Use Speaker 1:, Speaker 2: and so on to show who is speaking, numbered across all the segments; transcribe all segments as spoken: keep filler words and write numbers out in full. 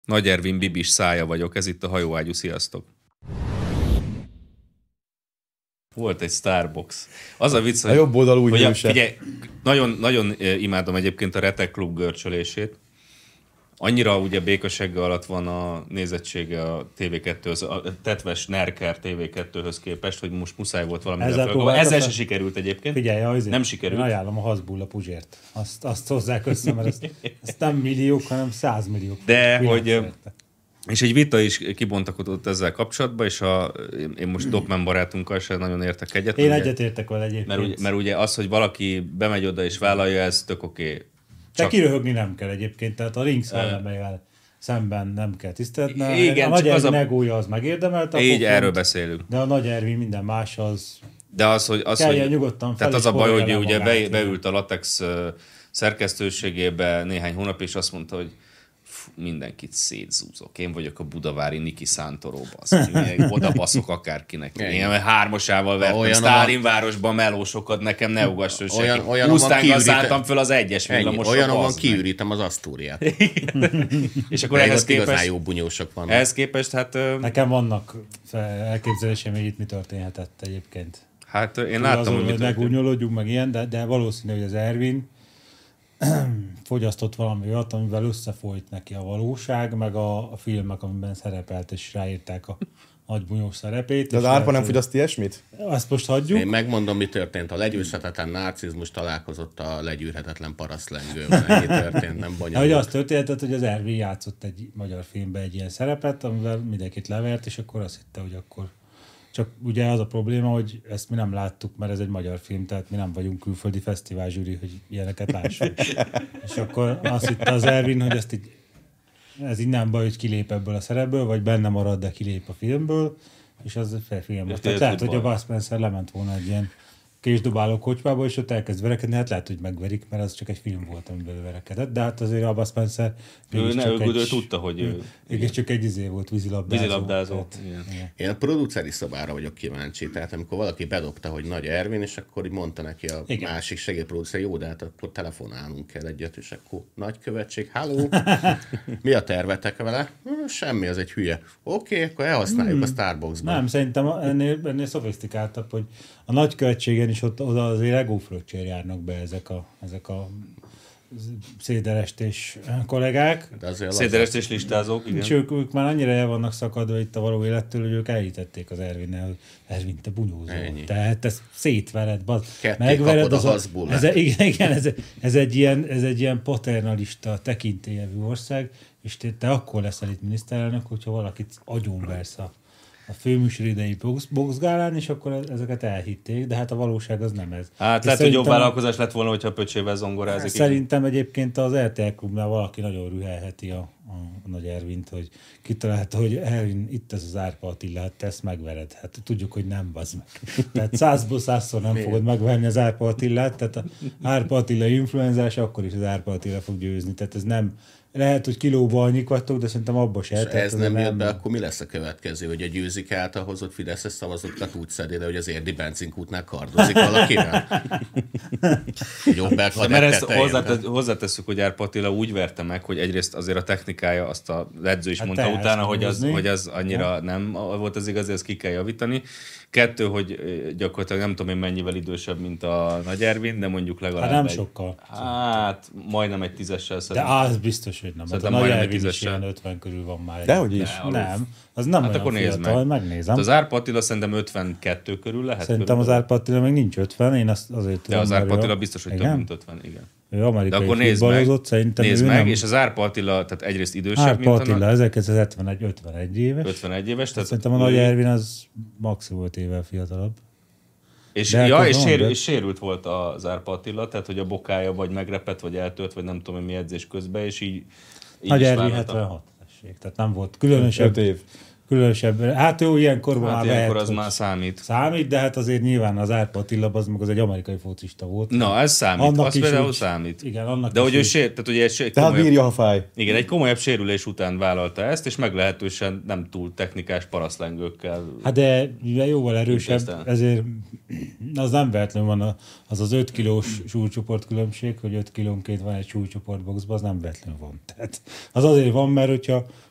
Speaker 1: Nagy Ervin bibis szája vagyok, ez itt a hajóágyú, sziasztok! Volt egy Starbucks. Az a vicc,
Speaker 2: a jobb oldal új
Speaker 1: hogy a,
Speaker 2: hőse.
Speaker 1: figyelj, nagyon, nagyon imádom egyébként a Retek Klub görcsölését. Annyira ugye békasegge alatt van a nézettsége a té vé kettőhöz, a tetves Nerker té vé kettőhöz képest, hogy most muszáj volt valamire felkapni. Ezzel se sikerült egyébként.
Speaker 3: Figyelj, azért
Speaker 1: nem sikerült.
Speaker 3: Én ajánlom a Hasbulla Puzsért. Azt, azt hozzák össze, mert ezt, ezt nem milliók, hanem százmilliók.
Speaker 1: De, hogy... Szerte. És egy vita is kibontakodott ezzel kapcsolatban, és a, én most Dokman barátunkkal sem nagyon értek egyet.
Speaker 3: Én egyet értek vele egyébként.
Speaker 1: Mert ugye, mert ugye az, hogy valaki bemegy oda és vállalja, ez tök oké. Okay.
Speaker 3: Csak kiröhögni nem kell egyébként, tehát a ring szellemével szemben nem kell tiszteletni.
Speaker 1: Igen,
Speaker 3: a Nagy Ervin
Speaker 1: a...
Speaker 3: egója az megérdemelte.
Speaker 1: Így
Speaker 3: pofont,
Speaker 1: erről beszélünk.
Speaker 3: De a Nagy Ervin minden más az...
Speaker 1: De az, hogy... Az, hogy
Speaker 3: nyugodtan
Speaker 1: tehát az a baj, hogy ugye be, beült a Latex szerkesztőségébe néhány hónap, és azt mondta, hogy mindenkit szétzúzok. Én vagyok a budavári Niki Santoró, oda baszok akárkinek. Én hármasával vertem Sztálinvárosban melósokat, nekem ne ugasson senki. Pusztánkkal szálltam föl az egyes villamosra.
Speaker 4: Olyanon van kiürítem az Asztúriát.
Speaker 1: És akkor ehhez képest,
Speaker 4: jó bunyósok vannak.
Speaker 1: Ehhez képest, hát...
Speaker 3: Nekem vannak elképzelésem, hogy itt mi történhetett egyébként.
Speaker 1: Hát én láttam,
Speaker 3: azon,
Speaker 1: hogy mit
Speaker 3: megúnyolódjunk, meg ilyen, de, de valószínű, hogy az Ervin fogyasztott valami olyat, amivel összefolyt neki a valóság, meg a, a filmek, amiben szerepelt, és ráírták a nagybunyós szerepét.
Speaker 2: De az árpa nem fogyaszt ilyesmit?
Speaker 3: Azt most hagyjuk.
Speaker 4: Én megmondom, mi történt. A legyőzhetetlen narcizmus találkozott a legyűrhetetlen parasztlengővel. Ennyi történt, nem bonyolult.
Speaker 3: Hogy az történt, hogy az Ervin játszott egy magyar filmben egy ilyen szerepet, amivel mindenkit levert, és akkor azt hitte, hogy akkor... Csak ugye az a probléma, hogy ezt mi nem láttuk, mert ez egy magyar film, tehát mi nem vagyunk külföldi fesztiválzsűri, hogy ilyeneket lássuk. És akkor azt hitte az Ervin, hogy ezt így, ez így nem baj, hogy kilép ebből a szerepből, vagy benne marad, de kilép a filmből, és az a film volt. Tehát lehet, hogy a Bud Spencer lement volna egy ilyen késdobáló kocsmába, és ott elkezd verekedni, hát lehet, hogy megverik, mert az csak egy film volt, amiben verekedett, de hát azért a Bud Spencer...
Speaker 1: Ő, ne, ő, ő tudta, hogy...
Speaker 3: Ő, ő csak egy izé volt, vízilabdázó.
Speaker 1: Vízilabdázó.
Speaker 3: Tehát,
Speaker 1: igen.
Speaker 3: Igen.
Speaker 4: Én a produceri szobára vagyok kíváncsi, tehát amikor valaki bedobta, hogy Nagy Ervin, és akkor így mondta neki a igen. másik segédproducer, jó, de hát akkor telefonálnunk kell egyet, és akkor nagykövetség, halló, mi a tervetek vele? Semmi, az egy hülye. Oké, okay, akkor elhasználjuk hmm. a Starbucksban.
Speaker 3: Nem, szerintem ennél, ennél szofisztikáltabb, hogy a nagykövetségen is ott, oda azért egófröccsér járnak be ezek a, ezek a széderestés kollégák.
Speaker 1: Széderestés listázók, igen.
Speaker 3: És ők, ők már annyira el vannak szakadva itt a való élettől, hogy ők elhitették az Ervinnel, hogy Ervin, te bunyózol. Tehát ezt szétvered, baz, megvered az a... Ez, igen, igen ez, ez, egy ilyen, ez egy ilyen paternalista tekintélyevű ország, és te, te akkor leszel itt miniszterelnök, hogyha valakit agyonversz a a főműsoridei boxgálán, és akkor ezeket elhitték, de hát a valóság az nem ez.
Speaker 1: Hát lehet, hogy jobb vállalkozás lett volna, hogyha pöcsével zongorázik.
Speaker 3: Szerintem egyébként az er té el Klubnál valaki nagyon rühelheti a, a, a Nagy Ervint, hogy kitalálta, hogy Ervin, itt ez az Árpa Attila, hát te ezt megvered. Hát tudjuk, hogy nem, bazd meg. Tehát százból százszor nem fogod megverni az Árpa Attilát, tehát az Árpa Attila influenzás, akkor is az Árpa Attila fog győzni. Tehát ez nem... Lehet, hogy kilóba annyik vagytok, de szerintem abba se.
Speaker 4: Ez nem jött be, akkor mi lesz a következő? Hogy a Győzik által hozott Fideszes szavazatokat úgy szedi le, hogy az érdi benzinkútnál kardozik valakivel? Jobbek van.
Speaker 1: Mert ezt hozzátesz, hozzátesszük, hogy Árpa Attila úgy verte meg, hogy egyrészt azért a technikája, azt a edző is hát mondta utána, hogy az, hogy az annyira ja. nem volt az igazi, ezt ki kell javítani. Kettő, hogy gyakorlatilag nem tudom én mennyivel idősebb, mint a Nagy Ervin, de mondjuk legalább
Speaker 3: hát nem
Speaker 1: egy,
Speaker 3: sokkal.
Speaker 1: Hát majdnem egy tízessel
Speaker 3: szerintem. De az biztos, hogy nem.
Speaker 1: Szerintem
Speaker 3: a Nagy Ervin is ilyen ötven körül van már.
Speaker 2: Dehogy is.
Speaker 3: Nem, nem. Az nem hát olyan fiatal, meg. megnézem.
Speaker 1: Hát az Árpa Attila szerintem ötvenkettő körül lehet.
Speaker 3: Szerintem
Speaker 1: körül.
Speaker 3: Az Árpa Attila meg nincs ötven, én azt azért tudom.
Speaker 1: De az Árpa Attila biztos, hogy igen? több mint ötven, igen.
Speaker 3: Ő amerikai futballozott, szerintem
Speaker 1: nézd
Speaker 3: ő
Speaker 1: meg,
Speaker 3: nem...
Speaker 1: és az Árpa Attila, tehát egyrészt idősebb,
Speaker 3: Árpa
Speaker 1: mint
Speaker 3: Attila, ezerkilencszázhetvenegy, ötvenegy éves.
Speaker 1: ötvenegy éves. Tehát
Speaker 3: szerintem a Nagy Ervin az maximum öt évvel fiatalabb.
Speaker 1: És, ja, és, sérül, és sérült volt az Árpa Attila, tehát hogy a bokája vagy megrepett, vagy eltört, vagy nem tudom, mi edzés közben, és így, így
Speaker 3: Nagy Ervin hetvenhat, tessék, tehát nem volt különösebb.
Speaker 2: öt év.
Speaker 3: Különösebb. Hát jó, ilyenkorban
Speaker 1: hát
Speaker 3: már
Speaker 1: ilyenkor
Speaker 3: lehet,
Speaker 1: az már számít.
Speaker 3: Számít, de hát azért nyilván az Árpa Attila, az meg az egy amerikai focista volt.
Speaker 1: Na, ez számít.
Speaker 3: Annak
Speaker 1: az például
Speaker 3: úgy,
Speaker 1: számít.
Speaker 3: Igen, annak
Speaker 1: de hogy ő sér, tehát ugye egy
Speaker 2: tehát
Speaker 1: komolyabb,
Speaker 2: bírja, ha fáj.
Speaker 1: Igen, egy komolyabb sérülés után vállalta ezt, és meglehetősen nem túl technikás parasztlengőkkel.
Speaker 3: Hát de mivel jóval erősebb, ezért az nem véletlenül van az az öt kilós súlycsoport különbség, hogy öt kilónként van egy súlycsoport boxban, az nem véletlenül van. Tehát az azért van, mert hogyha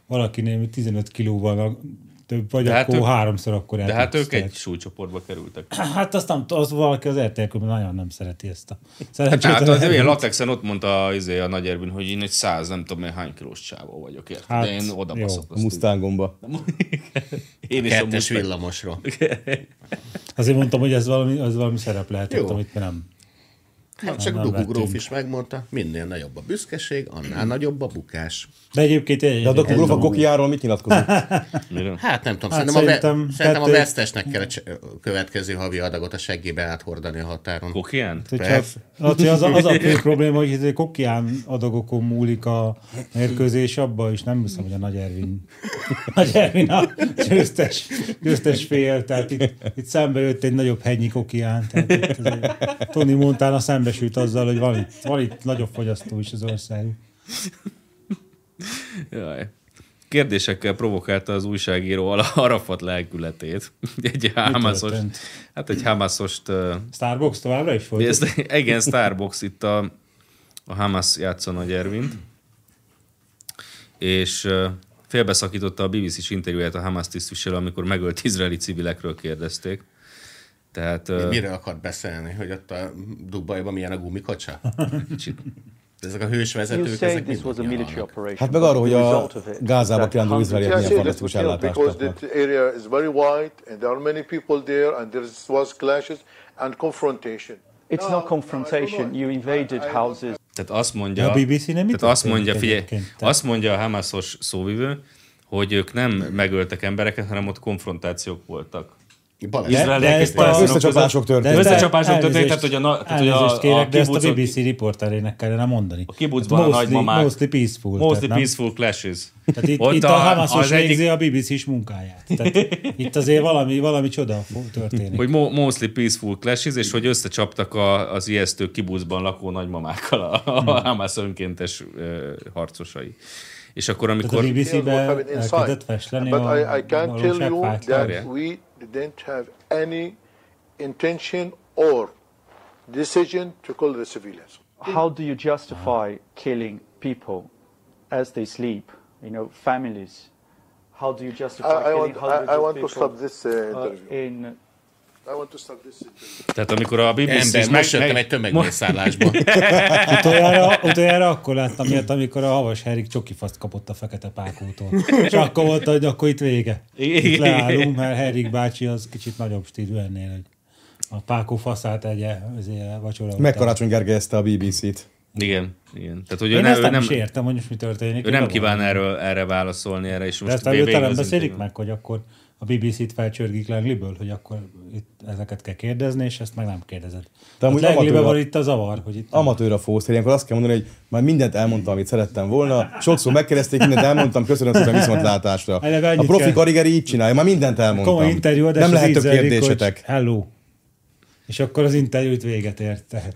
Speaker 3: valakinél tizenöt kilóval több vagy,
Speaker 1: hát
Speaker 3: akkor
Speaker 1: ők,
Speaker 3: háromszor akkor
Speaker 1: De hát ők egy súlycsoportba kerültek.
Speaker 3: Hát azt nem, az valaki az er té el nagyon nem szereti ezt a szerencsét.
Speaker 1: Hát az ilyen latexen ott mondta a, a Nagy Ervin, hogy én egy száz, nem tudom én hány kilós csávó vagyok, érted? Hát, de én oda baszok.
Speaker 2: A Mustangomba.
Speaker 1: Én is
Speaker 4: kettes villamosról.
Speaker 3: Azért mondtam, hogy ez valami, az valami szerep lehetett, amit nem...
Speaker 4: Hát nem, csak Dugu Gróf is megmondta, minél nagyobb a büszkeség, annál nagyobb a bukás.
Speaker 3: De egyébként... Egy,
Speaker 2: De a Dugu Gróf a kokiáról mit nyilatkozik?
Speaker 4: Hát nem tudom,
Speaker 3: hát
Speaker 4: szerintem,
Speaker 3: szerintem,
Speaker 4: a, szerintem
Speaker 3: kettő...
Speaker 4: a vesztesnek kell a következő havi adagot a seggébe áthordani a határon.
Speaker 1: Kokián?
Speaker 3: Az, az, az a fő probléma, hogy kokián adagokon múlik a mérkőzés, abban is nem hiszem, hogy a Nagy Ervin, Nagy Ervin a győztes, győztes fél, tehát itt, itt szembe jött egy nagyobb hegynyi kokián. Tehát itt azért, Tony Montana szembesült azzal, hogy van itt, van itt nagyobb fogyasztó is az ország.
Speaker 1: Jaj. Kérdésekkel provokálta az újságíró Arafat lelkületét. Egy Hamasos, hát egy Hamasost... Uh,
Speaker 3: Starbucks továbbra is volt?
Speaker 1: Ezt, igen, Starbucks itt a, a Hamas játszó Nagy Ervint. És uh, félbeszakította a bé bé cés interjúját a Hamas tisztviselő, amikor megölt izraeli civilekről kérdezték. Tehát, uh,
Speaker 4: miről akart beszélni? Hogy ott a Dubajban milyen a gumikocsa? Kicsit. Ezek a hősvezetők, ezek mind nyaralnak.
Speaker 2: Hát meg arról, hogy a Gázába kiránduló izraeliek milyen fantasztikus ellátást kapnak.
Speaker 5: It's not confrontation. You invaded houses.
Speaker 1: Tehát azt mondja,
Speaker 3: a bé bé cé nem
Speaker 1: tehát azt mondja, figyelj, azt mondja a Hamasos szóvivő, hogy ők nem megöltek embereket, hanem ott konfrontációk voltak.
Speaker 2: Összecsapások történt.
Speaker 1: Összecsapások történt, tehát hogy a, tehát, hogy a,
Speaker 3: kérek,
Speaker 1: a
Speaker 3: de ezt a
Speaker 1: kibucon,
Speaker 3: bé bé cé riporterének kellene mondani.
Speaker 1: A kibucban a nagymamák.
Speaker 3: Mostly peaceful.
Speaker 1: Mostly peaceful clashes.
Speaker 3: Tehát itt, itt a, a Hamasos végzi egyik... a bé bé cés munkáját. Tehát itt azért valami, valami csoda történik.
Speaker 1: Hogy mo- mostly peaceful clashes, és hogy összecsaptak a, az ijesztő kibucban lakó nagymamákkal a, a Hamas önkéntes uh, harcosai. És akkor amikor...
Speaker 3: Tehát a bé bé cé-be elkezdett fesleni a valóságfájt.
Speaker 6: Didn't have any intention or decision to kill the civilians.
Speaker 5: How do you justify killing people as they sleep? You know, families. How do you justify
Speaker 6: I, I
Speaker 5: killing
Speaker 6: want,
Speaker 5: hundreds
Speaker 6: I, I
Speaker 5: of
Speaker 6: want
Speaker 5: people?
Speaker 6: to stop this uh, interview.
Speaker 5: Uh, in
Speaker 6: I want to stop this interview.
Speaker 1: Tehát amikor a bé bé cé...
Speaker 4: Ember, most jöttem egy tömegmészállásba.
Speaker 3: utoljára, utoljára akkor láttam ilyet, amikor a Havas Henrik csokifaszt kapott a Fekete Pákótól. És akkor volt, hogy akkor itt vége. Itt leállunk, mert Henrik bácsi az kicsit nagyobb stílű ennél, hogy a Pákó faszát egye vacsora.
Speaker 2: Meg Karácsony Gergely ezt a bé bé cét.
Speaker 1: Igen, igen. Tehát, hogy
Speaker 3: én
Speaker 1: ő
Speaker 3: ezt
Speaker 1: nem,
Speaker 3: nem
Speaker 1: ő
Speaker 3: is értem, hogy most mi történik.
Speaker 1: Ő nem kíván erről, erre válaszolni, erre is most...
Speaker 3: De ezt előtt beszélik meg, hogy akkor a bé bé cét felcsörgik Langley-ből, hogy akkor itt ezeket kell kérdezni, és ezt meg nem kérdezed. Langley-ben van itt a zavar, hogy itt...
Speaker 2: Amatőr a fószer, ilyenkor azt kell mondani, hogy már mindent elmondtam, amit szerettem volna. Sokszor megkérdezték, mindent elmondtam, köszönöm szépen viszontlátásra. A profi karigeri így csinálja, már mindent elmondtam.
Speaker 3: Komoly interjú,
Speaker 2: nem lehet több kérdésetek.
Speaker 3: Hello. És akkor az interjút véget ért. Tehát.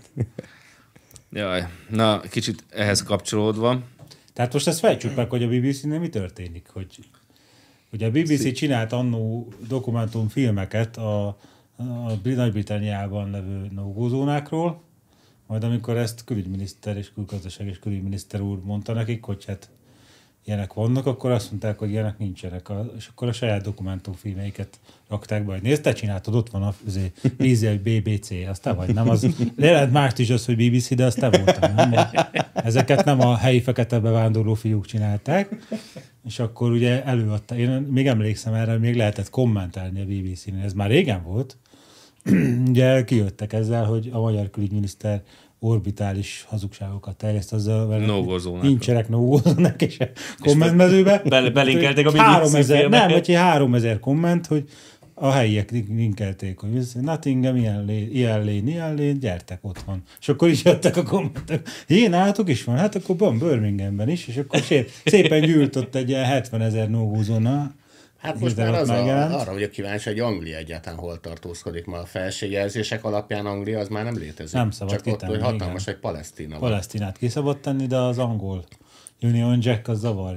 Speaker 1: Jaj, na kicsit ehhez kapcsolódva.
Speaker 3: Tehát most ezt fejtsük meg, hogy a bé bé cé-nél mi történik, hogy ugye a bé bé cé csinált annó dokumentumfilmeket a, a Nagy-Britanniában levő no-go-zónákról, majd amikor ezt külügyminiszter és külgazdaság és külügyminiszter úr mondta nekik, hogy hát ilyenek vannak, akkor azt mondták, hogy ilyenek nincsenek. És akkor a saját dokumentumfilmeiket rakták be, hogy nézd, te csináltad, ott van a vízi, hogy bé bé cé, az te vagy, nem? Az, lehet mást is az, hogy bé bé cé, de az te voltál, nem? Ezeket nem a helyi fekete bevándorló fiúk csinálták, és akkor ugye előadta, én még emlékszem erre, még lehetett kommentálni a bé bé cén, ez már régen volt, ugye kijöttek ezzel, hogy a magyar külügyminiszter orbitális hazugságokat terjeszt azzal, mert
Speaker 1: no-go-zónák.
Speaker 3: Nincsenek no-go-zónák és a kommentmezőbe.
Speaker 1: Be, belinkelték a bé bé cé filmet.
Speaker 3: Nem, hogy háromezer komment, hogy a helyiek linkelték, hogy Nottingham, ilyen lén, ilyen lén, ilyen lén, gyertek, ott van. És akkor is jöttek a kommentek. Én állatok is van, hát akkor van Birminghamben is, és akkor szépen gyűlt ott egy ilyen hetvenezer no-go-zóna.
Speaker 4: Hát most már az a, arra vagyok kíváncsi, hogy Anglia egyáltalán hol tartózkodik ma a felségjelzések alapján. Anglia az már nem létezik.
Speaker 3: Nem szabad
Speaker 4: csak
Speaker 3: kitenni,
Speaker 4: ott, hogy hatalmas
Speaker 3: igen.
Speaker 4: egy Palesztina van.
Speaker 3: Palesztinát ki szabad tenni, de az angol Union Jack az zavarja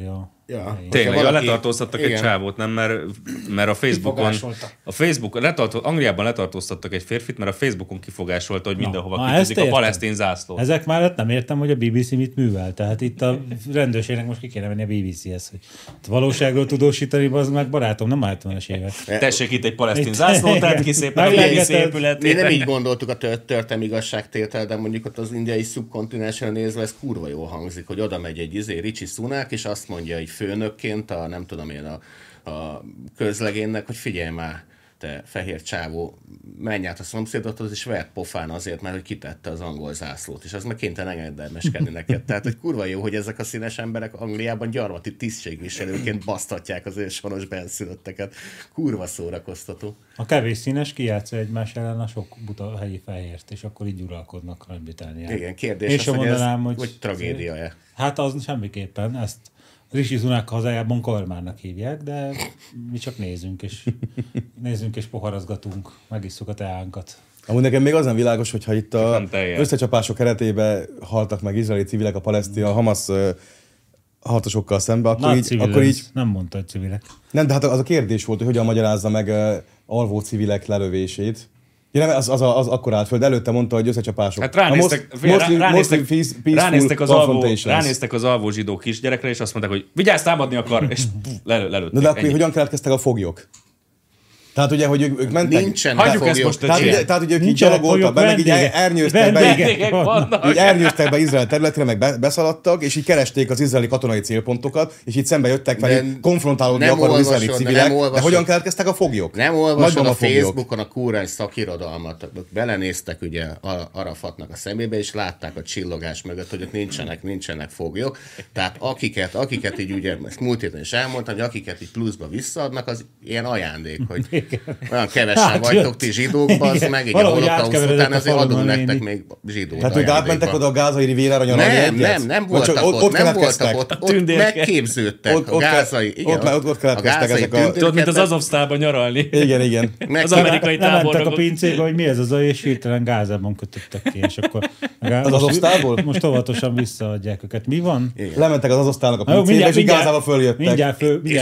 Speaker 4: Ja.
Speaker 1: Tényleg, valaki... letartóztattak igen. egy csávót, nem? Mert, mert a Facebookon... A Facebook, letartó, Angliában letartóztattak egy férfit, mert a Facebookon kifogásolta, hogy mindenhova kitűzik a palesztin zászló.
Speaker 3: Ezek már nem értem, hogy a bé bé cé mit művel. Tehát itt a rendőrségnek most ki kéne menni a bé bé céhez, hogy valóságról tudósítani, az meg barátom, nem általános évet.
Speaker 1: Tessék itt egy palesztin zászló, tehát ki szépen a bé bé cé épületében.
Speaker 4: Mi nem így gondoltuk a történelmi igazságtétel, de mondjuk ott az indiai szubkontinensre nézve ez kurva jól hangzik, hogy oda megy egy izé Ricsi Szunák, és azt mondja, hogy főnökként a nem tudom én a, a közlegénynek, hogy figyelj már, te fehér csávó, menj át a szomszédodhoz, és vert pofán azért, mert hogy kitette az angol zászlót, és az meg kénytelen engedelmeskedni neked. Tehát, hogy kurva jó, hogy ezek a színes emberek Angliában gyarmati tisztségviselőként basztatják az őshonos benszülötteket. Kurva szórakoztató.
Speaker 3: A kevés színes kijátsza egymás ellen a sok buta helyi fehért, és akkor így uralkodnak Nagy-Britanniában.
Speaker 4: Igen, kérdés és az, hogy ez hogy, hogy tragédia-e?
Speaker 3: Hát az semmiképpen, ezt Rishi Sunak hazájában kormánynak hívják, de mi csak nézünk, és nézünk és poharazgatunk, megisszuk a teánkat.
Speaker 2: Amúgy nekem még az nem világos, hogyha itt a összecsapások keretében haltak meg izraeli civilek a palesztin, a Hamas uh, harcosokkal szembe, akkor, így, akkor így...
Speaker 3: Nem mondta, hogy civilek.
Speaker 2: Nem, de hát az a kérdés volt, hogy hogyan magyarázza meg uh, alvó civilek lelövését. Ja, nem, az, az, az akkor állt föl, de előtte mondta, hogy összecsapások.
Speaker 1: Hát ránéztek, Muslim, ránéztek, Muslim ránéztek, az alvó, ránéztek az alvó zsidó kisgyerekre, és azt mondták, hogy vigyázz, támadni akar, és lelő, lelőtték.
Speaker 2: De akkor ennyi. Hogyan keletkeztek a foglyok? Tehát ugye, hogy ők, ők mentek...
Speaker 4: Nincsenek
Speaker 1: hagyjuk ezt most
Speaker 2: tehát, ugye, tehát ugye ők így gyalogoltak be, meg így ernyőztek be, így ernyőztek be Izrael területre, meg be, beszaladtak, és így keresték az izraeli katonai célpontokat, és így szembe jöttek velük, konfrontálódni akaró izraeli civilek. De, de hogyan keletkeztek a foglyok?
Speaker 4: Nem olvasod a, a Facebookon a kúrány szakirodalmat. Belenéztek ugye Arafatnak a szemébe, és látták a csillogás mögött, hogy ott nincsenek, nincsenek foglyok. Tehát akiket, akiket így ugye, ezt múlt héten is elmondtam, hogy akiket így pluszba visszaadnak, az ilyen ajándék, hogy olyan kevesen hát, vagytok ti zsidók, bazd meg, így a holokauszt után azért adunk nektek még zsidót.
Speaker 2: Tehát, hogy átmentek oda a gázai rivérára nyaralni
Speaker 4: Nem, nem, nem voltak ott, ott, nem voltak ott, ott megképződtek
Speaker 2: ott,
Speaker 4: a gázai.
Speaker 2: Ott, ott, ott keletkeztek ezek a...
Speaker 1: Tudod, mint az Azovsztálban nyaralni.
Speaker 2: Igen, igen.
Speaker 1: Az amerikai tábornokok.
Speaker 3: Lementek a pincébe, hogy mi ez az, és hirtelen Gázában kötöttek ki, és akkor...
Speaker 2: Az Azovsztálból?
Speaker 3: Most óvatosan visszaadják őket. Mi van?
Speaker 2: Lementek az Azovsztálnak a pincébe, és Gázába följöttek.
Speaker 3: Mindjárt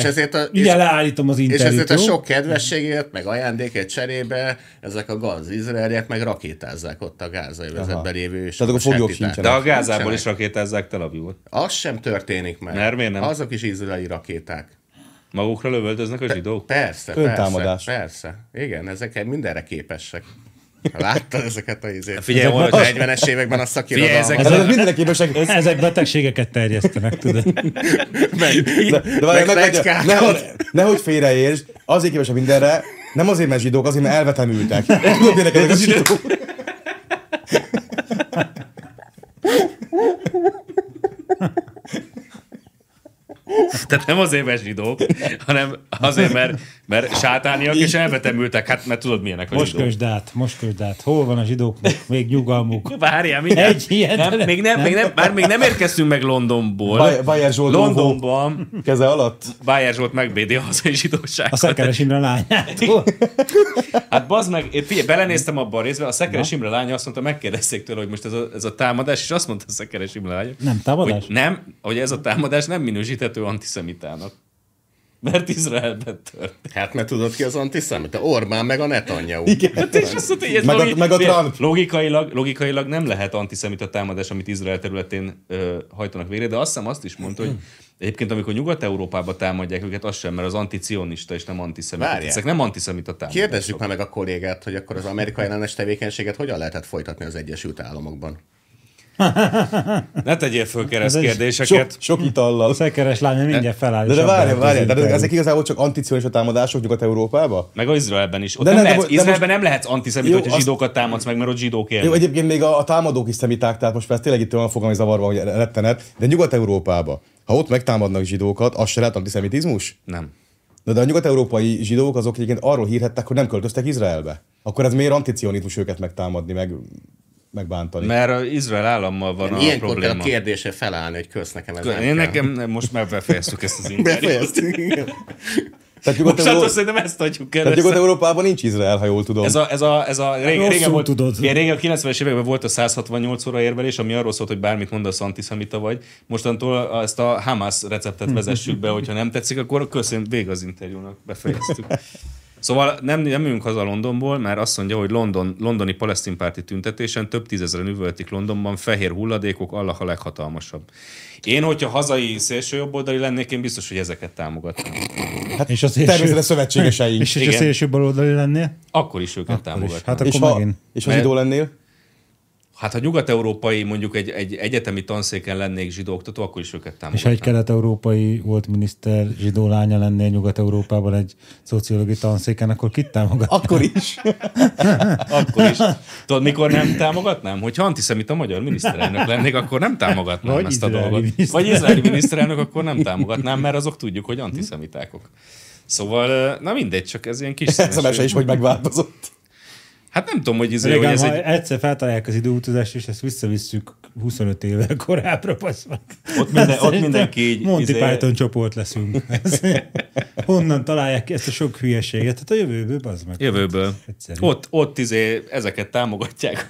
Speaker 3: leállítom az interjút.
Speaker 4: És ezért a sok kedvességért, meg ajándékért cserébe ezek a gaz izraeliek meg rakétázzák ott a gázai vezetbe lévő.
Speaker 2: Tehát a foglyok sincsenek.
Speaker 1: De a Gázából is rakétázzák Tel Avivot.
Speaker 4: Az sem történik meg.
Speaker 1: Mert miért nem?
Speaker 4: Azok is izraeli rakéták.
Speaker 1: Magukra lövöldöznek a zsidók?
Speaker 4: Persze, persze, persze. Igen, ezek mindenre képesek. Láttad ezeket a izét?
Speaker 1: Figyelj,
Speaker 4: a negyvenes években a szakirodalmat.
Speaker 2: Ezek, ezek mindenre képesek.
Speaker 3: Ezek betegségeket terjesztenek, tudod.
Speaker 2: Meg, de, de meg, meg, nehogy, nehogy félreértsd, azért képesek mindenre, nem azért, mert zsidók, azért, mert elvetemültek. Tudod, minek ezek a zsidók?
Speaker 1: Tehát nem azért, mert zsidók, hanem azért, mert, mert sátániak és elvetemültek. Hát, mert tudod, milyenek a
Speaker 3: most
Speaker 1: zsidók.
Speaker 3: Most kösd át, most kösd át. Hol van a zsidóknak még nyugalmuk?
Speaker 1: Várjál, mindjárt. Egy ilyen, nem, még nem, nem. Még nem, már még nem érkeztünk meg Londonból.
Speaker 2: Bajer Zsolt
Speaker 1: Londonban.
Speaker 2: Keze alatt.
Speaker 1: Bajer Zsolt megvédi a hazai zsidóságot.
Speaker 3: A Szekeres Imre lányától.
Speaker 1: Hát bazd meg, én figyelj, belenéztem abban a részben, a Szekeres Imre lánya azt mondta, megkérdezték tőle, hogy most ez a, ez a támadás, és azt mondta a Szekeres Imre lánya.
Speaker 3: Nem támadás?
Speaker 1: Hogy nem, hogy ez a támadás nem minősíthető antiszemitának. Mert Izraelben tört.
Speaker 4: Hát mert tudod ki az antiszemita? Orbán meg a Netanyahu.
Speaker 2: Igen.
Speaker 1: Hát és azt mondta, hogy ez
Speaker 2: meg,
Speaker 1: logi-
Speaker 2: a, meg a Trump.
Speaker 1: Logikailag, logikailag nem lehet antiszemita támadás, amit Izrael területén ö, hajtanak végre, de azt hiszem azt is mondta, hogy egyébként amikor Nyugat-Európába támadják őket, az sem, mert az anticionista és nem antiszemita. Ezek nem antiszemita támadások.
Speaker 4: Kérdezzük már meg a kollégát, hogy akkor az amerikai ellenes tevékenységet hogyan lehetett folytatni az Egyesült Államokban?
Speaker 1: Ne tegyél föl keresztkérdéseket.
Speaker 2: Sok, sok itallal.
Speaker 3: Szekeres lánya mindjárt feláll.
Speaker 2: De, de várjál, várjál. De ezek igazából csak anticionista támadások Nyugat-Európába?
Speaker 1: Meg az Izraelben is. Ott
Speaker 2: de
Speaker 1: nem
Speaker 2: nem,
Speaker 1: lehetsz,
Speaker 2: de
Speaker 1: Izraelben
Speaker 2: most...
Speaker 1: nem lehetsz antiszemita, hogyha azt... zsidókat támadsz meg, mert ott zsidók élnek.
Speaker 2: Jó, egyébként még a, a támadók is szemiták, tehát most már tényleg itt olyan fogalmi zavarva, hogy rettenet, de Nyugat-Európába, ha ott megtámadnak zsidókat, az se lehet antiszemitizmus?
Speaker 1: Nem.
Speaker 2: De, de a nyugat-európai zsidók azok egyébként arról hírhettek, hogy nem költöztek Izraelbe. Akkor ez miért anticionizmus őket megtámadni, meg megbántani?
Speaker 1: Mert Izrael állammal van a
Speaker 4: ilyenkor
Speaker 1: probléma.
Speaker 4: Ilyenkor kell a kérdésre felállni, hogy kösz nekem ez
Speaker 1: Én
Speaker 4: nem
Speaker 1: nekem most már befejeztük ezt az interjút.
Speaker 4: Befejeztük, igen.
Speaker 1: Mostantól szerintem ezt adjuk el.
Speaker 2: Tehát Nyugat-Európában nincs Izrael, ha jól tudom.
Speaker 1: Ez a, ez a, ez a régen, régen, volt, régen a kilencvenes években volt a száz hatvannyolc óra érvelés, ami arról szólt, hogy bármit mondasz, antiszemita vagy. Mostantól ezt a Hamas receptet vezessük be, hogyha nem tetszik, akkor köszönjük, vége az interjúnak, befejeztük. Szóval nem, nem jövünk haza Londonból, mert azt mondja, hogy London, londoni palesztinpárti tüntetésen több tízezeren üvöltik Londonban, fehér hulladékok, Allah a leghatalmasabb. Én, hogyha hazai szélsőjobboldali lennék, én biztos, hogy ezeket támogatnám.
Speaker 2: Hát és a szélső... természetesen szövetségeseink.
Speaker 3: És ha szélsőbaloldali lennél?
Speaker 1: Akkor is őket támogatnám.
Speaker 3: Hát akkor
Speaker 2: és ha,
Speaker 3: megint.
Speaker 2: és ha zsidó lennél?
Speaker 1: Hát ha nyugat-európai, mondjuk egy, egy egyetemi tanszéken lennék zsidó oktató, akkor is őket támogatnám.
Speaker 3: És ha egy kelet-európai volt miniszter zsidó lánya lennél Nyugat-Európában egy szociológiai tanszéken, akkor kit támogat?
Speaker 2: Akkor is.
Speaker 1: Akkor is. Tudod, mikor nem támogatnám? Hogyha antiszemita magyar miniszterelnök lennék, akkor nem támogatnám vagy ezt a dolgot. Miniszter. Vagy izraeli miniszterelnök, akkor nem támogatnám, mert azok tudjuk, hogy antiszemitákok. Szóval, na mindegy, csak ez ilyen kis
Speaker 2: színes. Ez a is, hogy megváltozott.
Speaker 1: Hát nem tudom, hogy, izé,
Speaker 3: Régen,
Speaker 1: hogy ez
Speaker 3: ha
Speaker 1: egy...
Speaker 3: egyszer feltalálják az időutazást, és ezt visszavisszük huszonöt évvel korábbra, passzak.
Speaker 1: Ott, minden, ott mindenki így...
Speaker 3: Monty
Speaker 1: izé...
Speaker 3: Python csoport leszünk. Honnan találják ki ezt a sok hülyeséget? Hát a jövőből, bazd meg.
Speaker 1: Jövőből. Ott, ott izé, ezeket támogatják.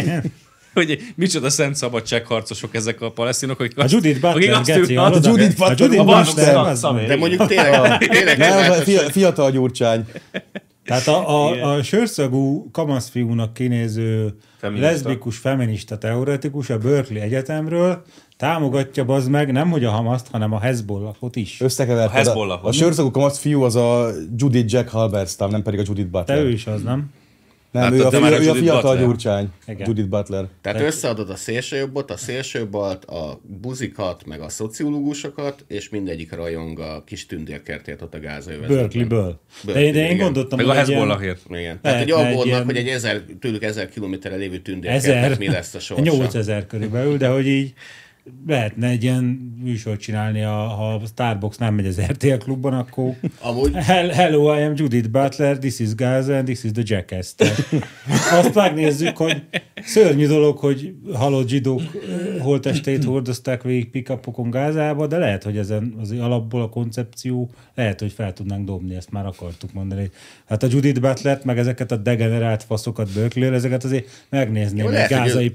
Speaker 1: Hogy micsoda szent szabadságharcosok ezek a palesztinok, akik azt,
Speaker 3: a Judith Butler,
Speaker 1: azt
Speaker 3: Geci,
Speaker 2: a Judith Butler,
Speaker 4: de mondjuk tényleg, tényleg
Speaker 2: nem, fiatal Gyurcsány.
Speaker 3: Tehát a, a, a sörszagú kamaszfiúnak kinéző feminista. Leszbikus feminista teoretikus a Berkeley Egyetemről támogatja bazd meg nem hogy a Hamaszt, hanem a Hezbollahot is.
Speaker 2: Összekeverted. A, Hezbollah a, a sörszagú kamaszfiú az a Judith Jack Halberstam, nem pedig a Judith Butler.
Speaker 3: Te ő is az, nem?
Speaker 2: Nem, hát, ő, a, a, ő a fiatal Gyurcsány. Judith Butler.
Speaker 4: Tehát összeadod a szélsőjobbot, a szélsőbalt, a buzikat, meg a szociológusokat, és mindegyik rajong a kis tündérkertért ott a Gázai-övezetben.
Speaker 3: Berkeley-ből. De, de én gondoltam,
Speaker 1: meg a Hezbollahért.
Speaker 4: Igen. Tehát, hogy aggódnak, ilyen... hogy egy ezer, tőlük ezer kilométerre lévő tündérkertnek mi lesz a sorsa.
Speaker 3: nyolcezer körülbelül, de hogy így lehetne egy ilyen műsort csinálni, a, ha a Starbucks nem megy az er té el klubban, akkor
Speaker 4: Amúgy...
Speaker 3: Hello, I am Judith Butler, this is Gaza, and this is the Jackass. Azt megnézzük, hogy szörnyű dolog, hogy halott zsidók holttestét hordozták végig pick-upokon Gázába, de lehet, hogy ezen az alapból a koncepció, lehet, hogy fel tudnánk dobni, ezt már akartuk mondani. Hát a Judith Butlert, meg ezeket a degenerált faszokat Berkeley-ről, ezeket azért megnézném, hogy gázai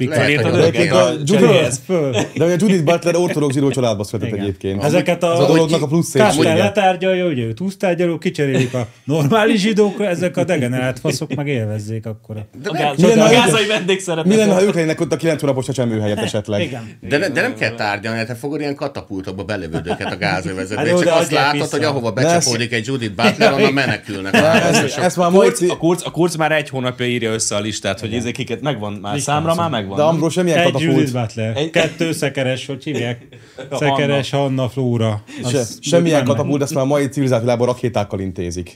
Speaker 3: pick-up.
Speaker 2: De a Judith Butler ortodox zsidó családba született egyébként.
Speaker 3: Ezeket a,
Speaker 2: a dolognak a plusz
Speaker 3: Kastel letárgyalja, ugye ő túlsztárgyaló, kicserélik a normális zsidókra, ezek a degenerált faszok meg élvezzék akkor.
Speaker 1: De a, gáz, a gázai vendégszeretet.
Speaker 2: Mi lenne, ha ők lennének ott a kilenc hónapos csecsemő helyett esetleg?
Speaker 3: Igen.
Speaker 4: De, ne, de nem kell tárgyalni, te fogod ilyen katapultokba belövöd őket a gázövezetbe, és csak azt látod, hogy ahova becsapódik egy Judith Butler, onnan menekülnek.
Speaker 1: A Kurz már egy hónapja írja össze a listát, hogy ezeket megvan már számra, már megvan.
Speaker 2: De Ambrós semmilyen katapult.
Speaker 3: Egy Judith Butler, kettő szekeres, hogy hívják? Szekeres Hanna Flóra.
Speaker 2: Se, semmilyen katapult, ezt már a mai civilizált világban rakétákkal intézik.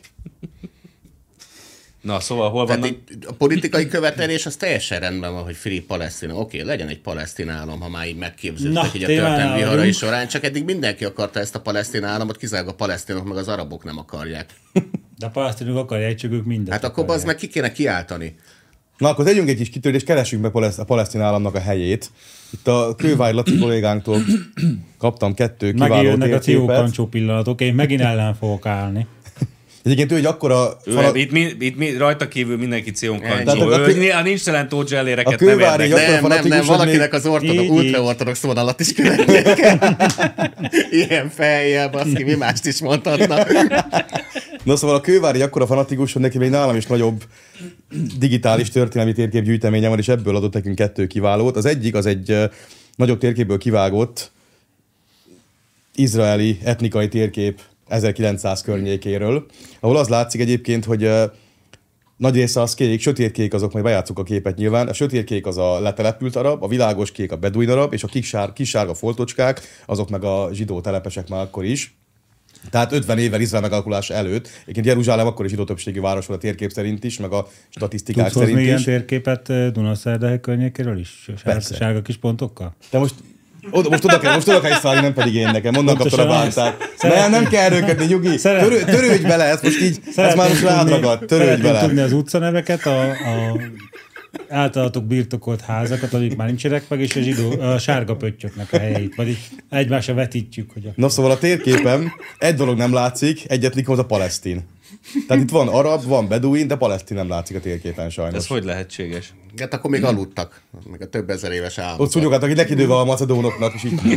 Speaker 1: Na, szóval hol vannak?
Speaker 4: A politikai követelés az teljesen rendben van, hogy free Palesztina. Oké, okay, legyen egy palesztin állam, ha már így megképződtek így a történelmi viharai során, csak eddig mindenki akarta ezt a palesztin államot, kizárólag a palesztinok meg az arabok nem akarják.
Speaker 3: De a palesztinok akarják, csak ők mindent
Speaker 4: Hát akkor az meg ki kéne kiáltani.
Speaker 2: Na, akkor tegyünk egy kis kitörést, keressük meg a palesztin államnak a helyét. Itt a Kőváry Laci kollégánktól kaptam kettő kiváló térképet.
Speaker 3: Megjönnek a Tiókancsó pillanatok, én megint ellen fogok állni.
Speaker 2: Egyébként ő egy akkora...
Speaker 1: Fala... Itt, mi, itt mi, rajta kívül mindenki Cionkancsó. A nincs telen tódzselléreket nem érnek.
Speaker 4: Nem, nem, nem, valakinek az ortodox, ultraortodox vonalat is követnék. Ilyen fejjel, baszki, mi mást is mondhatna.
Speaker 2: Na szóval a Kővári akkora fanatikus, hogy neki még nálam is nagyobb digitális történelmi térképgyűjteménye van, és ebből adott nekünk kettő kiválót. Az egyik az egy uh, nagyobb térképből kivágott izraeli etnikai térkép ezerkilencszáz környékéről, ahol az látszik egyébként, hogy uh, nagy része az kék, sötétkék azok, majd bejátszuk a képet nyilván, a sötétkék az a letelepült arab, a világos kék a beduin arab, és a kisár, kisárga foltocskák, azok meg a zsidó telepesek már akkor is. Tehát ötven évvel Izrael megalakulása előtt. Egyébként Jeruzsálem akkor is zsidó többségi város volt a térkép szerint is, meg a statisztikák
Speaker 3: Tudsz
Speaker 2: szerint is.
Speaker 3: Tudsz hozni ilyen térképet Dunaszerdahely környékéről is? Sár, sárga kis pontokkal?
Speaker 2: De most oda, most oda kell, most oda kell is szállni, nem pedig én nekem. Onnan kaptad a bántát. Nem, nem kell erőködni, nyugi. Törő, törődj bele, ez most így, ez már most rád ragadt. Törődj bele.
Speaker 3: Tudni az utcaneveket, a, a általatok birtokolt házakat, amik már nincsenek meg, és a, zsidó, a sárga pöttyöknek a helyét. Vagy így egymásra vetítjük. Hogy a...
Speaker 2: Na szóval a térképen egy dolog nem látszik, egyetlen az a palesztin. Tehát itt van arab, van beduin, de palesztin nem látszik a térképen sajnos.
Speaker 1: Ez hogy lehetséges?
Speaker 4: Hát akkor még aludtak, meg a több ezer éves álmok.
Speaker 2: Ott szúnyogattak, hogy nekidőve a macedónoknak is így.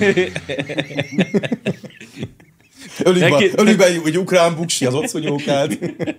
Speaker 2: Ölik be egy ukrán buksi, az ott szúnyogált.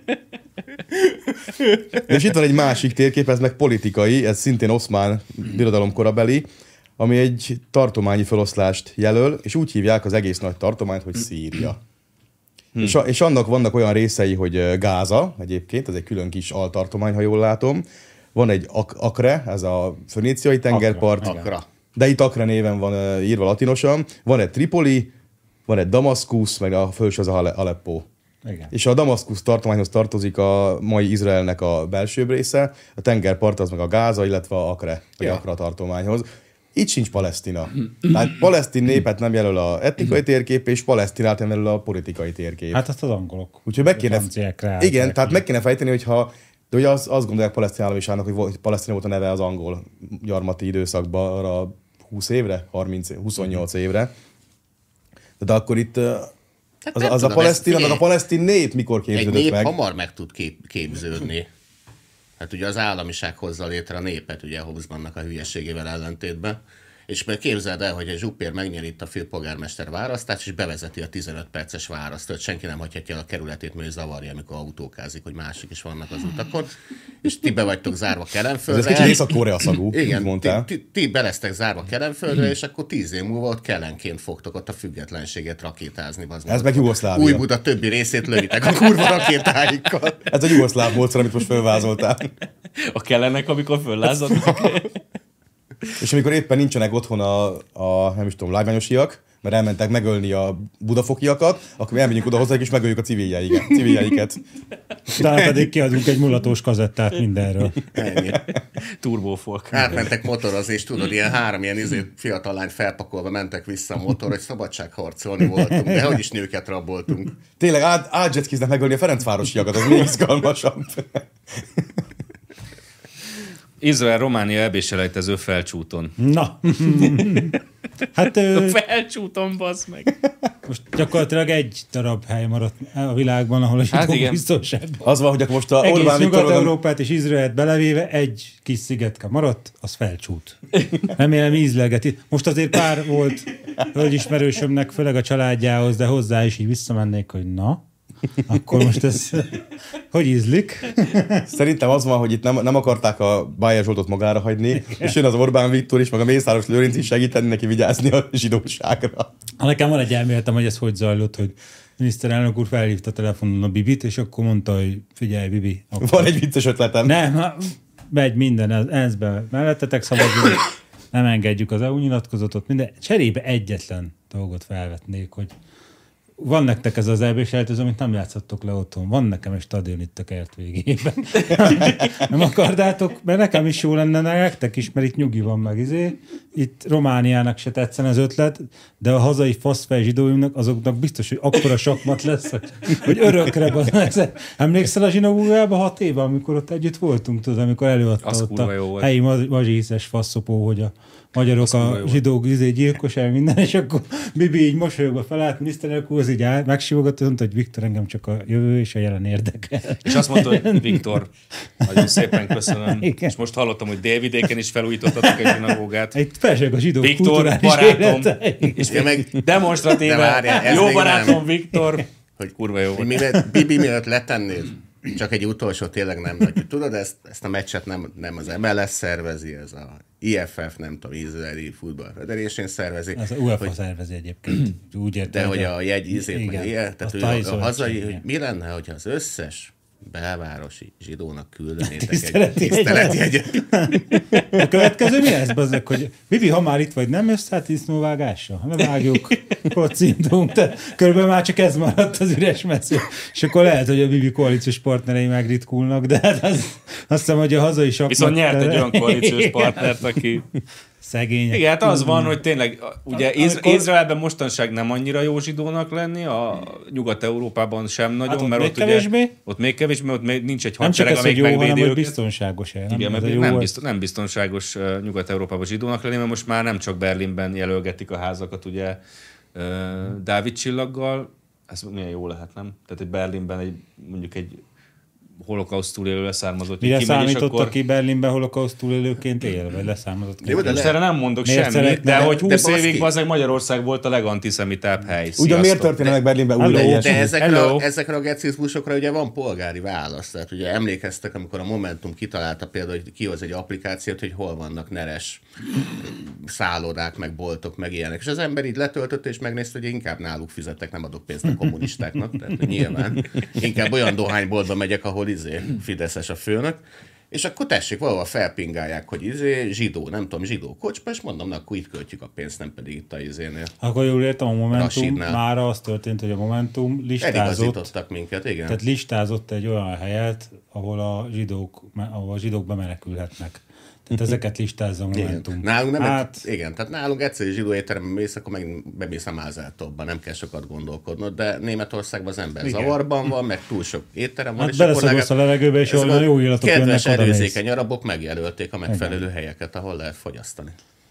Speaker 2: És itt van egy másik térkép, ez meg politikai, ez szintén oszmán birodalom korabeli, ami egy tartományi feloszlást jelöl, és úgy hívják az egész nagy tartományt, hogy Szíria. Hmm. És, a, és annak vannak olyan részei, hogy Gáza, egyébként, ez egy külön kis altartomány, ha jól látom. Van egy Ak- Akre, ez a föníciai tengerpart.
Speaker 4: Akra. Akra.
Speaker 2: De itt Akre néven van írva latinosan. Van egy Tripoli, van egy Damaszkusz, meg a felső az a Aleppo.
Speaker 3: Igen.
Speaker 2: És a Damaszkusz tartományhoz tartozik a mai Izraelnek a belsőbb része, a tengerpart az meg a Gáza, illetve a Akre, vagy ja. Akra tartományhoz. Itt sincs Palesztina. Tehát palesztin népet nem jelöl a etnikai térkép, és Palesztinát nem jelöl a politikai térkép.
Speaker 3: Hát azt az angolok.
Speaker 2: Úgyhogy meg kéne... Igen, tehát meg kéne fejteni, hogyha... De ugye az, azt gondolják palesztin államiságnak, hogy Palesztina volt a neve az angol gyarmati időszakban arra húsz évre, harminc, huszonnyolc évre. De akkor itt
Speaker 4: hát
Speaker 2: az, az a palesztin, az a palesztin nép mikor képződött
Speaker 4: egy nép
Speaker 2: meg?
Speaker 4: hamar meg tud kép, képződni. Hát ugye az államiság hozza létre a népet, ugye Hobbesbannak a hülyeségével ellentétben. És meg képzeld el, hogy egy zsupér megnyeri itt a főpolgármester választást, és bevezeti a tizenöt perces választót. Senki nem hagyhatja el a kerületét, mert ő zavarja, amikor autókázik, hogy másik is vannak az utakon. És ti be vagytok zárva Kelenföldre.
Speaker 2: Ez egy kicsit Észak-Korea szagú,
Speaker 4: igen,
Speaker 2: mondtál.
Speaker 4: Ti, ti, ti beleztek zárva Kelenföldre, és akkor tíz év múlva ott Kelenként fogtok ott a függetlenséget rakétázni.
Speaker 2: Ez meg Jugoszlávia.
Speaker 4: Új Buda többi részét lövitek a kurva rakétáikkal.
Speaker 2: Ez a jugoszláv módszer, amit most fölvázoltál.
Speaker 1: A Kelenek, amikor föllázadnak.
Speaker 2: És amikor éppen nincsenek otthon a, a nem is tudom, lágványosiak, mert elmentek megölni a budafokiakat, akkor mi elmegyünk oda hozzá, és megöljük a civiljeiket. civiljeiket.
Speaker 3: Utána pedig kiadunk egy mulatós kazettát mindenről.
Speaker 4: Ennyi.
Speaker 1: Turbófolk.
Speaker 4: Átmentek motorozni, és tudod, ilyen három ilyen izé, fiatal lány felpakolva mentek vissza a motor, hogy szabadságharcolni voltunk, de hogy is nőket raboltunk.
Speaker 2: Tényleg át, átjetskiznek megölni a Ferencvárosiakat, az még izgalmasabb.
Speaker 1: Izrael-Románia é bé-selejtező felcsúton.
Speaker 3: Na. Hát, ö...
Speaker 1: felcsúton, bazd meg.
Speaker 3: Most gyakorlatilag egy darab hely maradt a világban, ahol a zsidók hát biztonságban.
Speaker 2: Az van, hogy akkor most a
Speaker 3: egész
Speaker 2: Orbán
Speaker 3: Nyugat-Európát és Izraelt belevéve egy kis szigetke maradt, az felcsút. Remélem ízlelgeti. Most azért pár volt hölgyismerősömnek, főleg a családjához, de hozzá is így visszamennék, hogy na, akkor most ez hogy ízlik?
Speaker 2: Szerintem az van, hogy itt nem, nem akarták a Bayer Zsoltot magára hagyni, és jön az Orbán Viktor is, meg a Mészáros Lőrinc is segíteni neki vigyázni a zsidóságra.
Speaker 3: Nekem van egy elméletem, hogy ez hogy zajlott, hogy miniszterelnök úr felhívta telefonon a Bibit, és akkor mondta, hogy figyelj, Bibi. Akkor...
Speaker 2: Van egy vicces ötletem.
Speaker 3: Nem, megy minden, ENSZ-be mellettetek szavazni, nem engedjük az é u nyilatkozatot, minden. Cserébe egyetlen dolgot felvetnék, hogy van nektek ez az é bé-selejtező, amit nem játszottok le otthon. Van nekem egy stadion itt a kert végében. Nem akardátok? Mert nekem is jó lenne, nektek is, mert itt nyugi van meg. Izé. Itt Romániának se tetszen az ötlet, de a hazai faszfej zsidóimnak azoknak biztos, hogy akkora sakmat lesz, hogy, hogy örökre. Emlékszel a zsinagógába hat éve, amikor ott együtt voltunk, tudod, amikor előadta
Speaker 1: az
Speaker 3: ott a helyi mazsihiszes faszopó, hogy a magyarok az a zsidók izé, gyilkosság, minden, és akkor Bibi így mosolyogva felállt, miniszterelnök úr, az így áll, megsimogatott, mondta, hogy Viktor, engem csak a jövő és a jelen érdekel.
Speaker 1: És azt mondta, hogy Viktor, nagyon szépen köszönöm. Igen. És most hallottam, hogy Délvidéken is felújítottatok egy zsinagógát.
Speaker 3: Egy felsőleg a zsidók
Speaker 1: Viktor,
Speaker 3: kulturális
Speaker 1: barátom,
Speaker 3: élete.
Speaker 1: és meg demonstratíve, de jó barátom, nem. Viktor, hogy kurva jó volt.
Speaker 4: Mi, Bibi miatt letennéd? Csak egy utolsó, tényleg nem nagy. Tudod, ezt, ezt a meccset nem, nem az em el es szervezi, ez a i ef ef, nem tudom, Izraeli Football Federation szervezi.
Speaker 3: Ez a u ef a hogy, szervezi egyébként. Úgy érte,
Speaker 4: de hogy a jegy ízét, meg ilyen, tehát a, a, a hazai, hogy mi lenne, hogyha az összes belvárosi zsidónak küldenétek egy tiszteletjegyet.
Speaker 3: A következő mi lesz, bazdek, hogy Bibi, ha már itt vagy, nem jössz, hát disznóvágásra. Ha nem vágjuk, kocintunk. Körülbelül már csak ez maradt az üres mező. És akkor lehet, hogy a Bibi koalíciós partnerei megritkulnak, de hát az, azt hiszem, hogy a hazai sakmat...
Speaker 1: Viszont nyert egy olyan koalíciós partnert, aki
Speaker 3: Szegények.
Speaker 1: Igen, hát az van, hogy tényleg, ugye Izra- amikor... Izraelben mostanság nem annyira jó zsidónak lenni, a Nyugat-Európában sem nagyon, hát ott mert ott kevésbé. Ugye, ott még kevésbé, mert ott még nincs egy hadsereg, amelyik megvédi őket. Nem csak ez, hogy jó, hanem biztonságos.
Speaker 3: Nem,
Speaker 1: igen, mert nem, biztos, nem biztonságos Nyugat-Európában zsidónak lenni, mert most már nem csak Berlinben jelölgetik a házakat, ugye Dávid csillaggal, ez milyen jó lehet, nem? Tehát egy Berlinben egy, mondjuk egy holokauszt túlélő leszármazott.
Speaker 3: Mire számított, akkor... aki Berlinben holokauszt túlélőként él, vagy leszármazott?
Speaker 1: Jó, de most erre nem mondok miért semmit, szeretne, de hogy húsz de évig az Magyarország volt a legantiszemitább hely.
Speaker 2: Ugye miért történnek Berlinben új
Speaker 4: legyes? De ezekre a, ezekre a gecizmusokra ugye van polgári válasz. Tehát ugye emlékeztek, amikor a Momentum kitalálta például, hogy kihoz egy applikációt, hogy hol vannak neres szállodák, meg boltok, meg ilyenek. És az ember így letöltött, és megnézte, hogy inkább náluk fizettek, nem adok pénzt a kommunistáknak. Tehát nyilván inkább olyan dohányboltba megyek, ahol izé fideszes a főnök, és akkor tessék, valahol felpingálják, hogy izé zsidó, nem tudom, zsidó kocsma, és mondom, na, akkor itt költjük a pénzt, nem pedig itt a izénél.
Speaker 3: Akkor jól értem, a Momentum már az történt, hogy a Momentum listázott.
Speaker 4: minket, igen.
Speaker 3: Tehát listázott egy olyan helyet, ahol a zsidók, ahol a zsidók bemenekülhetnek. Tehát ezeket listázza a Momentum.
Speaker 4: Igen. Nálunk nem hát... egy, igen, tehát nálunk egyszerű zsidó étteremben mész, akkor meg bemész a Mázártobba, nem kell sokat gondolkodnod, de Németországban az ember igen. zavarban van, meg túl sok étterem van.
Speaker 3: Hát beleszagolsz a levegőbe, és olyan jó illatok jönnek oda.
Speaker 4: Kedves erőzékeny arabok megjelölték a megfelelő igen. helyeket, ahol lehet fogyasztani.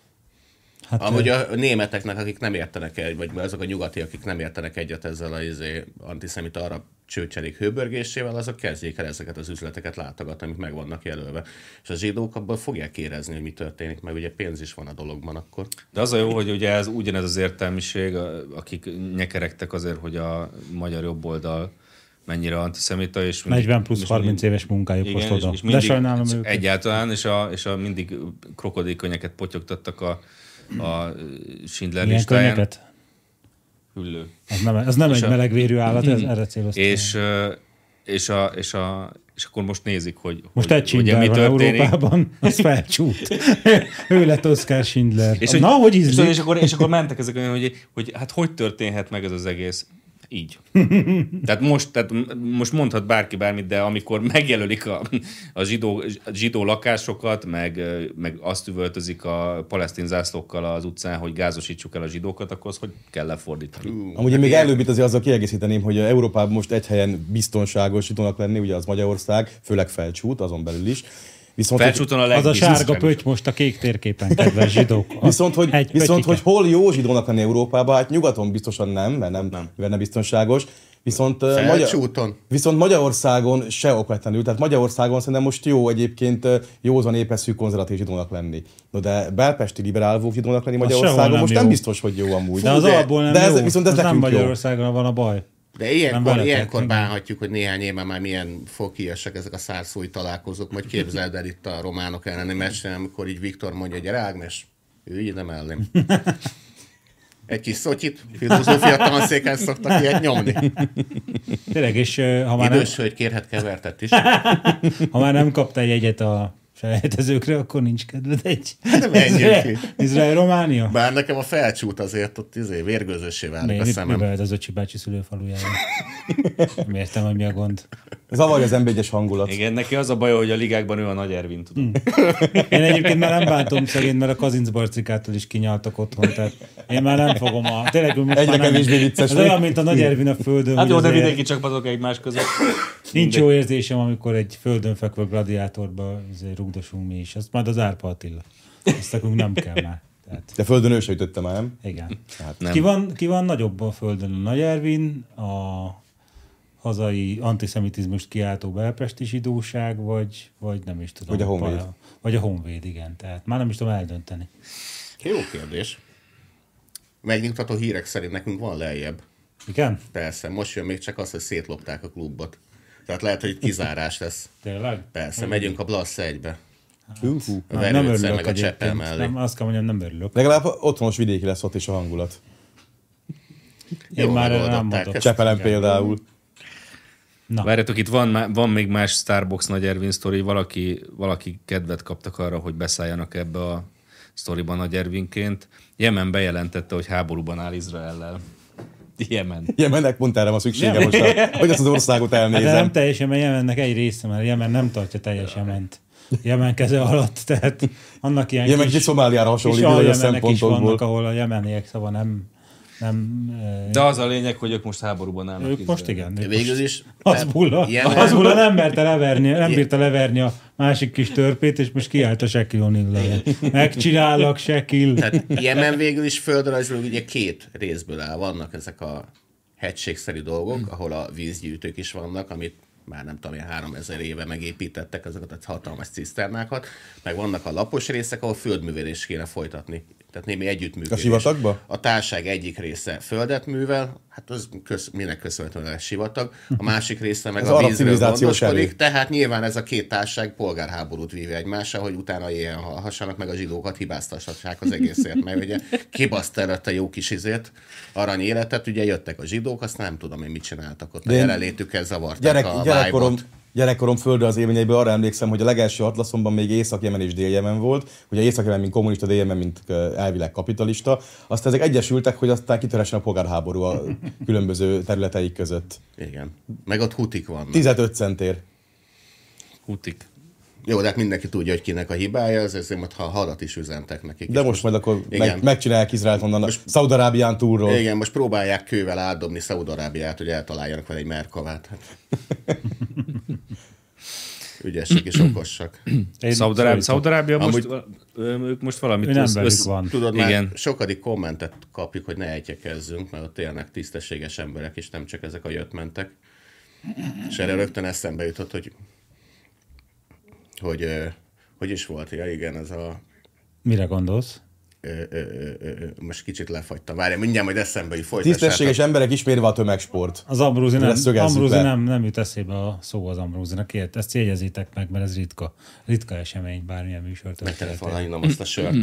Speaker 4: Hát amúgy a németeknek, akik nem értenek egy, vagy azok a nyugati, akik nem értenek egyet ezzel az izé, antiszemita arab csőcselék hőbörgésével, azok kezdjék el ezeket az üzleteket látogatni, amik meg vannak jelölve. És a zsidók abból fogják érezni, hogy mi történik, mert ugye pénz is van a dologban akkor.
Speaker 1: De az a jó, hogy ugye ez ugyanez az értelmiség, akik nyekeregtek azért, hogy a magyar jobboldal mennyire antiszemita, és mindig,
Speaker 3: negyven plusz harminc éves munkájuk most oda.
Speaker 1: És mindig, de sajnálom őket. Egyáltalán, és a, és a mindig krokodilkönnyeket potyogtattak a a Schindler
Speaker 3: milyen
Speaker 1: listáján.
Speaker 3: Könnyeket?
Speaker 1: Hüllő.
Speaker 3: Az nem, az nem egy a, melegvérű állat, ez erre céloztam.
Speaker 1: És, és, a, és, a, és akkor most nézik, hogy,
Speaker 3: most
Speaker 1: hogy
Speaker 3: egy Schindler van Európában, ez felcsút. Ő lett Oskar Schindler.
Speaker 1: És,
Speaker 3: Na,
Speaker 1: hogy,
Speaker 3: hogy
Speaker 1: ízlik? És akkor, és akkor mentek ezek, hogy, hogy hát hogy történhet meg ez az egész? Így. Tehát most, tehát most mondhat bárki bármit, de amikor megjelölik a, a, zsidó, a zsidó lakásokat, meg, meg azt üvöltözik a palesztin zászlókkal az utcán, hogy gázosítsuk el a zsidókat, akkor az hogy kell lefordítani?
Speaker 2: Uh, Amúgy én még előbb itt azért azzal kiegészíteném, hogy Európában most egy helyen biztonságos zsidónak lenni, ugye az Magyarország, főleg Felcsút, azon belül is.
Speaker 1: Viszont, Felcsúton a
Speaker 3: az a sárga pötty most a kék térképen, kedves zsidók.
Speaker 2: Viszont, hogy, viszont hogy hol jó zsidónak lenni Európában, hát nyugaton biztosan nem, mert nem, nem. Mert nem biztonságos. Viszont, Magyar, viszont Magyarországon se okvetlenül, tehát Magyarországon szerintem most jó egyébként józan épeszű konzervatív zsidónak lenni. No, de belpesti liberálvók zsidónak lenni Magyarországon nem most jó. Nem biztos, hogy jó amúgy.
Speaker 3: De az de, alapból nem
Speaker 2: de
Speaker 3: jó.
Speaker 2: Ez, viszont ez, ez
Speaker 3: nem Magyarországon jó. Van a baj.
Speaker 4: De ilyenkor, ilyenkor bánhatjuk, hogy néhány éve már milyen foghíresek ezek a szárszói találkozók, majd képzeld el itt a románok elleni meccsen, amikor így Viktor mondja, gyere Ágnes, ülj ide mellém. Egy kis szotyit, filozófia tanszéken szoktak ilyet nyomni.
Speaker 3: Tényleg, és ha már
Speaker 4: idős nem... hölgy kérhet kevertet is.
Speaker 3: Ha már nem kaptál jegyet a selejtezőkre, akkor nincs kedved egy.
Speaker 4: Nem menjünk ki.
Speaker 3: Izrael-Románia?
Speaker 4: Bár nekem a Felcsút azért ott izé vérgőzössé válik a szemem.
Speaker 3: Mi az Öcsi bácsi szülőfalujára? Nem értem, hogy mi a gond.
Speaker 2: Zavarja az em bé egyes hangulat.
Speaker 1: Igen, neki az a baj, hogy a ligákban ő a Nagy Ervin, tudom. Hmm.
Speaker 3: Én egyébként már nem bántom szegényt, mert a Kazincbarcikától is kinyaltak otthon, tehát én már nem fogom a... Tényleg, most
Speaker 2: egyre kevésbé vicces.
Speaker 3: Ez olyan, mint a Nagy Ervin a földön.
Speaker 1: Hát jó, de vidéki csak bazok egymás között.
Speaker 3: Nincs jó érzésem, amikor egy földön fekvő gladiátorba rugdosunk mi is. Azt majd az Árpa Attila. Ezt nekünk nem kell már. Tehát...
Speaker 2: De földön ő se ütötte már, nem?
Speaker 3: Igen. Hát nem. Ki, van, ki van nagyobb a földön? A Nagy Ervin, a hazai antiszemitizmust kiáltó belpesti zsidóság, vagy, vagy nem is tudom.
Speaker 2: Vagy a Honvéd.
Speaker 3: Vagy a Honvéd, igen. Tehát már nem is tudom eldönteni.
Speaker 4: Jó kérdés. Megnyugtató hírek szerint nekünk van lejjebb.
Speaker 3: Igen?
Speaker 4: Persze. Most jön még csak az, hogy szétlopták a klubot. Tehát lehet, hogy itt kizárás lesz.
Speaker 3: Tényleg?
Speaker 4: Persze. Megyünk a Blassz egybe.
Speaker 3: Uh-huh.
Speaker 4: A Verőccel meg a Csepel mellé.
Speaker 3: Nem, azt kell mondjam, nem örülök.
Speaker 2: Legalább otthonos vidéki lesz ott is a hangulat.
Speaker 3: Én Jó, már nem mondok.
Speaker 2: Csepelen például.
Speaker 1: Na. Várjátok, itt van, van még más Starbucks Nagy Ervin sztori, valaki, valaki kedvet kaptak arra, hogy beszálljanak ebbe a sztoriban Nagy Ervinként. Jemen bejelentette, hogy háborúban áll Izraellel. Jemen.
Speaker 2: Jemennek pont erre van szüksége most, hogy azt az országot elnézem.
Speaker 3: Hát nem teljesen, mert Jemennek egy része, mert Jemen nem tartja teljes Jement. Jemen keze alatt, tehát annak ilyen
Speaker 2: Jemen
Speaker 3: kis...
Speaker 2: Szomáliára hasonlít bizonyos szempontokból.
Speaker 3: Is vannak, ahol a jemeniek szava nem... nem
Speaker 1: de az a lényeg, hogy ők most háborúban állnak.
Speaker 3: Ők most igen. Ők
Speaker 4: Végül
Speaker 3: most
Speaker 4: is...
Speaker 3: Hezbollah Jemen... nem merte leverni, nem bírta leverni a másik kis törpét, és most kiállt a Shaquille O'Neal. Megcsinálok, Shaquille.
Speaker 4: Tehát Jemen végül is földrajzról ugye két részből áll. Vannak ezek a hegységszerű dolgok, ahol a vízgyűjtők is vannak, amit már nem tudom, háromezer éve megépítettek azokat a hatalmas ciszternákat, meg vannak a lapos részek, ahol földművelést kéne folytatni. Tehát némi együttműködés.
Speaker 2: A sivatagba?
Speaker 4: A társaság egyik része földet művel, hát az köz, minek köszönhetően lesz sivatag, a másik része meg a vízről gondoskodik, tehát nyilván ez a két társaság polgárháborút vívja egymással, hogy utána ilyen hassanak meg a zsidókat hibáztassák az egészért, mert ugye kibaszta előtt a jó kis izét, arany életet, ugye jöttek a zsidók, azt nem tudom én mit csináltak ott, a jelenlétükkel zavarták gyerek, a vibe-ot.
Speaker 2: Gyerekkorom földrajz élményeiből arra emlékszem, hogy a legelső atlaszomban még Észak-Jemen és Dél-Jemen volt. Ugye Észak-Jemen, mint kommunista, Dél-Jemen, mint elvileg kapitalista. Aztán ezek egyesültek, hogy aztán kitöressen a polgárháború a különböző területeik között.
Speaker 4: Igen. Meg ott hutik vannak.
Speaker 2: tizenöt centér.
Speaker 1: Hutik.
Speaker 4: Jó, de hát mindenki tudja, hogy kinek a hibája, ezért majd ha hadat is üzentek nekik.
Speaker 2: De most majd akkor meg, megcsinálják Izraelt onnan Szaúd-Arábián túlról.
Speaker 4: Igen, most próbálják kővel átdobni Szaúd-Arábiát, hogy eltaláljanak vele egy Merkavát. Ügyesek és okosak.
Speaker 1: Szaúd-Arábia most, ők most valamit
Speaker 3: össz, össz,
Speaker 4: van. Tudod, igen. Már sokadik kommentet kapjuk, hogy ne ejtjekezzünk, mert ott élnek tisztességes emberek, és nem csak ezek a jöttmentek. És erre rögtön eszembe jutott, hogy hogy, hogy is volt, ja igen, ez a...
Speaker 3: Mire gondolsz?
Speaker 4: Ö, ö, ö, ö, most kicsit lefagytam. Várjál, mindjárt majd eszembe, hogy folytassák.
Speaker 2: Tisztességes emberek ismérve a tömegsport.
Speaker 3: Az Ambrózi nem, Ambrózi nem, nem jut eszébe a szó az Ambrózinak. Ezt jegyezzétek meg, mert ez ritka, ritka esemény, bármilyen műsort.
Speaker 4: Megtelefonálnom azt a sört.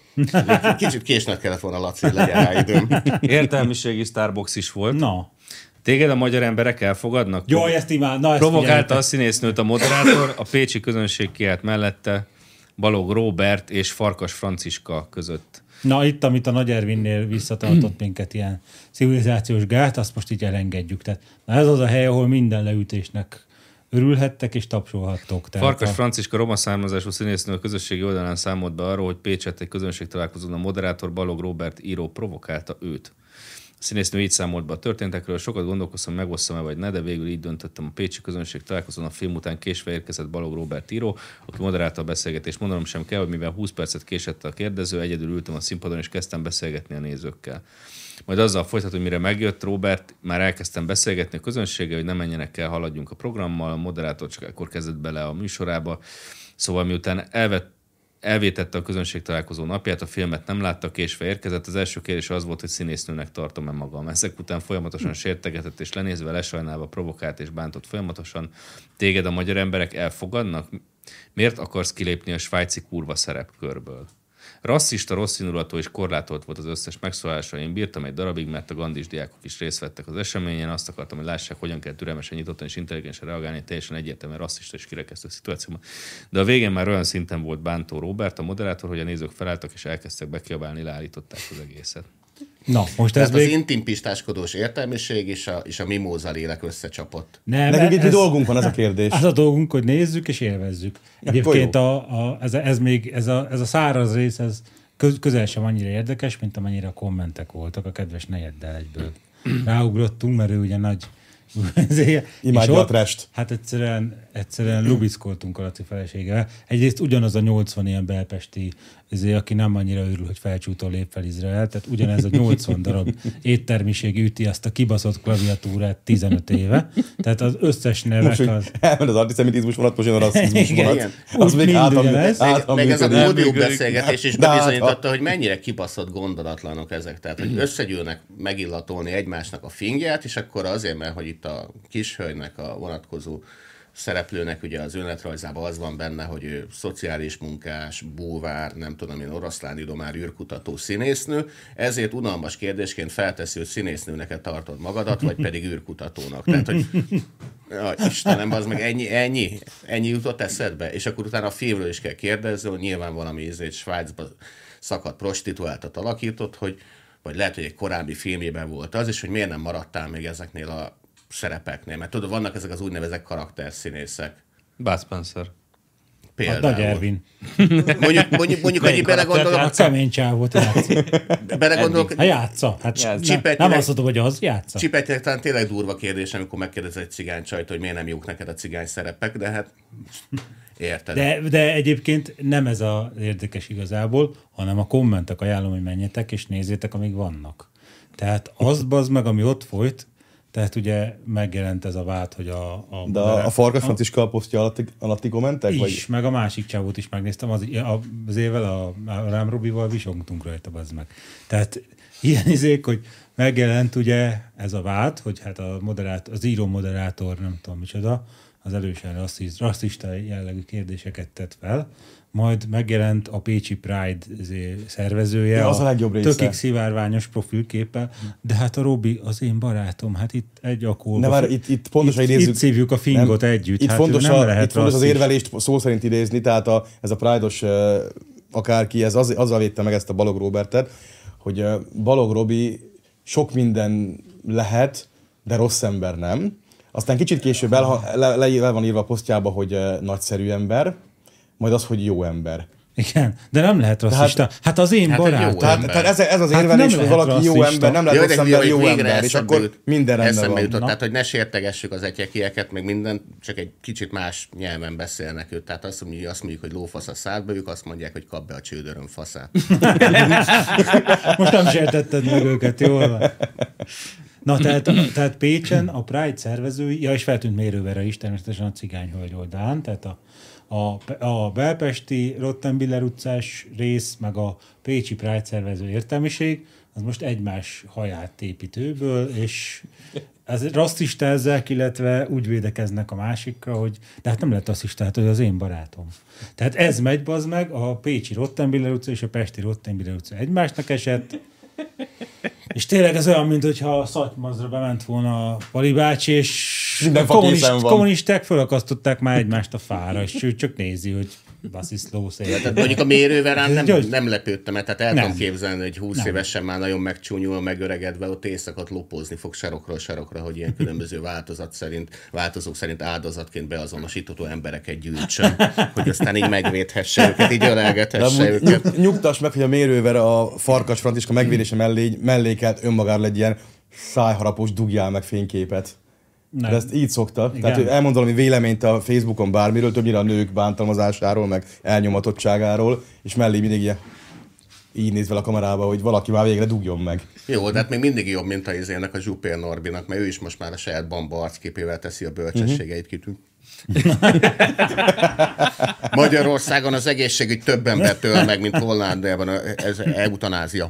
Speaker 4: Kicsit késnek kellett volna, Laci, legyen rá időm.
Speaker 1: Értelmiségi Starbucks is volt.
Speaker 3: Na.
Speaker 1: Téged a magyar emberek elfogadnak?
Speaker 3: Jó, ezt imád. Na, ezt
Speaker 1: provokálta a színésznőt a moderátor, a pécsi közönség kiállt mellette Balog Róbert és Farkas Franciska között.
Speaker 3: Na itt, amit a Nagy Ervinnél visszatartott minket ilyen civilizációs gát, azt most így elengedjük. Tehát, na ez az a hely, ahol minden leütésnek örülhettek és tapsolhattok. Tehát
Speaker 1: Farkas
Speaker 3: a...
Speaker 1: Franciska roma származású színésznő a közösségi oldalán számolt be arról, hogy Pécsett egy közönség találkozón a moderátor Balog Róbert író provokálta őt. A színésznő így számolt be a történtekről, sokat gondolkoztam, megosszam-e vagy ne, de végül így döntöttem. A pécsi közönség találkozón a film után késve érkezett Balog Róbert író, aki moderálta a beszélgetést. Mondanom sem kell, hogy mivel húsz percet késett a kérdező, egyedül ültem a színpadon és kezdtem beszélgetni a nézőkkel. Majd azzal folytat, hogy mire megjött Róbert, már elkezdtem beszélgetni a közönséggel, hogy ne menjenek el, haladjunk a programmal, a moderátor csak akkor kezdett bele a műsorába. Szóval miután elvett elvétette a közönség találkozó napját, a filmet nem látta, késve érkezett. Az első kérdés az volt, hogy színésznőnek tartom-e magam. Ezek után folyamatosan sértegetett és lenézve, lesajnálva, provokált és bántott folyamatosan. Téged a magyar emberek elfogadnak? Miért akarsz kilépni a svájci kurva szerepkörből? Rasszista, rosszindulatú és korlátolt volt az összes megszólalása. Én bírtam egy darabig, mert a gandis diákok is részt vettek az eseményen. Azt akartam, hogy lássák, hogyan kell türelmesen, nyitottan és intelligensen reagálni teljesen egyértelműen rasszista és kirekesztő szituációban. De a végén már olyan szinten volt bántó Róbert, a moderátor, hogy a nézők felálltak és elkezdtek bekiabálni, leállították az egészet.
Speaker 3: Na, most
Speaker 4: Tehát
Speaker 3: ez
Speaker 4: az
Speaker 3: még...
Speaker 4: intimpistáskodós értelmiség és a, és a mimóza lélek összecsapott.
Speaker 2: Nem, nekünk itt ez... dolgunk van, ez a kérdés.
Speaker 3: Az a dolgunk, hogy nézzük és élvezzük. Egyébként a, a, ez, ez még, ez a, ez a száraz rész, ez közel sem annyira érdekes, mint amennyire a kommentek voltak a kedves negyeddel egyből. Ráugrottunk, mert ő ugye nagy...
Speaker 2: Imádja a trest.
Speaker 3: Hát egyszerűen, egyszerűen lubickoltunk a Laci feleségével. Egyrészt ugyanaz a nyolcvan ilyen belpesti, ezért, aki nem annyira örül, hogy felcsútól lép fel Izrael, tehát ugyanez a nyolcvan darab éttermiség üti azt a kibaszott klaviatúrát tizenöt éve. Tehát az összes nevek most, az...
Speaker 2: Elment az antiszemitizmus vonat, most jön a rasszizmus vonat.
Speaker 3: Az még átam,
Speaker 2: átam
Speaker 4: meg ez a pódium beszélgetés is bebizonyította, hogy mennyire kibaszott gondolatlanok ezek. Tehát, hogy összegyűlnek megillatolni egymásnak a fingját, és akkor azért, mert hogy itt a kishölgynek a vonatkozó szereplőnek ugye az önéletrajzában az van benne, hogy ő szociális munkás, búvár, nem tudom én, oroszlán idomár, űrkutató, színésznő, ezért unalmas kérdésként felteszi, hogy színésznőnek tartod magadat, vagy pedig űrkutatónak. Tehát, hogy ja, Istenem, az meg ennyi, ennyi, ennyi jutott eszedbe, és akkor utána a filmről is kell kérdezni, hogy nyilván valami ízét Svájcba szakadt prostituáltat alakított, hogy vagy lehet, hogy egy korábbi filmjében volt az, és hogy miért nem maradtál még ezeknél a szerepeknél, mert tudod, vannak ezek az úgynevezett karakterszínészek.
Speaker 1: Bud Spencer.
Speaker 3: Például. A Nagy Ervin.
Speaker 4: Mondjuk, mondjuk, mondjuk annyi belegondolok.
Speaker 3: A kemény csávot játszik.
Speaker 4: Belegondolok.
Speaker 3: Hát játsza. Hát Csipetileg, nem azt mondom, hogy az játsza.
Speaker 4: Csipetileg talán tényleg durva kérdés, amikor megkérdez egy cigány csajt, hogy miért nem jók neked a cigány szerepek, de hát érted.
Speaker 3: De, de egyébként nem ez az érdekes igazából, hanem a kommentek, ajánlom, hogy menjetek és nézzétek, amíg vannak. Tehát az bazd meg, ami ott folyt, tehát ugye megjelent ez a vád, hogy a... a
Speaker 2: De a, a Farkas Franciska a posztja alatti, alatti kommentek?
Speaker 3: Is,
Speaker 2: vagy?
Speaker 3: meg a másik csávót is megnéztem, az, az évvel a, a Rám Robival visongtunk rajta, bazd meg. Tehát ilyen izék, hogy megjelent ugye ez a vád, hogy hát a moderátor, az író moderátor, nem tudom micsoda, az elősen rasszist, rasszista jellegű kérdéseket tett fel, majd megjelent a Pécsi Pride szervezője,
Speaker 2: ja, az a, a legjobb része.
Speaker 3: Tökig szivárványos profilképpel, de hát a Robi az én barátom, hát itt egy akolba.
Speaker 2: Már itt, itt pontosan
Speaker 3: itt,
Speaker 2: idézzük.
Speaker 3: Itt szívjuk a fingot nem, együtt.
Speaker 2: Itt
Speaker 3: hát
Speaker 2: fontos,
Speaker 3: nem
Speaker 2: a,
Speaker 3: lehet
Speaker 2: itt fontos az érvelést szó szerint idézni, tehát a, ez a Pride-os uh, akárki, ez az, azzal védte meg ezt a Balog Robertet, hogy uh, Balog Robi sok minden lehet, de rossz ember nem. Aztán kicsit később el, le, le, le van írva a posztjába, hogy uh, nagyszerű ember, majd az, hogy jó ember.
Speaker 3: Igen, de nem lehet rasszista. Hát, hát az én hát barátom.
Speaker 2: Tehát, tehát ez, ez az érvelés, hát hogy valaki rasszista. Jó ember, nem lehet rossz ember, jó ember, és akkor minden rendben van.
Speaker 4: Jutott, tehát, hogy ne sértegessük az etyekieket, meg minden, csak egy kicsit más nyelven beszélnek őt. Tehát azt mondjuk, azt mondjuk hogy lófasz a szádba, ők azt mondják, hogy kap be a csődöröm faszát.
Speaker 3: Most nem sértetted meg őket, jól van. Na, tehát, tehát Pécsen a Pride szervezői, ja, és feltűnt Mérőverre is, természetesen a Cigányhölgy oldalán, tehát a A, a belpesti Rottenbiller utcás rész, meg a pécsi Pride szervező értelmiség, az most egymás haját építőből, és ez rasszista ezek, illetve úgy védekeznek a másikra, hogy de hát nem lehet rasszista, hát, hogy az én barátom. Tehát ez megy, bazd meg, a pécsi Rottenbiller utca és a pesti Rottenbiller utca egymásnak esett, és tényleg ez olyan, mintha a Szatymazra bement volna a Pali bácsi, és a kommunist, kommunisták felakasztották már egymást a fára, és ő csak nézi, hogy basziszló szépen.
Speaker 4: Ja, tehát mondjuk a Mérőverán nem, nem lepődtem, mert tehát el nem. tudom képzelni, hogy húsz nem. évesen már nagyon megcsúnyul, megöregedve, ott éjszakat lopózni fog sarokról sarokra, hogy ilyen különböző változat szerint, változók szerint áldozatként beazonosítható embereket gyűjtsön, hogy aztán így megvédhesse őket, így ölelgethesse őket.
Speaker 2: Nyugtass meg, hogy a Mérőver a Farkas Franciska megvédése mellé, mellékelt önmagára egy ilyen szájharapós dugjál meg fényképet. Nem. De ezt így szokta. Igen. Tehát elmond valami véleményt a Facebookon bármiről, többnyire a nők bántalmazásáról, meg elnyomatottságáról, és mellé mindig ilyen, így néz vele a kamerába, hogy valaki már végre dugjon meg.
Speaker 4: Jó, de hát még mindig jobb, mint a izének, a Zsupér Norbinak, mert ő is most már a saját Bamba arcképével teszi a bölcsességeit kitűnt. Magyarországon az egészségügy több embertől meg, mint Hollandiában, ez eutanázia.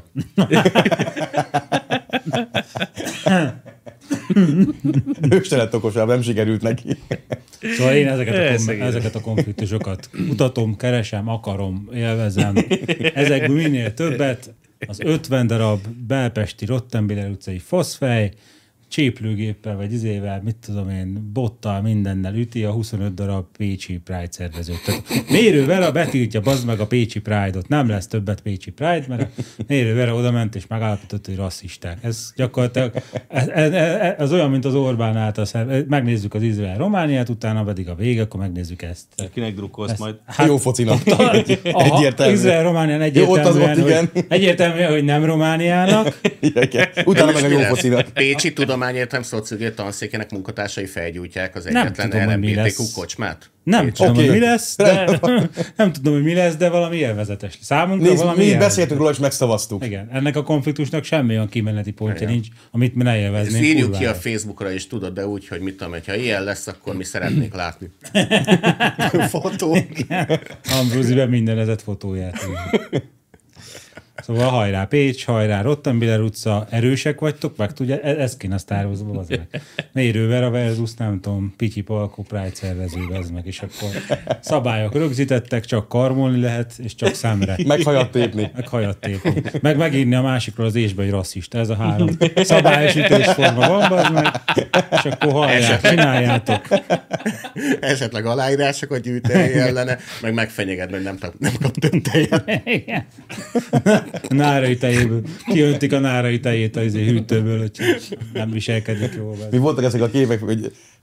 Speaker 2: Ő se lett okosabb, nem sikerült neki.
Speaker 3: Szóval én ezeket a, kom- ezeket a konfliktusokat mutatom, keresem, akarom, élvezem. Ezekből minél többet, az ötven darab belpesti Rottenbiller utcai foszfej, cséplőgéppel, vagy izével, mit tudom én, bottal, mindennel üti a huszonöt darab pécsi Pride szervezőt. Tehát Mérővera betiltja, bazd meg a pécsi Pride-ot. Nem lesz többet pécsi Pride, mert a Mérővera oda ment és megállapított, hogy rasszisták. Ez gyakorlatilag ez, ez, ez, ez olyan, mint az Orbán által szervez. Megnézzük az Izrael-Romániát, utána pedig a vége, akkor megnézzük ezt.
Speaker 1: Kinek drukkolsz majd?
Speaker 2: Hát, jó focinak.
Speaker 3: Egyértelmű. Izrael-Románián egyértelműen, hogy, egyértelműen, hogy nem Romániának.
Speaker 2: Utána meg a jó focinak.
Speaker 4: Pécsi Tudományegyetem Szociológiai Tanszékének munkatársai felgyújtják az egyetlen el em bé té kú kocsmát.
Speaker 3: Nem tudom, okay. hogy mi lesz, de nem tudom, hogy mi lesz, de valami élvezetes. Számunkra
Speaker 2: Nézd,
Speaker 3: valami
Speaker 2: mi beszéltünk róla, és megszavaztuk.
Speaker 3: Igen, ennek a konfliktusnak semmi olyan kimeneti pontja igen. nincs, amit mi ne élveznénk.
Speaker 4: Ezt írjuk ki a Facebookra is, tudod, de úgy, hogy mit tudom, hogyha ilyen lesz, akkor mi szeretnénk látni. Fotó.
Speaker 3: Ambróziben mindenezett fotóját. Szóval hajrá Pécs, hajrá Rottenbiller utca, erősek vagytok, meg tudja, ez kéne a Star Wars-ba, az meg. Mérővera versus, nem tudom, Pityi Palkó Pride szervező, az meg, és akkor szabályok rögzítettek, csak karmolni lehet, és csak szemre.
Speaker 2: Meg hajat tépni.
Speaker 3: Meg hajat tépni. Meg megírni a másikról az ésbe, hogy rasszista. Ez a három szabályosítésforma van, az meg, és akkor hajrá, csináljátok.
Speaker 4: Esetleg aláírásokat gyűjteni ellene, meg megfenyegetni, hogy nem, nem kap több tejet.
Speaker 3: Igen. Nárai tejéből. Kiöntik a nárai tejét az hűtőből, hogy nem viselkedik jól.
Speaker 2: Mi voltak ezek a képek, hogy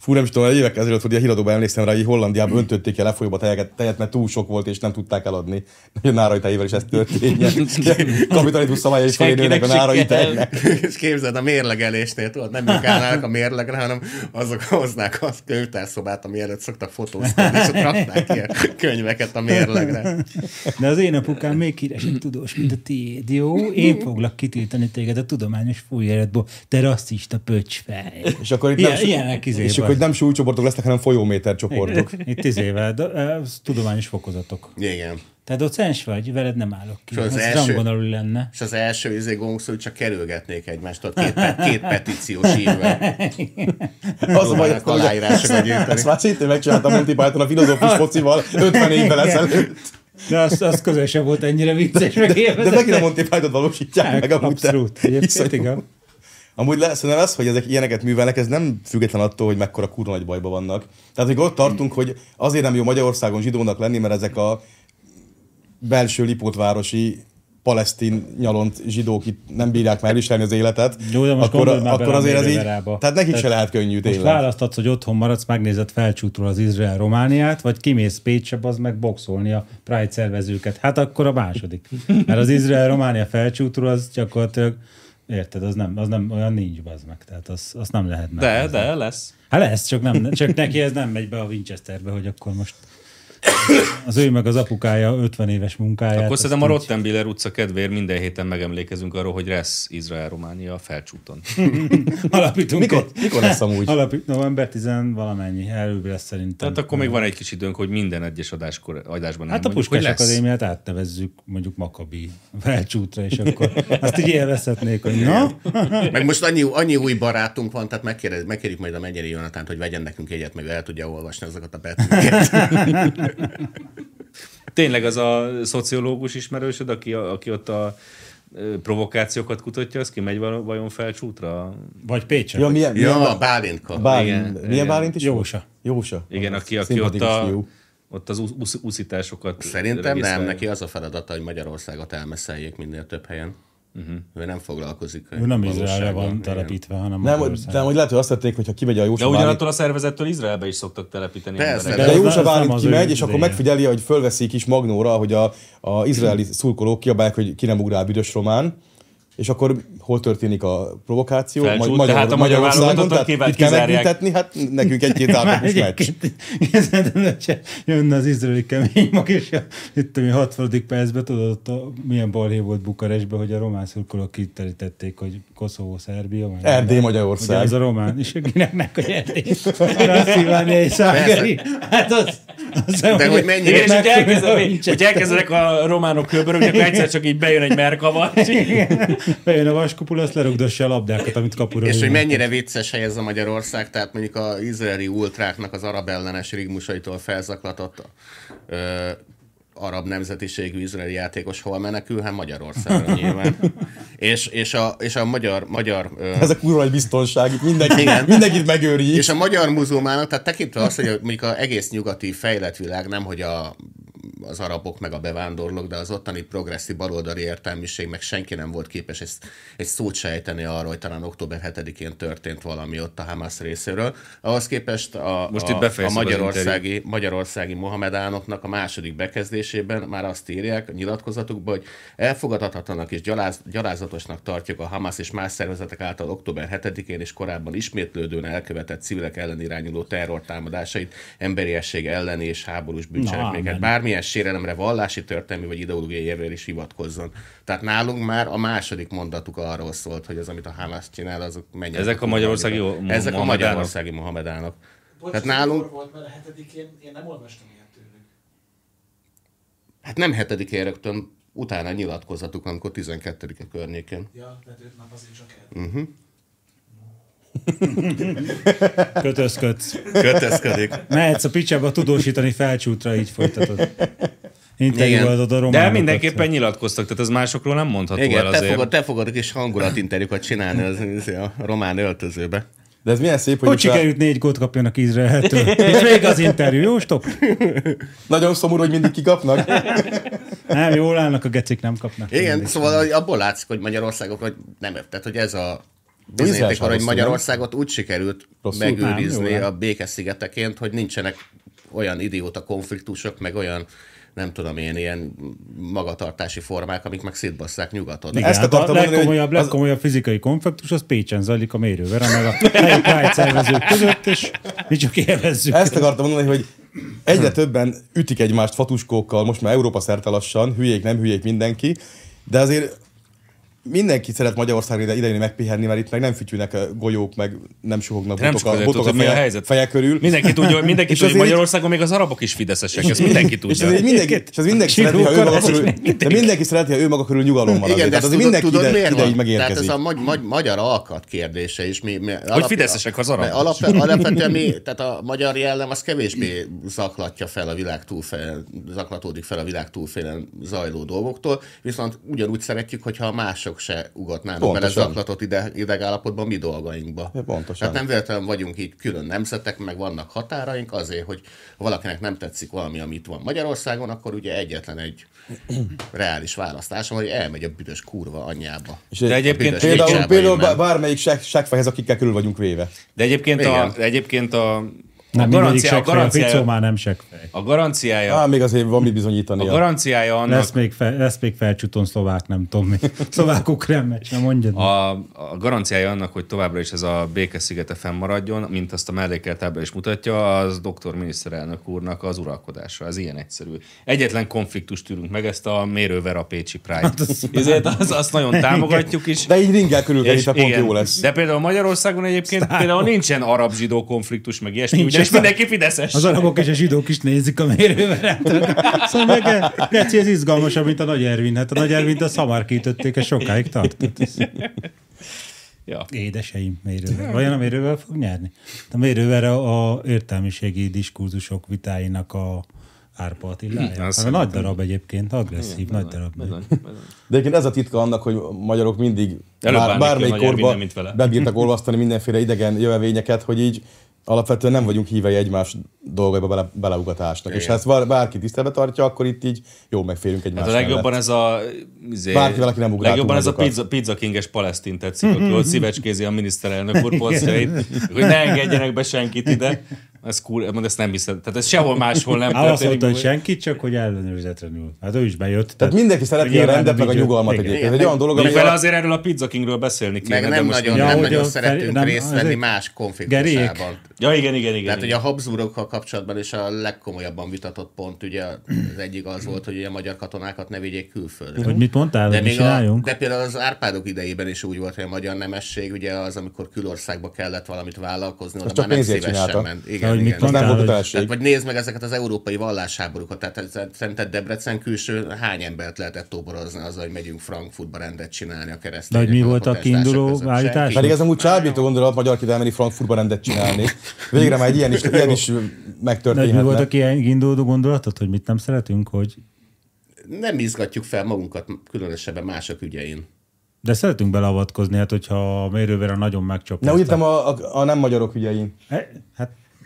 Speaker 2: Fú, nem is tudom, évekkel ezelőtt, hogy a híradóban emlékszem rá, hogy Hollandiában öntötték el lefolyóba tejet, tejet, mert túl sok volt, és nem tudták eladni. Nagyon nárai tejével is ez történjen. Kapitalizmus szabályai is felé a nárai tejnek.
Speaker 4: És képzeld, a mérlegelésnél, tudod, nem ők állnának a mérlegre, hanem azok hoznák a könyvtárszobát, ami előtt szoktak fotóztatni, és ott rakták ilyen könyveket a mérlegre.
Speaker 3: De az én apukám még híresebb tudós, mint a tiéd, jó? Én foglak kitiltani téged a tudományos fújjáratból, te rasszista pöcsfej.
Speaker 2: És akkor itt
Speaker 3: Ilyen,
Speaker 2: nem,
Speaker 3: ilyenek izéba.
Speaker 2: és akkor itt nem súlycsoportok lesznek, hanem folyóméter csoportok.
Speaker 3: Itt tíz éve, tudományos fokozatok.
Speaker 4: Igen.
Speaker 3: Tehát docens vagy, veled nem állok ki.
Speaker 4: Az
Speaker 3: az
Speaker 4: első,
Speaker 3: rangon alul lenne.
Speaker 4: És az első izé gongszó, hogy csak kerülgetnék egymást, ott két, pe, két petíciós írve.
Speaker 2: Az a baj,
Speaker 4: aláírásokat gyűjteni.
Speaker 2: ezt már szintén megcsinálta Monty Python a filozófus focival ötven évvel ezelőtt.
Speaker 3: De az, az közösen sem volt ennyire vicces, meg
Speaker 2: De megint a Monty Python valósítják meg.
Speaker 3: Abszolút. Egyébként igen.
Speaker 2: Amúgy le, szerintem az, hogy ezek ilyeneket művelnek, ez nem független attól, hogy mekkora kurva nagy bajban vannak. Tehát, hogy ott tartunk, hogy azért nem jó Magyarországon zsidónak lenni, mert ezek a belső lipótvárosi palesztin nyalont zsidók itt nem bírják már elismerni az életet,
Speaker 3: jó, de most
Speaker 2: akkor, akkor azért ez így,
Speaker 3: rába.
Speaker 2: tehát nekik tehát se lehet könnyű tényleg.
Speaker 3: Most választhatsz, hogy otthon maradsz, megnézed felcsútról az Izrael-Romániát, vagy kimész Pécsre, az meg boxolni a Pride szervezőket. Hát akkor a második. Mert az Izrael-Románia felcsútról az gyakorlatilag, érted, az nem, az nem olyan nincs, bazd meg. Tehát az, az nem lehet meg.
Speaker 1: De, de lesz.
Speaker 3: Hát lesz, csak, nem, csak neki ez nem megy be a Winchesterbe, hogy akkor most az ő meg az apukája ötven éves munkáját.
Speaker 1: Akkor szerintem a Rottenbiller utca kedvéért minden héten megemlékezünk arról, hogy lesz Izrael-Románia a felcsúton.
Speaker 3: Alapítunk
Speaker 2: Mikor,
Speaker 3: egy...
Speaker 2: mikor lesz amúgy?
Speaker 3: Alapít, november tíz valamennyi, előbb lesz szerintem.
Speaker 1: Tehát akkor még van egy kis időnk, hogy minden egyes adáskor, adásban nem
Speaker 3: hát a
Speaker 1: mondjuk,
Speaker 3: Puskás
Speaker 1: hogy lesz.
Speaker 3: Akadémiát átnevezzük mondjuk Makabi felcsútra, és akkor azt így élvezhetnék, hogy na?
Speaker 4: Meg most annyi, annyi új barátunk van, tehát megkérjük, megkérjük majd a Megyeri Jonatánt, hogy vegyen nekünk egyet, meg el tudja olvasni azokat a betűket.
Speaker 1: Tényleg az a szociológus ismerősöd, aki, aki ott a provokációkat kutatja, az ki megy vajon felcsútra?
Speaker 3: Vagy Pécsre.
Speaker 2: Ja, milyen,
Speaker 4: ja,
Speaker 2: milyen,
Speaker 4: Bálintka.
Speaker 2: Bálint,
Speaker 1: igen,
Speaker 2: milyen
Speaker 1: igen.
Speaker 2: Bálint is?
Speaker 3: Jósa.
Speaker 2: Jósa.
Speaker 1: Igen, aki, aki ott, a, ott az usz, uszításokat
Speaker 4: Szerintem nem, neki az a feladata, hogy Magyarországot elmeszeljék minél több helyen. Uh-huh. Ő nem foglalkozik.
Speaker 3: Ő nem Izraelre van telepítve, hanem
Speaker 2: nem, de hogy lehet, hogy azt tették, hogyha kimegy a Jósa
Speaker 1: De ugyanattól a szervezettől Izraelbe is szoktak telepíteni.
Speaker 4: Persze,
Speaker 2: de, de Jósa Bálint kimegy, és akkor megfigyeli, hogy fölveszi kis magnóra, hogy a, a izraeli szurkolók kiabálják, hogy ki nem ugrál büdös román, és akkor hol történik a provokáció?
Speaker 1: Felcsút,
Speaker 2: Magyar,
Speaker 1: tehát a
Speaker 2: Magyarországon, tehát
Speaker 1: itt
Speaker 2: itt kell megbüntetni, hát nekünk egy-két átlatos meccs.
Speaker 3: Jönne az izraeli kemény mag, és itt a hatvadik percben tudod, ott a, milyen balhé volt Bukarestben, hogy a román szurkolók kiterítették, hogy Koszovó, Szerbia.
Speaker 2: Erdély, Magyarország.
Speaker 3: Ugye ez a román, és kinek, hogy Erdély. Transzilvánia és Zágeri. Hát az... az
Speaker 4: de hogy mennyire...
Speaker 1: És hogy, elkezdenek, hogy elkezdenek a románok köbörögni, akkor egyszer csak így bejön egy Merkava.
Speaker 3: Bejön a vaskupul, azt lerugdossa a labdákat, amit kapura.
Speaker 4: És hogy mennyire vicces hely ez a Magyarország, tehát mondjuk az izraeli ultráknak az arab ellenes rigmusaitól felzaklatott ö, arab nemzetiségű izraeli játékos hol menekül? Hát Magyarországra nyilván. és, és, a, és a magyar... magyar ö...
Speaker 2: Ez a kurva egy biztonság, itt mindenki, mindenkit megőri.
Speaker 4: És a magyar muzulmánok, tehát tekintve azt, hogy mondjuk az egész nyugati fejlett világ, nem hogy a az arabok meg a bevándorlók, de az ottani progresszív baloldali értelmiség meg senki nem volt képes ezt, egy szót sejteni arról, hogy talán október hetedikén történt valami ott a Hamas részéről. Ahhoz képest a,
Speaker 1: Most
Speaker 4: a,
Speaker 1: itt
Speaker 4: a magyarországi, magyarországi mohamedánoknak a második bekezdésében már azt írják a nyilatkozatukban, hogy elfogadhatatlanak és gyaláz, gyalázatosnak tartjuk a Hamas és más szervezetek által október hetedikén és korábban ismétlődően elkövetett civilek ellen irányuló terrortámadásait, emberiesség elleni és háborús bűncselekményeket. Bármilyen sérelemre, vallási, történelmi vagy ideológiai érvére is hivatkozzon. Tehát nálunk már a második mondatuk arról szólt, hogy az, amit a Hamas csinál, azok menjenek.
Speaker 1: Ezek a magyarországi
Speaker 4: mo- Ezek a magyarországi mohamedánok. Tehát nálunk...
Speaker 7: volt, mert a hetedikén én nem olvastam ilyet tőlük.
Speaker 4: Hát nem hetedikén rögtön, utána nyilatkozatuk, amikor tizenkettedike környékén.
Speaker 7: Ja, tehát öt nap azért csak el. Uh-huh.
Speaker 3: Kötözködsz.
Speaker 4: Kötözködik.
Speaker 3: Mehetsz a picsába tudósítani felcsútra, így folytatod. Interjúolod a románokat.
Speaker 1: De mindenképpen nyilatkoztak, tehát ez másokról nem mondható
Speaker 4: igen,
Speaker 1: el azért.
Speaker 4: Te fogod, te fogod a kis hangulatinterjúkat csinálni az, az, a román öltözőbe.
Speaker 2: De ez milyen szép, hogy...
Speaker 3: Hogy sikerült négy gólt kapjanak Izraeltől. És még az interjú, jó, stop?
Speaker 2: Nagyon szomorú, hogy mindig kikapnak.
Speaker 3: Nem, jól állnak a gecik, nem kapnak.
Speaker 4: Igen, szóval abból látszik, hogy Magyarországok hogy nem, tehát hogy ez a bizonyíték arra, hogy Magyarországot úgy sikerült rosszul megőrizni a békeszigeteként, hogy nincsenek olyan idióta konfliktusok, meg olyan nem tudom én, ilyen magatartási formák, amik meg szétbasszák nyugatot.
Speaker 3: Igen, ezt a legkomolyabb, az... legkomolyabb fizikai konfliktus az Pécsen zajlik a mérővera, meg a helyi Pride szervezők között, és mi csak élvezzük.
Speaker 2: Ezt akartam mondani, hogy egyre többen ütik egymást fatuskókkal, most már Európa szerte lassan, hülyék, nem hülyék mindenki, de azért mindenki szeret Magyarországra idejönni megpihenni, mert itt meg nem fütyülnek a golyók, meg nem suhognak botok a, botok a, feje, a helyzet. feje körül.
Speaker 1: Mindenki tudja, hogy, mindenki tudja, hogy Magyarországon még az arabok is fideszesek, ezt mindenki tudja.
Speaker 2: És, mindenki, és az mindenki szereti, ha ő maga körül, de mindenki szereti, ha ő maga körül nyugalom marad.
Speaker 4: Igen, de
Speaker 2: ezt
Speaker 4: tudod,
Speaker 2: mindenki
Speaker 4: tudod,
Speaker 2: ide, ide így
Speaker 4: megérkezik. Tehát ez a
Speaker 2: magy-
Speaker 4: magy- magyar alkat kérdése is. Mi, mi,
Speaker 1: hogy fideszesek az arabok.
Speaker 4: Alap, alapvetően mi, tehát a magyar jellem az kevésbé zaklatja fel a világ túlfele, zaklatódik fel a világ túlfélen zajló dolgoktól, viszont ugyanúgy szeretjük, hogyha mások se ugatnak bele zaklatott ide, idegállapotban mi dolgainkba.
Speaker 2: Ja,
Speaker 4: tehát nem véletlenül vagyunk így külön nemzetek, meg vannak határaink azért, hogy ha valakinek nem tetszik valami, amit van Magyarországon, akkor ugye egyetlen egy reális választás, hogy elmegy a büdös kurva anyjába.
Speaker 1: De egyébként
Speaker 2: például, például bármelyik seggfejhez, akikkel körül vagyunk véve.
Speaker 1: De egyébként a, egyébként a
Speaker 3: Nem, a garancia, a garanciája, a már nem seggfej.
Speaker 1: A garanciája...
Speaker 2: Á, még azért van mit bizonyítani.
Speaker 1: A garanciája annak...
Speaker 3: Lesz még, fel, lesz még felcsúton szlovák, nem tudom mi. Szlovák ukrán meccs, nem mondjad.
Speaker 1: A, a garanciája annak, hogy továbbra is ez a békeszigete fennmaradjon, mint azt a mellékelt ábra is mutatja, az doktor miniszterelnök úrnak az uralkodása. Ez ilyen egyszerű. Egyetlen konfliktust tűrünk meg, ezt a mérővera Pécsi Pride. Ezért az, azt nagyon támogatjuk is.
Speaker 2: De így ringel körülkelítve pont jó lesz.
Speaker 1: De például Magyarországon egyébként Sztárok. például nincsen arab-zsidó konfliktus, meg ilyesmi, és mindenki fideszes.
Speaker 3: Az arabok és a zsidók is nézik a mérőverát. Szóval meg Geci, ez izgalmasabb, mint a Nagy Ervin. Hát a Nagy Ervint a szamárkítötték, és sokáig tartott.
Speaker 1: Ja.
Speaker 3: Édeseim, mérőver. Vajon a mérővel fog nyerni? A mérőver a, a értelmiségi diskurzusok vitáinak a Árpa Attilája. Hmm, nagy darab egyébként, agresszív, igen, nagy darab.
Speaker 2: Bezony, bezony. De egyébként ez a titka annak, hogy magyarok mindig bár, bármelyik korba bebírtak olvasztani mindenféle idegen jövevényeket, hogy így alapvetően nem vagyunk hívei egymás dolgaiba bele, beleugatásnak. Igen. És ha ezt bárki tisztelbe tartja, akkor itt így jól megférünk egymás
Speaker 1: hát a legjobban ez a... Izé,
Speaker 2: bárki valaki nem ugráltunk
Speaker 1: legjobban ez a pizza, pizza kinges Palesztin tetszik, aki ott szívecskézi a miniszterelnök úr posztjait, hogy ne engedjenek be senkit ide. Ez cool, ezt nem hiszem. Tehát ez sehol máshol nem
Speaker 3: történik. Azt mondta, hogy senkit, csak hogy ellenőrizetlenül. Hát ő is bejött. Tehát,
Speaker 2: tehát mindenki szereti a rendet, meg a nyugalmat egyébként. Ez egy olyan dolog,
Speaker 1: ami... Vele azért erről a Pizza Kingről beszélni kéne.
Speaker 4: Meg nem nagyon, nem nagyon szeretünk részt venni más konfliktusában.
Speaker 1: Ja, igen, igen, igen.
Speaker 4: Tehát ugye a Habsburgokkal kapcsolatban is a legkomolyabban vitatott pont, ugye az egyik az volt, hogy a magyar katonákat ne vigyék külföldre.
Speaker 3: Hogy mit mondtál,
Speaker 4: de,
Speaker 3: hogy még a,
Speaker 4: de például az Árpádok idejében is úgy volt, hogy a magyar nemesség, ugye az, amikor külországba kellett valamit vállalkozni, oda már nem szívesen ment. Igen, igen.
Speaker 2: Az nem volt
Speaker 4: tehát, vagy nézd meg ezeket az európai vallásháborúkat, tehát szerinted Debrecen külső hány embert lehetett toborozni azzal, hogy megyünk Frankfurtba rendet csinálni a keresztények.
Speaker 3: De hogy mi volt a kiinduló állítás?
Speaker 2: Pedig ez amúgy csábító gondolat, magyar kidelmeni Frankfurtba rendet csinálni. Végre már egy ilyen is, ilyen is megtörténhetne.
Speaker 3: De mi volt a kiinduló gondolatot, hogy mit nem szeretünk, hogy...
Speaker 4: Nem izgatjuk fel magunkat különösebben mások ügyein.
Speaker 3: De szeretünk beleavatkozni, hát hogyha a mérővera nagyon megcsapja.
Speaker 2: Ne úgy írtam a, a, a nem magyarok ügyein.
Speaker 3: Hát...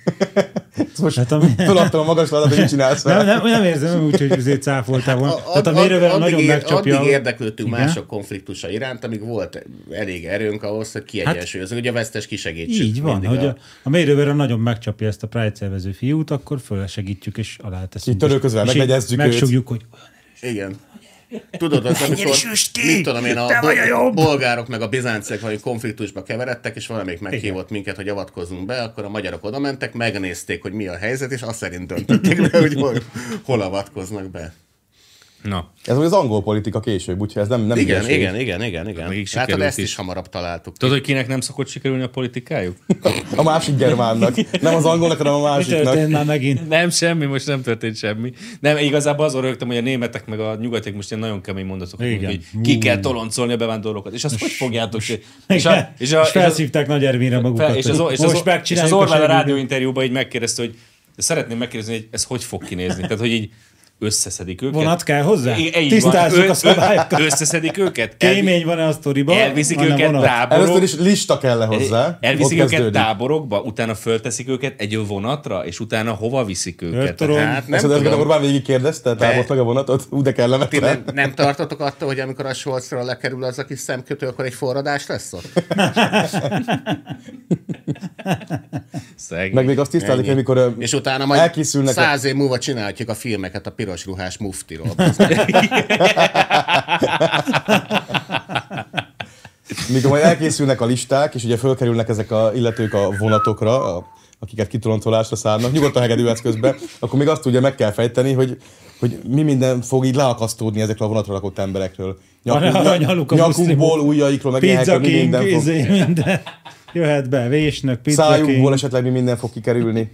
Speaker 2: Most hát, ami... feladtam a magaslatot, hogy mit csinálsz fel.
Speaker 3: Nem, nem, nem érzem úgy, hogy azért cáfoltál volna. Tehát a mérővera nagyon ér, megcsapja.
Speaker 4: Addig érdeklődtünk igen? mások konfliktusa iránt, amíg volt elég erőnk ahhoz, hogy kiegyensúlyozunk, hát, hogy a vesztes kisegítsük.
Speaker 3: Így van, hogy a, a, a mérővera nagyon megcsapja ezt a Pride szervező fiút, akkor fölsegítjük és alá teszünk.
Speaker 2: Így törőközvel megegyezzük őt.
Speaker 3: Megsugjuk, hogy
Speaker 4: igen. Tudod, az, amikor, mit tudom én, a, a bolgárok meg a bizánciak valami konfliktusba keveredtek, és valamelyik meghívott minket, hogy avatkozzunk be, akkor a magyarok oda mentek, megnézték, hogy mi a helyzet, és azt szerint döntötték be, hogy hol, hol avatkoznak be.
Speaker 1: Na.
Speaker 2: Ez az angol politika később, úgyhogy ez nem, nem
Speaker 4: igen, igen, igen, igen, igen, igen. Hát ezt is, is hamarabb találtuk.
Speaker 1: Tudod, hogy kinek nem szokott sikerülni a politikájuk?
Speaker 2: A másik germánnak. Nem az angolnak, hanem a másiknak.
Speaker 3: Mi történt már megint?
Speaker 1: Nem, semmi, most nem történt semmi. Nem, igazából azon rögtem, hogy a németek meg a nyugatiak most ilyen nagyon kemény mondatok, hogy ki kell toloncolni a bevándorlókat. És azt hogy fogjátok?
Speaker 3: És, és, a, és, a, és felszívták Nagy Ervinre magukat.
Speaker 1: És az, és az, és az Orbán a rádióinterjúban így megkérdezte, hogy szeretném megkérdezni, hogy ez hogy fog kinézni. Tehát, hogy így összeszedik őket.
Speaker 3: Vonat kell hozzá?
Speaker 1: I-
Speaker 3: Tisztázzuk
Speaker 1: van.
Speaker 3: a szabályokat.
Speaker 1: Összeszedik őket.
Speaker 3: Kémény van-e a sztoriba?
Speaker 1: Elviszik őket táborok.
Speaker 2: Először is lista kell hozzá.
Speaker 1: Elviszik őket kezdődik. táborokba, utána fölteszik őket egy vonatra, és utána hova viszik őket?
Speaker 2: Hát nem tudom. Ezt Orbán végig kérdezte, tábort meg a vonatot? Ú, de kellemetlen.
Speaker 4: Nem, nem tartotok attól, hogy amikor a Scholzra lekerül az a kis szemkötő, akkor egy forradás lesz ott?
Speaker 2: Meg még azt tisztázik, amikor
Speaker 4: és utána majd száz év múlva csinálhatjuk a filmeket a piros ruhás muftiról.
Speaker 2: Mikor majd elkészülnek a listák, és ugye fölkerülnek ezek a illetők a vonatokra, a, akiket kitolontolásra szárnak, nyugodtan hegedülhetsz közben, akkor még azt ugye meg kell fejteni, hogy, hogy mi minden fog így leakasztódni ezekről a vonatra lakott emberekről. Nyakuk, nyakukból, ujjaikról, meg ilyenekről mi minden fog.
Speaker 3: Izé, minden. Jöhet be, vésnök, pizza
Speaker 2: szájukból esetleg mi minden fog kikerülni.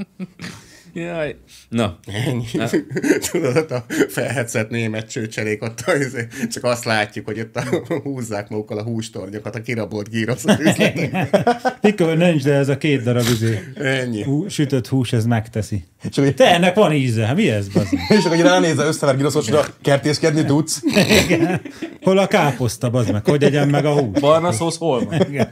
Speaker 1: Jaj. Na.
Speaker 4: Ennyi. Tudod, a felhetszett német csőcserék ott, csak azt látjuk, hogy ott a, húzzák magukkal a hústornyokat, a kirabolt gírozat üzletek.
Speaker 3: Mikor nincs, de ez a két darab izé.
Speaker 4: Ennyi.
Speaker 3: Hú, sütött hús, ez megteszi. Csak, te ennek van íze, hát mi ez? Bazd?
Speaker 2: És akkor ránézze összever gíroszosra, kertészkedni tudsz.
Speaker 3: Igen. Hol a káposzta, bazd meg? Hogy egyen meg a hús?
Speaker 1: Barna szósz hol van? Igen.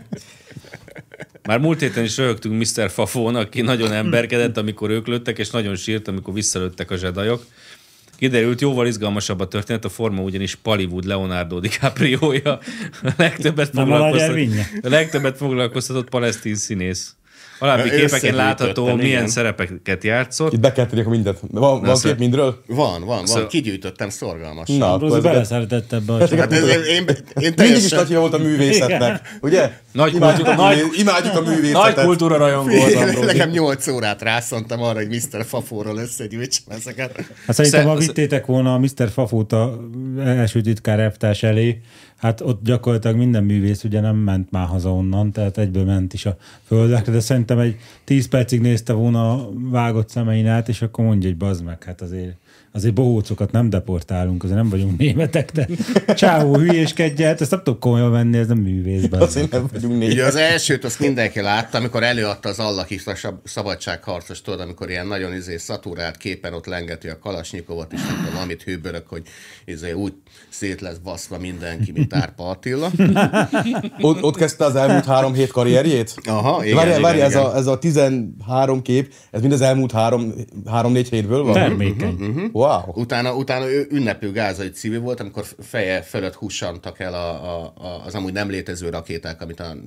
Speaker 1: Már múlt héten is röhögtünk miszter Fafón, aki nagyon emberkedett, amikor ők lőttek, és nagyon sírt, amikor visszalőttek a zsedajok. Kiderült, jóval izgalmasabb a történet, a forma ugyanis Hollywood Leonardo DiCaprio-ja. A legtöbbet, foglalkoztat... a legtöbbet foglalkoztatott palesztin színész. Alábbi képeken látható, milyen igen. szerepeket játszott.
Speaker 2: Itt be kell tenni mindent. Van, van kép mindről?
Speaker 4: Van, van, van. Szóval... Kigyűjtöttem szorgalmasan.
Speaker 3: Na, Rózi beleszeretett ebbe a
Speaker 4: hát ez, én, én, én
Speaker 2: Mindig is nagy volt a művészetnek, ugye?
Speaker 1: Nagy
Speaker 2: imádjuk,
Speaker 1: kultúra,
Speaker 2: a művész, imádjuk a művészetet.
Speaker 1: Nagy kultúra rajongó az Ambrózi.
Speaker 4: Nekem nyolc órát rászontam arra, hogy miszter Fafóról összegyűjtsem ezeket.
Speaker 3: Hát szerintem, ha vittétek volna a miszter Fafót a első titkár elvtárs elé, hát ott gyakorlatilag minden művész ugye nem ment már haza onnan, tehát egyből ment is a földekre, de szerintem egy tíz percig nézte volna a vágott szemein át, és akkor mondja, hogy bazd meg, hát azért, azért bohócokat nem deportálunk, azért nem vagyunk németek, de csávó hülyéskedje, hát ezt nem tudok komolyan venni, ez nem művész.
Speaker 2: Azért nem vagyunk németek.
Speaker 4: Ugye az elsőt azt mindenki látta, amikor előadta az Allakista szabadságharcos, tudod, amikor ilyen nagyon izé szaturált képen ott lengeti a Kalasnyikovot, és nem tudom, amit hőbörök, hogy izé úgy szét lesz baszva mindenki, mint Árpa Attila.
Speaker 2: ott, ott kezdte az elmúlt három hét karrierjét?
Speaker 4: Aha, igen,
Speaker 2: várj,
Speaker 4: igen,
Speaker 2: várj,
Speaker 4: igen.
Speaker 2: Ez, a, ez a tizenhárom kép, ez mind az elmúlt három, három-négy hétből van?
Speaker 3: Termékeny.
Speaker 4: Uh-huh.
Speaker 2: Wow.
Speaker 4: Utána, utána ő ünnepő gázai civil volt, amikor feje fölött hussantak el a, a, a, az amúgy nem létező rakéták, amit a,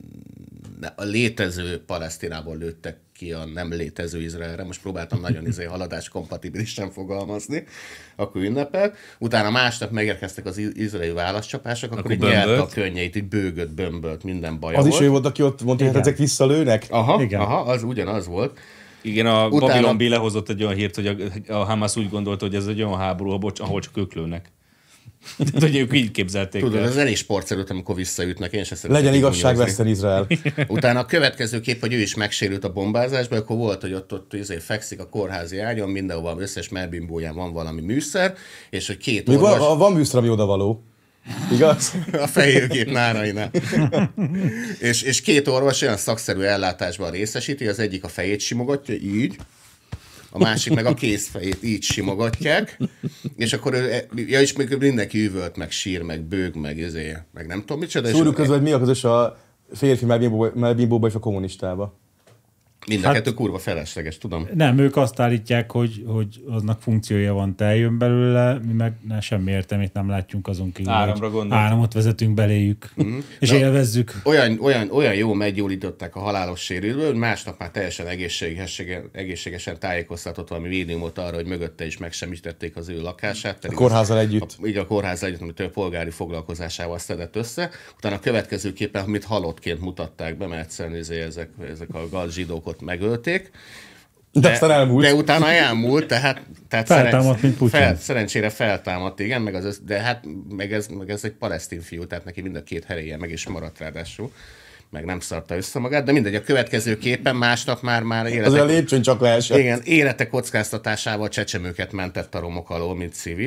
Speaker 4: a létező Palesztinából lőttek ki a nem létező Izraelre. Most próbáltam nagyon izé haladás kompatibilisen fogalmazni. Akkor ünnepelt. Utána másnap megérkeztek az izraeli válaszcsapások, akkor, akkor így nyerte a könnyeit, így bőgött, bömbölt, minden baja
Speaker 2: az
Speaker 4: volt.
Speaker 2: Az is ő volt, aki ott mondta, hogy ezek visszalőnek?
Speaker 4: Aha, aha, az ugyanaz volt.
Speaker 1: Igen, a utána... Babylon B lehozott egy olyan hírt, hogy a, a Hamas úgy gondolta, hogy ez egy olyan háború, ahol csak ők lőnek. Tehát, hogy ők így képzelték.
Speaker 4: Tudod, el. Ez elég sportszerűt, amikor visszaütnek. Én se szeretem.
Speaker 2: Legyen igazság, veszten Izrael.
Speaker 4: Utána a következő kép, hogy ő is megsérült a bombázásban, akkor volt, hogy ott, ott izé fekszik a kórházi ágyon, mindenhol összes melbimbóján van valami műszer, és hogy két
Speaker 2: Még
Speaker 4: orvos...
Speaker 2: Van, van műszer, ami odavaló. Igaz?
Speaker 4: A fejőgép nárainál. és, és két orvos olyan szakszerű ellátásban részesíti, az egyik a fejét simogatja, így, a másik meg a kézfejét így simogatják, és akkor ő, ja, és még mindenki üvölt, meg sír, meg bőg, meg ezért, meg nem tudom micsoda.
Speaker 2: Szúrjuk közben, hogy mi a közös a férfi melbimbóba és a kommunistába.
Speaker 4: Mind a hát, kettő kurva felesleges, tudom.
Speaker 3: Nem, ők azt állítják, hogy, hogy aznak funkciója van, te eljön belőle, mi meg ne, semmi értelmét nem látjunk azon kívül,
Speaker 1: áramra
Speaker 3: hogy áramot vezetünk beléjük, mm-hmm. és Na, élvezzük.
Speaker 4: Olyan, olyan, olyan jó meggyógyították a halálos sérültből, hogy másnap már teljesen egészségesen, egészségesen tájékoztatott valami védiumot arra, hogy mögötte is megsemmisítették az ő lakását.
Speaker 2: A kórházzal együtt.
Speaker 4: A, így a kórházzal együtt, amit ő polgári foglalkozásával szedett össze. Utána a következőképpen, amit halottként mutatták be, mert egyszerűen ezek, ezek a gal zsidók megölték,
Speaker 2: de, de, aztán elmúlt.
Speaker 4: de utána elmúlt, tehát, tehát
Speaker 3: feltámadt, mint Putyin.
Speaker 4: Fel, szerencsére feltámadt, igen, meg az, de hát meg ez, meg ez egy palesztin fiú, tehát neki mind a két heréje meg is maradt ráadásul, meg nem szarta össze magát, de mindegy, a következő képen másnap már már
Speaker 2: életek... Az a lépcsőn csak leesett.
Speaker 4: Igen, élete kockáztatásával csecsemőket mentett a romok alól, mint civil.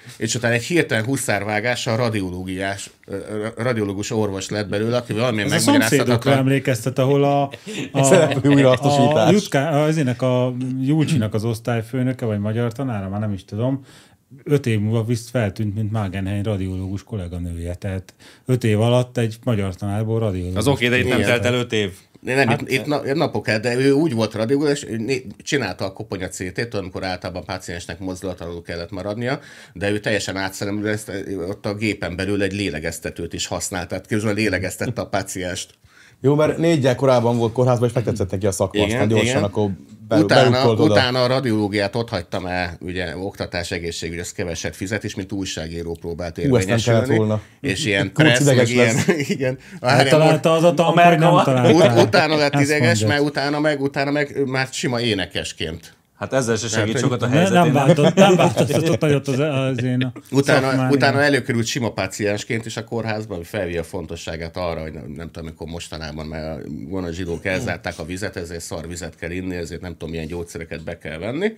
Speaker 4: és utána egy hirtelen huszárvágással radiológiás, radiológus orvos lett belőle, aki valamilyen megmagyarázhatatlan...
Speaker 3: Ez a szomszédokra emlékeztet, ahol a... a, a, a, Jutká, az ének a Julcsinak az osztályfőnöke, vagy magyar tanára, már nem is tudom, öt év múlva visz feltűnt, mint Magenheim radiológus kolléganője. Tehát öt év alatt egy magyar tanárból radiológus.
Speaker 1: Az oké, de itt nem telt el öt év.
Speaker 4: Nem, hát, itt, itt napok el, de ő úgy volt radiológus, csinálta a koponya cé tét, amikor általában a páciensnek mozdulatlanul kellett maradnia, de ő teljesen átszeremlőzte, ott a gépen belül egy lélegeztetőt is használt, tehát közben lélegeztette a pácienst.
Speaker 2: Jó, mert négyel korábban volt kórházban, és megtetszett neki a szakma, aztán gyorsan, igen. Akkor belül,
Speaker 4: utána, utána a radiológiát ott hagytam el, ugye oktatás, egészségügy, az keveset fizet, és mint újságíró próbált érvényesülni. És ilyen pressz, meg ilyen... igen.
Speaker 3: Találta az a tank, hogy nem találta.
Speaker 4: Utána lett ideges, mert utána meg, utána meg már sima énekesként.
Speaker 1: Hát ezzel se segít sokat a helyzetén.
Speaker 3: Nem, változott, nem változtatott nagyot az, az én
Speaker 4: utána, utána előkerült sima páciensként, és a kórházban felvi a fontosságát arra, hogy nem, nem tudom, amikor mostanában, mert van a zsidók elzárták a vizet, ezért szar vizet kell inni, ezért nem tudom, milyen gyógyszereket be kell venni.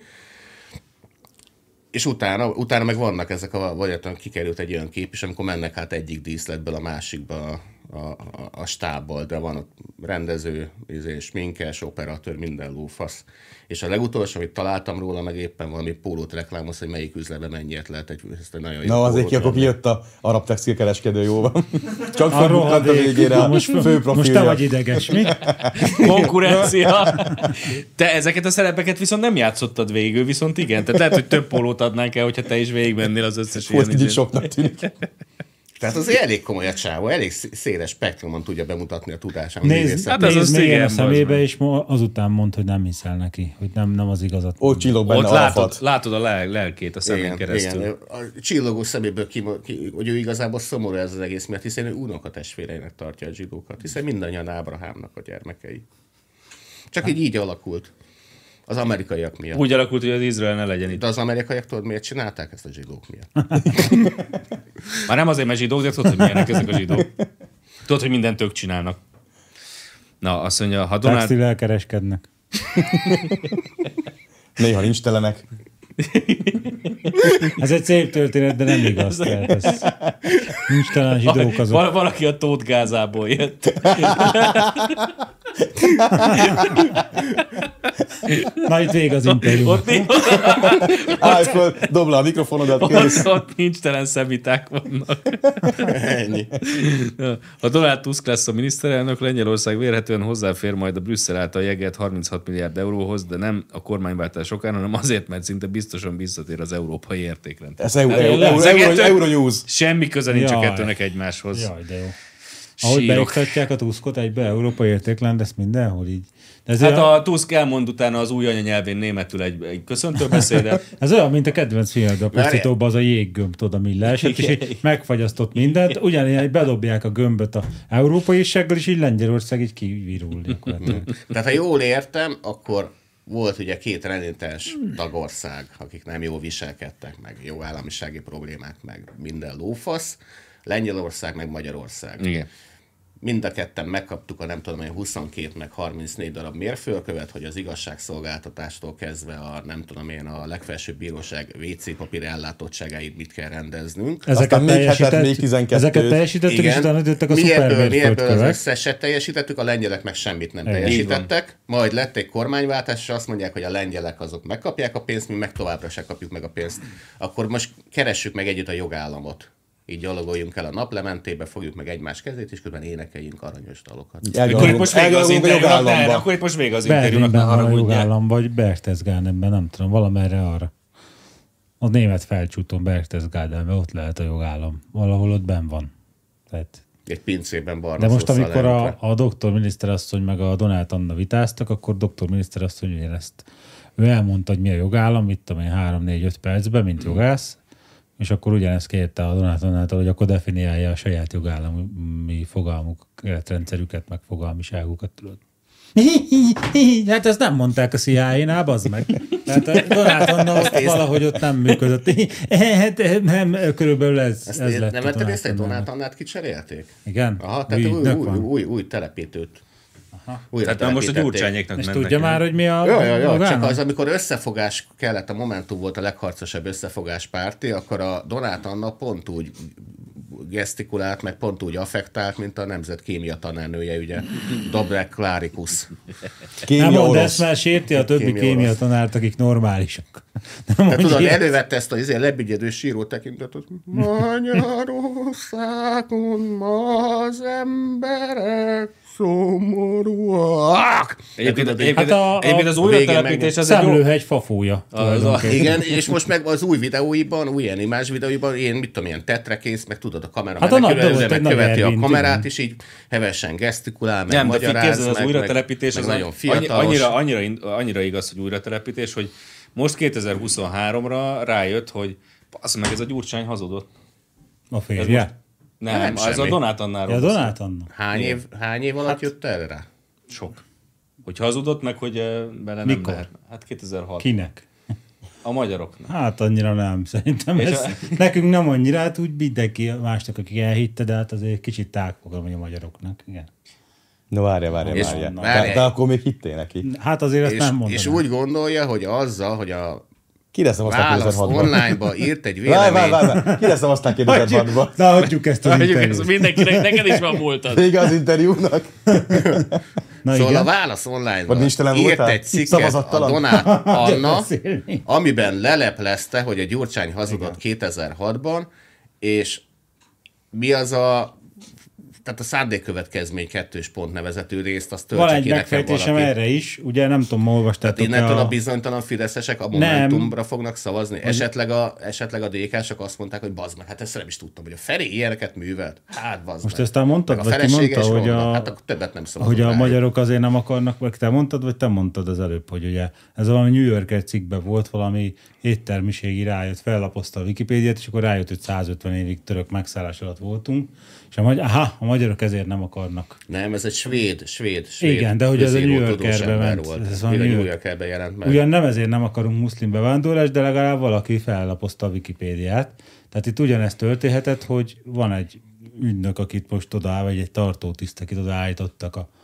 Speaker 4: És utána, utána meg vannak ezek a, vagy kikerült egy olyan kép is, amikor mennek hát egyik díszletből a másikba a, a, a, a stábból, de van ott rendező, sminkes, operatőr, minden lófasz. És a legutolsó, amit találtam róla, meg éppen valami pólót reklámoz, hogy melyik üzletben mennyiért lehet egy, ezt egy nagyon jó.
Speaker 2: Na azért ki, akkor kijött a arab textilkereskedő jóban. Csak felbukkadt a végére a
Speaker 3: most,
Speaker 2: fő profilja.
Speaker 3: Most te vagy ideges, mi?
Speaker 1: Konkurencia. Te ezeket a szerepeket viszont nem játszottad végül, viszont igen. Tehát lehet, hogy több pólót adnánk el, hogyha te is végigmennél az összes ilyen.
Speaker 2: Hogy így soknak tűnik.
Speaker 4: Tehát azért elég komoly a csávó, elég széles spektrumon tudja bemutatni a tudását.
Speaker 3: Nézd, hát az nézd még a szemébe, és azután mond, hogy nem hiszel neki, hogy nem, nem az igazat.
Speaker 2: Ott csillog benne
Speaker 1: ott látod, látod a lel- lelkét a szemén igen, keresztül. Igen.
Speaker 4: A csillogó szeméből, ki, ki, hogy ő igazából szomorú ez az egész, mert hiszen ő unokatestvéreinek tartja a zsidókat, hiszen mindannyian Ábrahámnak a gyermekei. Csak hát. így így alakult. Az amerikaiak miatt.
Speaker 1: Úgy alakult, hogy az Izrael ne legyen itt.
Speaker 4: De az amerikaiak tudod, miért csinálták ezt a zsidók miatt?
Speaker 1: Már nem azért, mert zsidók, de tudod, hogy milyenek ezek a zsidók. Tudod, hogy mindent ők csinálnak. Na, azt mondja, ha Donald...
Speaker 3: Textil kereskednek.
Speaker 2: Néha nincs telenek.
Speaker 3: Ez egy szép történet, de nem igaz. Ez... Nincs talán zsidók azok.
Speaker 1: Val- valaki a Tóth Gázából jött.
Speaker 3: Na itt vég az interjú.
Speaker 1: Ott,
Speaker 2: Állj föl, dobd le a mikrofonodat, kész.
Speaker 1: Ott, ott nincs telen szemiták vannak.
Speaker 4: Ennyi.
Speaker 1: Ha Donald Tusk lesz a miniszterelnök, Lengyelország vélhetően hozzáfér majd a Brüsszel által jegett harminchat milliárd euróhoz, de nem a kormányváltás okán, hanem azért, mert szinte biztosan visszatér az európai értékrend.
Speaker 2: Ez Euronews.
Speaker 1: Semmi köze nincs a kettőnek egymáshoz.
Speaker 3: Jaj, de jó. Ahogy beiktatják a Tuskot egybe, európai értékrend, ez mindenhol így.
Speaker 1: Ez hát olyan... a Tusk elmond utána az új anyanyelvén németül egy, egy köszöntőbeszédet.
Speaker 3: Ez olyan, mint a kedvenc filmed, a pusztítóban az a jéggömb, tudod, ami leesett, és így megfagyasztott mindent. Ugyanilyen, bedobják a gömböt a európai seggel, és így Lengyelország így kivirul.
Speaker 4: Tehát ha jól értem, akkor volt ugye két renitens tagország, akik nem jól viselkedtek, meg jó államisági problémák, meg minden lófasz. Lengyelország, meg Magyarország.
Speaker 1: Igen.
Speaker 4: Mind a ketten megkaptuk a nem tudom, hogy huszonkét meg harmincnégy darab mérföldkövet, hogy az igazságszolgáltatástól kezdve a nem tudom én a legfelsőbb bíróság vé cé papír ellátottságáit mit kell rendeznünk.
Speaker 3: Ezeket még hetet, még tizenkettőt. Ezeket teljesítettük, igen. És utána jöttek a szuper
Speaker 4: mi ebből az összeset teljesítettük, a lengyelek meg semmit nem igen. teljesítettek. Majd lett egy kormányváltás, és azt mondják, hogy a lengyelek azok megkapják a pénzt, mi meg továbbra se kapjuk meg a pénzt. Akkor most keressük meg együtt a jogállamot. Így gyalogoljunk el a naplementébe, fogjuk meg egymás kezét, és közben énekeljünk aranyos dalokat.
Speaker 1: Akkor itt most vége az interjúnak, akkor itt most vége az interjúnak, ne haragudjál.
Speaker 3: Jogállam, vagy Berchtesgadenben, nem tudom, valamerre arra. A német felcsúton Berchtesgadenben, ott lehet a jogállam. Valahol ott benn van. Tehát...
Speaker 4: Egy pincében barna.
Speaker 3: De most, amikor a, a doktor miniszterasszony meg a Donát Anna vitáztak, akkor doktor miniszterasszony ugyanezt. Ő elmondta, hogy mi a jogállam, mit tudom én, három-négy-öt percben, mint jogász. És akkor ugyanezt kérte a Donát Annától, hogy akkor definiálja a saját jogállami fogalmuk, életrendszerüket, meg fogalmiságukat, tudod. Hát ezt nem mondták a C I A-nál, bazd meg. Tehát a Donát Anna valahogy ott nem működött. Hát nem, körülbelül ez, ez lett.
Speaker 4: Nem vetted észre, hogy Donát Annát kicserélték?
Speaker 3: Igen?
Speaker 4: Aha, tehát új, új, új, új telepítőt
Speaker 1: újra tehát most a Gyurcsányéknak
Speaker 3: mennek. És tudja már, hogy mi a...
Speaker 4: Jó, jó, jó, csak az, amikor összefogás kellett, a Momentum volt a legharcosabb összefogás párti, akkor a Donát Anna pont úgy gesztikulált, meg pont úgy affektált, mint a nemzet kémia tanárnője, ugye, Dobrák Klárikusz.
Speaker 3: Nem mondd, ezt már sérti a többi kémia, kémia tanárt, akik normálisak.
Speaker 4: Nem te tudod, elővette ezt az lebigyedő síró tekintetet. Magyarországon ma az emberek szomorúak.
Speaker 1: Egyébként, egyébként, hát a, egyébként az újratelepítés az egy
Speaker 3: jó... fafúja.
Speaker 4: Igen, és most meg az új videóiban, új animás videóiban, én mit tudom, ilyen tetrekész, meg tudod, a kamera
Speaker 3: hát
Speaker 4: menekülőzve, meg követi a kamerát, és így hevesen gesztikulál, meg magyaráz,
Speaker 1: meg, az újratelepítés az
Speaker 4: nagyon fiatalos.
Speaker 1: Annyira, annyira, annyira igaz, hogy újratelepítés, hogy most kétezer-huszonháromra rájött, hogy az meg ez a Gyurcsány hazudott.
Speaker 3: A férje?
Speaker 1: Nem, nem, az a Donát Annáról.
Speaker 3: Ja, Donát Anna.
Speaker 4: Hány év, hány év alatt hát, jött el rá?
Speaker 1: Sok. Hogy hazudott meg, hogy bele nem lehet. Hát kétezer-hat.
Speaker 3: Kinek?
Speaker 1: A magyaroknak.
Speaker 3: Hát annyira nem, szerintem. Ez, a... Nekünk nem annyira, hát úgy mindenki másnak, akik elhitte, de hát azért kicsit tágfogalom, hogy a magyaroknak. Igen.
Speaker 2: No várja, várja, várja. De, de akkor még hittél neki.
Speaker 3: Hát azért ezt nem mondanám.
Speaker 4: És úgy gondolja, hogy azzal, hogy a
Speaker 2: Válasz
Speaker 4: online-ba írt egy vélemény.
Speaker 2: Várj, várj, várj. Ki lesz a aztán kétezer-hatban?
Speaker 3: Na, hagyjuk ezt az interjút.
Speaker 1: Mindenkinek, neked is van múltad.
Speaker 2: Vége az interjúnak.
Speaker 4: Na, szóval igen? A Válasz online-ban írt egy cikket a Donát Anna, amiben leleplezte, hogy a Gyurcsány hazudott kétezer-hatban, és mi az a... Tehát a szándékkövetkezmény kettős pont nevezetű részt, azt töltse
Speaker 3: van egy megfejtésem erre is, ugye nem tudom, olvastátok.
Speaker 4: Tehát innentől a... a bizonytalan fideszesek a Momentumra nem. fognak szavazni. Esetleg a, esetleg a dé ká-sok azt mondták, hogy bazd meg, hát ezt nem is tudtam, hogy a Feri ilyeneket művelt. Hát bazd
Speaker 3: most
Speaker 4: meg.
Speaker 3: ezt te mondtad, vagy ki mondta, hogy a,
Speaker 4: hát akkor többet nem szavazok
Speaker 3: hogy a magyarok azért nem akarnak, vagy te mondtad, vagy te mondtad az előbb, hogy ugye ez valami New Yorker cikkben volt, valami éttermiségi rájött, fellapozta a Wikipédiát, és akkor rájött, hogy százötven évig török megszállás alatt voltunk, és a, magy- aha, a magyarok ezért nem akarnak.
Speaker 4: Nem, ez egy svéd, svéd, svéd.
Speaker 3: Igen, de hogy ez a New Yorkerbe ment.
Speaker 4: Volt. Ez a New Yorkerbe jelent meg.
Speaker 3: Ugyan nem ezért nem akarunk muszlim bevándorlást, de legalább valaki fellapozta a Wikipédiát. Tehát itt ugyanezt történhetett, hogy van egy ügynök, akit most oda, vagy egy tartótiszt, akit odaállítottak a,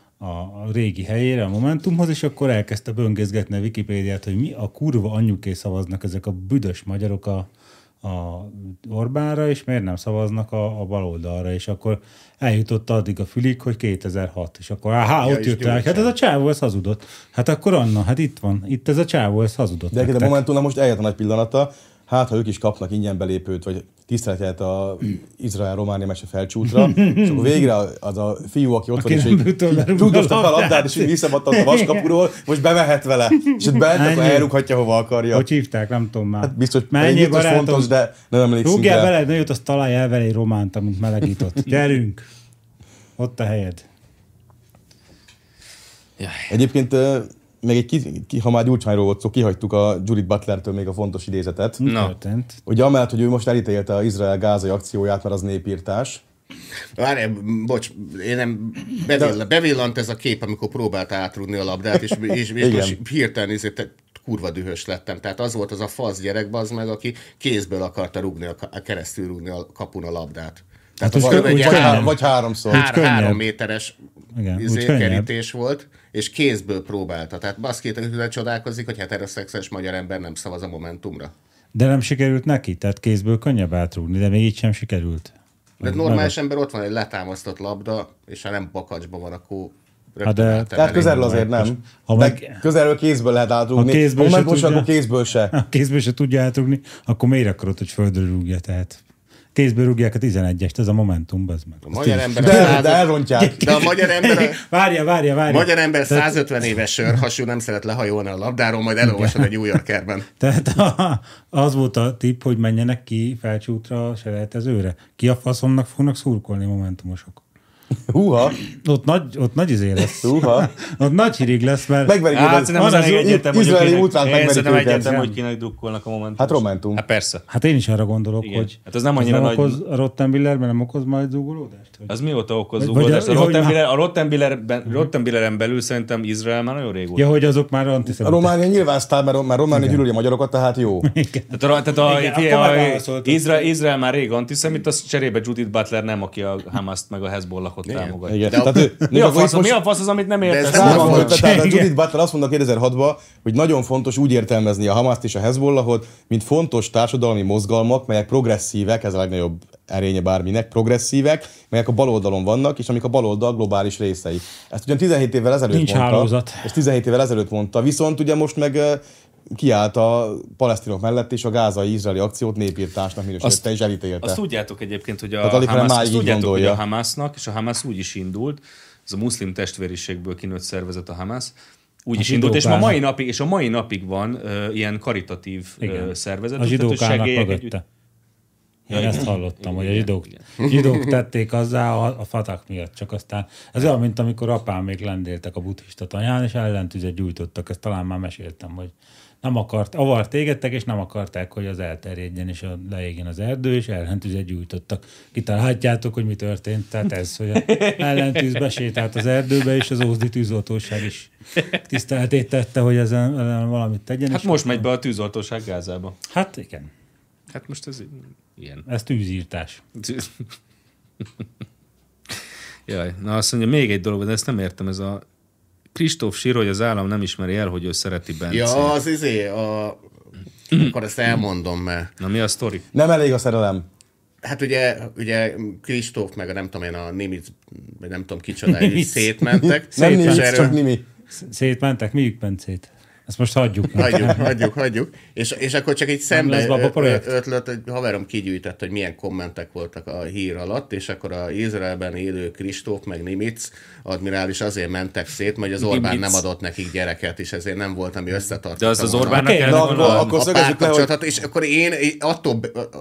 Speaker 3: a régi helyére, a Momentumhoz, és akkor elkezdte böngészgetni a Wikipédiát, hogy mi a kurva anyjuké szavaznak ezek a büdös magyarok a a Orbánra, és miért nem szavaznak a, a baloldalra, és akkor eljutott addig a fülig, hogy kétezer-hat, és akkor áhá, ja, ott jött el, hát ez a csávó, ez hazudott. Hát akkor Anna, hát itt van, itt ez a csávó, ez hazudott.
Speaker 2: De a Momentumnak most eljött a nagy pillanata, hát ha ők is kapnak ingyen belépőt, vagy tiszteletet a Izrael-Románia mecse felcsútra, és akkor végre az a fiú, aki ott van, és rúgdostak a labdát, és így visszabattant a vaskapuról, most bemehet vele, és ott bent, akkor elrúghatja, hova akarja.
Speaker 3: Hogy hívták, nem tudom már.
Speaker 2: Hát biztos, biztos barátom, fontos, de nem emlékszünk.
Speaker 3: Rúgjál bele, ne jut, azt találj el vele egy románt, amit melegított. Gyerünk! Ott a helyed.
Speaker 2: Egyébként még egy ki, ki, ha már Gyurcsányról volt szó, kihagytuk a Judith Butlertől még a fontos idézetet.
Speaker 3: No.
Speaker 2: Ugye amellett, hogy ő most elítélte az Izrael-gázai akcióját, mert az népírtás.
Speaker 4: Várj, bocs, én nem bevillant, bevillant ez a kép, amikor próbálta átrúgni a labdát, és, és, és most hirtelen ezért kurva dühös lettem. Tehát az volt az a fasz gyerek, bazd meg, aki kézből akarta rúgni, a, keresztül rúgni a kapun a labdát. Tehát
Speaker 2: hát
Speaker 4: az
Speaker 2: vagy, vagy, há- vagy háromszor.
Speaker 4: Hár, három méteres izé, kerítés volt, és kézből próbálta. Tehát baszkétek csodálkozik, hogy heteroszexuális magyar ember nem szavaz a Momentumra.
Speaker 3: De nem sikerült neki, tehát kézből könnyebb átrúgni, de még így sem sikerült.
Speaker 4: De normális ember ott van egy letámasztott labda, és ha nem bakacsban van, akkor
Speaker 2: hát de, tehát közelről azért nem. Ha meg közelről kézből lehet átrúgni. Ha
Speaker 3: kézből
Speaker 2: se tudja, akkor kézből se.
Speaker 3: Ha kézből se tudja átrúgni, akkor miért akarod, hogy földről rúgja? Tehát kézből rúgják a tizenegyest, ez a Momentum, ez meg.
Speaker 4: A magyar ember
Speaker 2: de, százötven... de elrontják.
Speaker 4: De a magyar ember...
Speaker 3: várja, várja, várja.
Speaker 4: Magyar ember százötven éves sörhasú, nem szeret lehajolni a labdáról, majd elolvasod egy New Yorkerben.
Speaker 3: Tehát a, az volt a tipp, hogy menjenek ki Felcsútra a selejtezőre. Ki a faszomnak fognak szurkolni momentumosok?
Speaker 2: Húha!
Speaker 3: Ott nagy, ott nagy izé lesz.
Speaker 2: Húha!
Speaker 3: Ott nagy hírig lesz, mert...
Speaker 2: Megverik
Speaker 1: hát,
Speaker 2: őket. Az, az
Speaker 1: egyetem,
Speaker 2: izraeli ultrán
Speaker 1: megverik őket. Egyetem, hogy kinek drukkolnak a Momentum.
Speaker 2: Hát Momentum.
Speaker 1: Hát persze.
Speaker 3: Hát én is arra gondolok, igen. Hogy
Speaker 1: hát az nem annyira nagy...
Speaker 3: okoz, a Rottenbillerben nem okoz majd zúgolódást? Hogy...
Speaker 1: Az mióta okoz zúgolódást? A, Rottenbiller, a Rottenbillerben, Rottenbilleren belül szerintem Izrael már nagyon régóta.
Speaker 3: Ja, hogy azok már antiszemiták.
Speaker 2: A Románia nyilván sztár, mert, mert Románia gyűlöli a magyarokat, tehát jó.
Speaker 1: Tehát a Izrael már rég antiszemit, az cserébe Judith Butler nem, aki a Hamaszt meg a Hezbollahot Trumpot támogatja.
Speaker 2: Igen.
Speaker 1: De a,
Speaker 2: tehát,
Speaker 1: mi, a fasz, most... mi a fasz az, amit nem értesz?
Speaker 2: Tehát Judith Butler azt mondta kétezer-hatban, hogy nagyon fontos úgy értelmezni a Hamaszt és a Hezbollahot, mint fontos társadalmi mozgalmak, melyek progresszívek, ez a legnagyobb erénye bárminek, progresszívek, melyek a baloldalon vannak, és amik a baloldal globális részei. Ezt ugyan tizenhét évvel ezelőtt
Speaker 3: Nincs
Speaker 2: mondta.
Speaker 3: hálózat.
Speaker 2: Ezt tizenhét évvel ezelőtt mondta, viszont ugye most meg kiállt a palesztinok mellett, és a gázai-izraeli akciót népírtásnak minősítette és elítélte.
Speaker 1: Azt tudjátok egyébként, hogy a,
Speaker 2: hát
Speaker 1: Hamas, azt tudjátok, hogy a Hamasnak, és a Hamas úgy is indult, ez a muszlim testvériségből kinőtt szervezet a Hamas, úgy a is indult, és a mai napig, és a mai napig van uh, ilyen karitatív uh, szervezet.
Speaker 3: A zsidók állnak mögötte. Én ja, ezt hallottam, igen, hogy a zsidók, zsidók tették azzá a, a Fatah miatt, csak aztán ez olyan, mint amikor apám még lendéltek a buddhista tanyán, és ellentüzet gyújtottak, ezt talán már meséltem, hogy nem akart, avart égettek, és nem akarták, hogy az elterjedjen, és a, leégjen az erdő, és ellentüzet gyújtottak. Kitalálhatjátok, hogy mi történt, tehát ez, hogy az ellentűz besétált az erdőbe, és az ózdi tűzoltóság is tiszteletét tette, hogy ezen, ezen valamit tegyen.
Speaker 1: Hát most megy be a tűzoltóság Gázába.
Speaker 3: Hát igen.
Speaker 1: Hát most ez ilyen.
Speaker 3: Ez tűzírtás.
Speaker 1: Jaj, na azt mondja, még egy dolog, de ezt nem értem, ez a Kristóf sír, hogy az állam nem ismeri el, hogy ő szereti Bencét.
Speaker 4: Ja, az izé, a... akkor ezt elmondom, mert...
Speaker 1: Na mi a sztori?
Speaker 2: Nem elég a szerelem.
Speaker 4: Hát ugye, ugye Kristóf meg a nem tudom én a Nimitz, vagy nem tudom kicsoda, szétmentek.
Speaker 2: Nem Nimitz,
Speaker 4: erről...
Speaker 2: csak Nimi.
Speaker 3: Szétmentek? Miük Bencét? Ezt most hagyjuk.
Speaker 4: Hagyjuk, hagyjuk, hagyjuk. És, és akkor csak egy szembe ötlött, hogy haverom kigyűjtett, hogy milyen kommentek voltak a hír alatt, és akkor az Izraelben élő Kristóf meg Nimitz admirális azért mentek szét, mert az Orbán nem adott nekik gyereket, és ezért nem volt, ami összetartott.
Speaker 1: De az az Orbánnak
Speaker 2: okay,
Speaker 1: kellene volna
Speaker 2: akkor
Speaker 4: a párkapcsolatot, és akkor én attól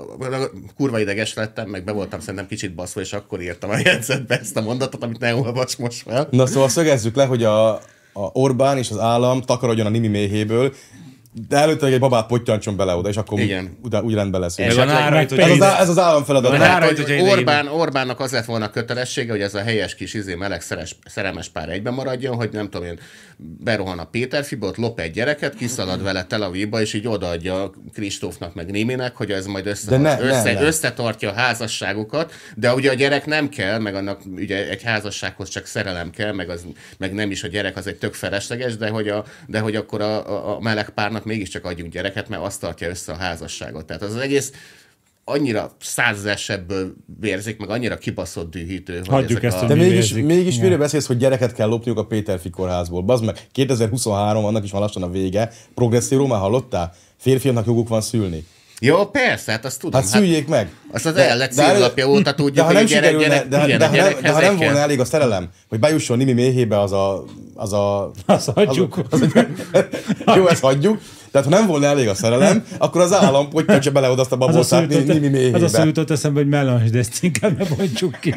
Speaker 4: kurva ideges lettem, meg be voltam szerintem kicsit baszva, és akkor írtam a jegyzetbe ezt a mondatot, amit ne olvas most fel.
Speaker 2: Na szóval szögezzük le, hogy a a Orbán és az állam takarodjon a Nimi méhéből, de előtte egy babát pottyancson bele oda, és akkor
Speaker 4: igen.
Speaker 2: Úgy, úgy rendben lesz.
Speaker 1: Ez, ez,
Speaker 2: ez, az, ez az állam feladat.
Speaker 4: Hát, Orbán, Orbánnak az lett volna kötelessége, hogy ez a helyes kis izé meleg szeres, szerelmes pár egyben maradjon, hogy nem tudom én, berohan a Péterfibe, ott lop egy gyereket, kiszalad vele Tel Avivba, és így odaadja Kristófnak meg Niminek, hogy ez majd össze, ne, össze, ne, ne. összetartja a házasságukat, de ugye a gyerek nem kell, meg annak ugye egy házassághoz csak szerelem kell, meg, az, meg nem is a gyerek, az egy tök felesleges, de hogy, a, de hogy akkor a, a, a meleg párnak mégiscsak adjunk gyereket, mert azt tartja össze a házasságot. Tehát az, az egész annyira százezesebből vérzik, meg annyira kibaszott dühítő.
Speaker 3: Hagyjuk ezt,
Speaker 2: a... De mégis, mégis miről beszélsz, hogy gyereket kell lopniuk a Péterfi kórházból? Bazd meg, kétezer-huszonhárom, annak is van lassan a vége. Progresszívról már hallottál? Férfiaknak joguk van szülni.
Speaker 4: Jó, persze, hát azt tudom.
Speaker 2: Hát szüljék meg.
Speaker 4: Azt az ellet címlapja óta tudjuk, hogy a gyerek, gyerek,
Speaker 2: de, igen, de, de, de, de ha nem volna elég a szerelem, hogy bejusson Nimi méhébe az a... Az a
Speaker 3: azt hagyjuk.
Speaker 2: Az, az, az, jó, ezt hagyjuk. Tehát ha nem volna elég a szerelem, akkor az állam pottyancsa bele oda azt a babószát Nimi méhébe.
Speaker 3: Az azt jutott eszembe, hogy melange, de ezt inkább ne bontsuk ki.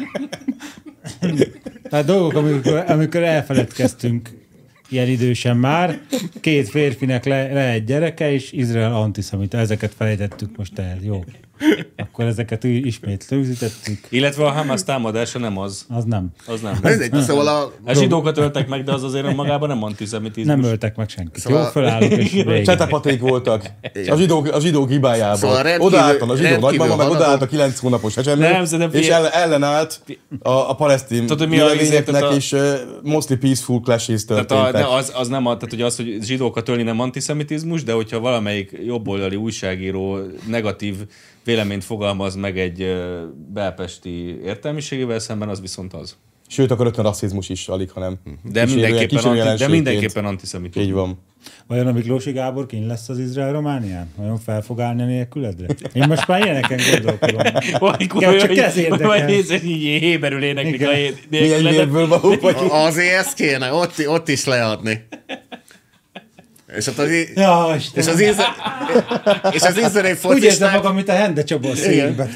Speaker 3: Tehát dolgok, amikor, amikor elfeledkeztünk ilyen idősen már, két férfinek le, lehet gyereke, és Izrael antiszemita. Ezeket felejtettük most el. Jó. Akkor ezeket ismét rögzítettük.
Speaker 1: Illetve a Hamas támadása nem az.
Speaker 3: Az nem.
Speaker 1: Az nem.
Speaker 4: Ez egy, szóval a...
Speaker 1: a zsidókat öltek meg, de az azért magában nem antiszemitizmus.
Speaker 3: Nem öltek meg senkit. Szóval... Jó, felállok és
Speaker 2: csetepaték voltak. A zsidók, a zsidók hibájában. Szóval rendkívül, odaálltan a zsidó nagymama, meg odaállt a kilenc hónapos hecsemő, és ellen, ellenállt a, a palesztin gyűlölvényeknek, és uh, mostly peaceful clashes történtek.
Speaker 1: Tehát a, az, az nem a, tehát ugye az, hogy zsidókat ölni nem antiszemitizmus, de hogyha valamelyik jobboldali újságíró negatív véleményt fogalmaz meg egy belpesti értelmiségével szemben, az viszont az.
Speaker 2: Sőt, akkor ötven rasszizmus is alig, hanem
Speaker 1: de mindenképpen, anti, de mindenképpen antiszemitizmus.
Speaker 2: Így van.
Speaker 3: Vajon a Miklósi Gábor kint lesz az Izrael-Románián? Vajon fel fog állni a nélküledre? Én most már ilyeneken gondolkodom.
Speaker 1: Ja, csak ez érdekel. Vagy nézd, így héberül éneklik a
Speaker 2: nélküledet. Milyen vérből való vagy?
Speaker 4: Azért ezt kéne, ott, ott is leadni. És, az,
Speaker 3: ja,
Speaker 4: és az íz, és az izraeli focisták...
Speaker 3: Úgy érzem magam, mint a Hende Csaba színbe.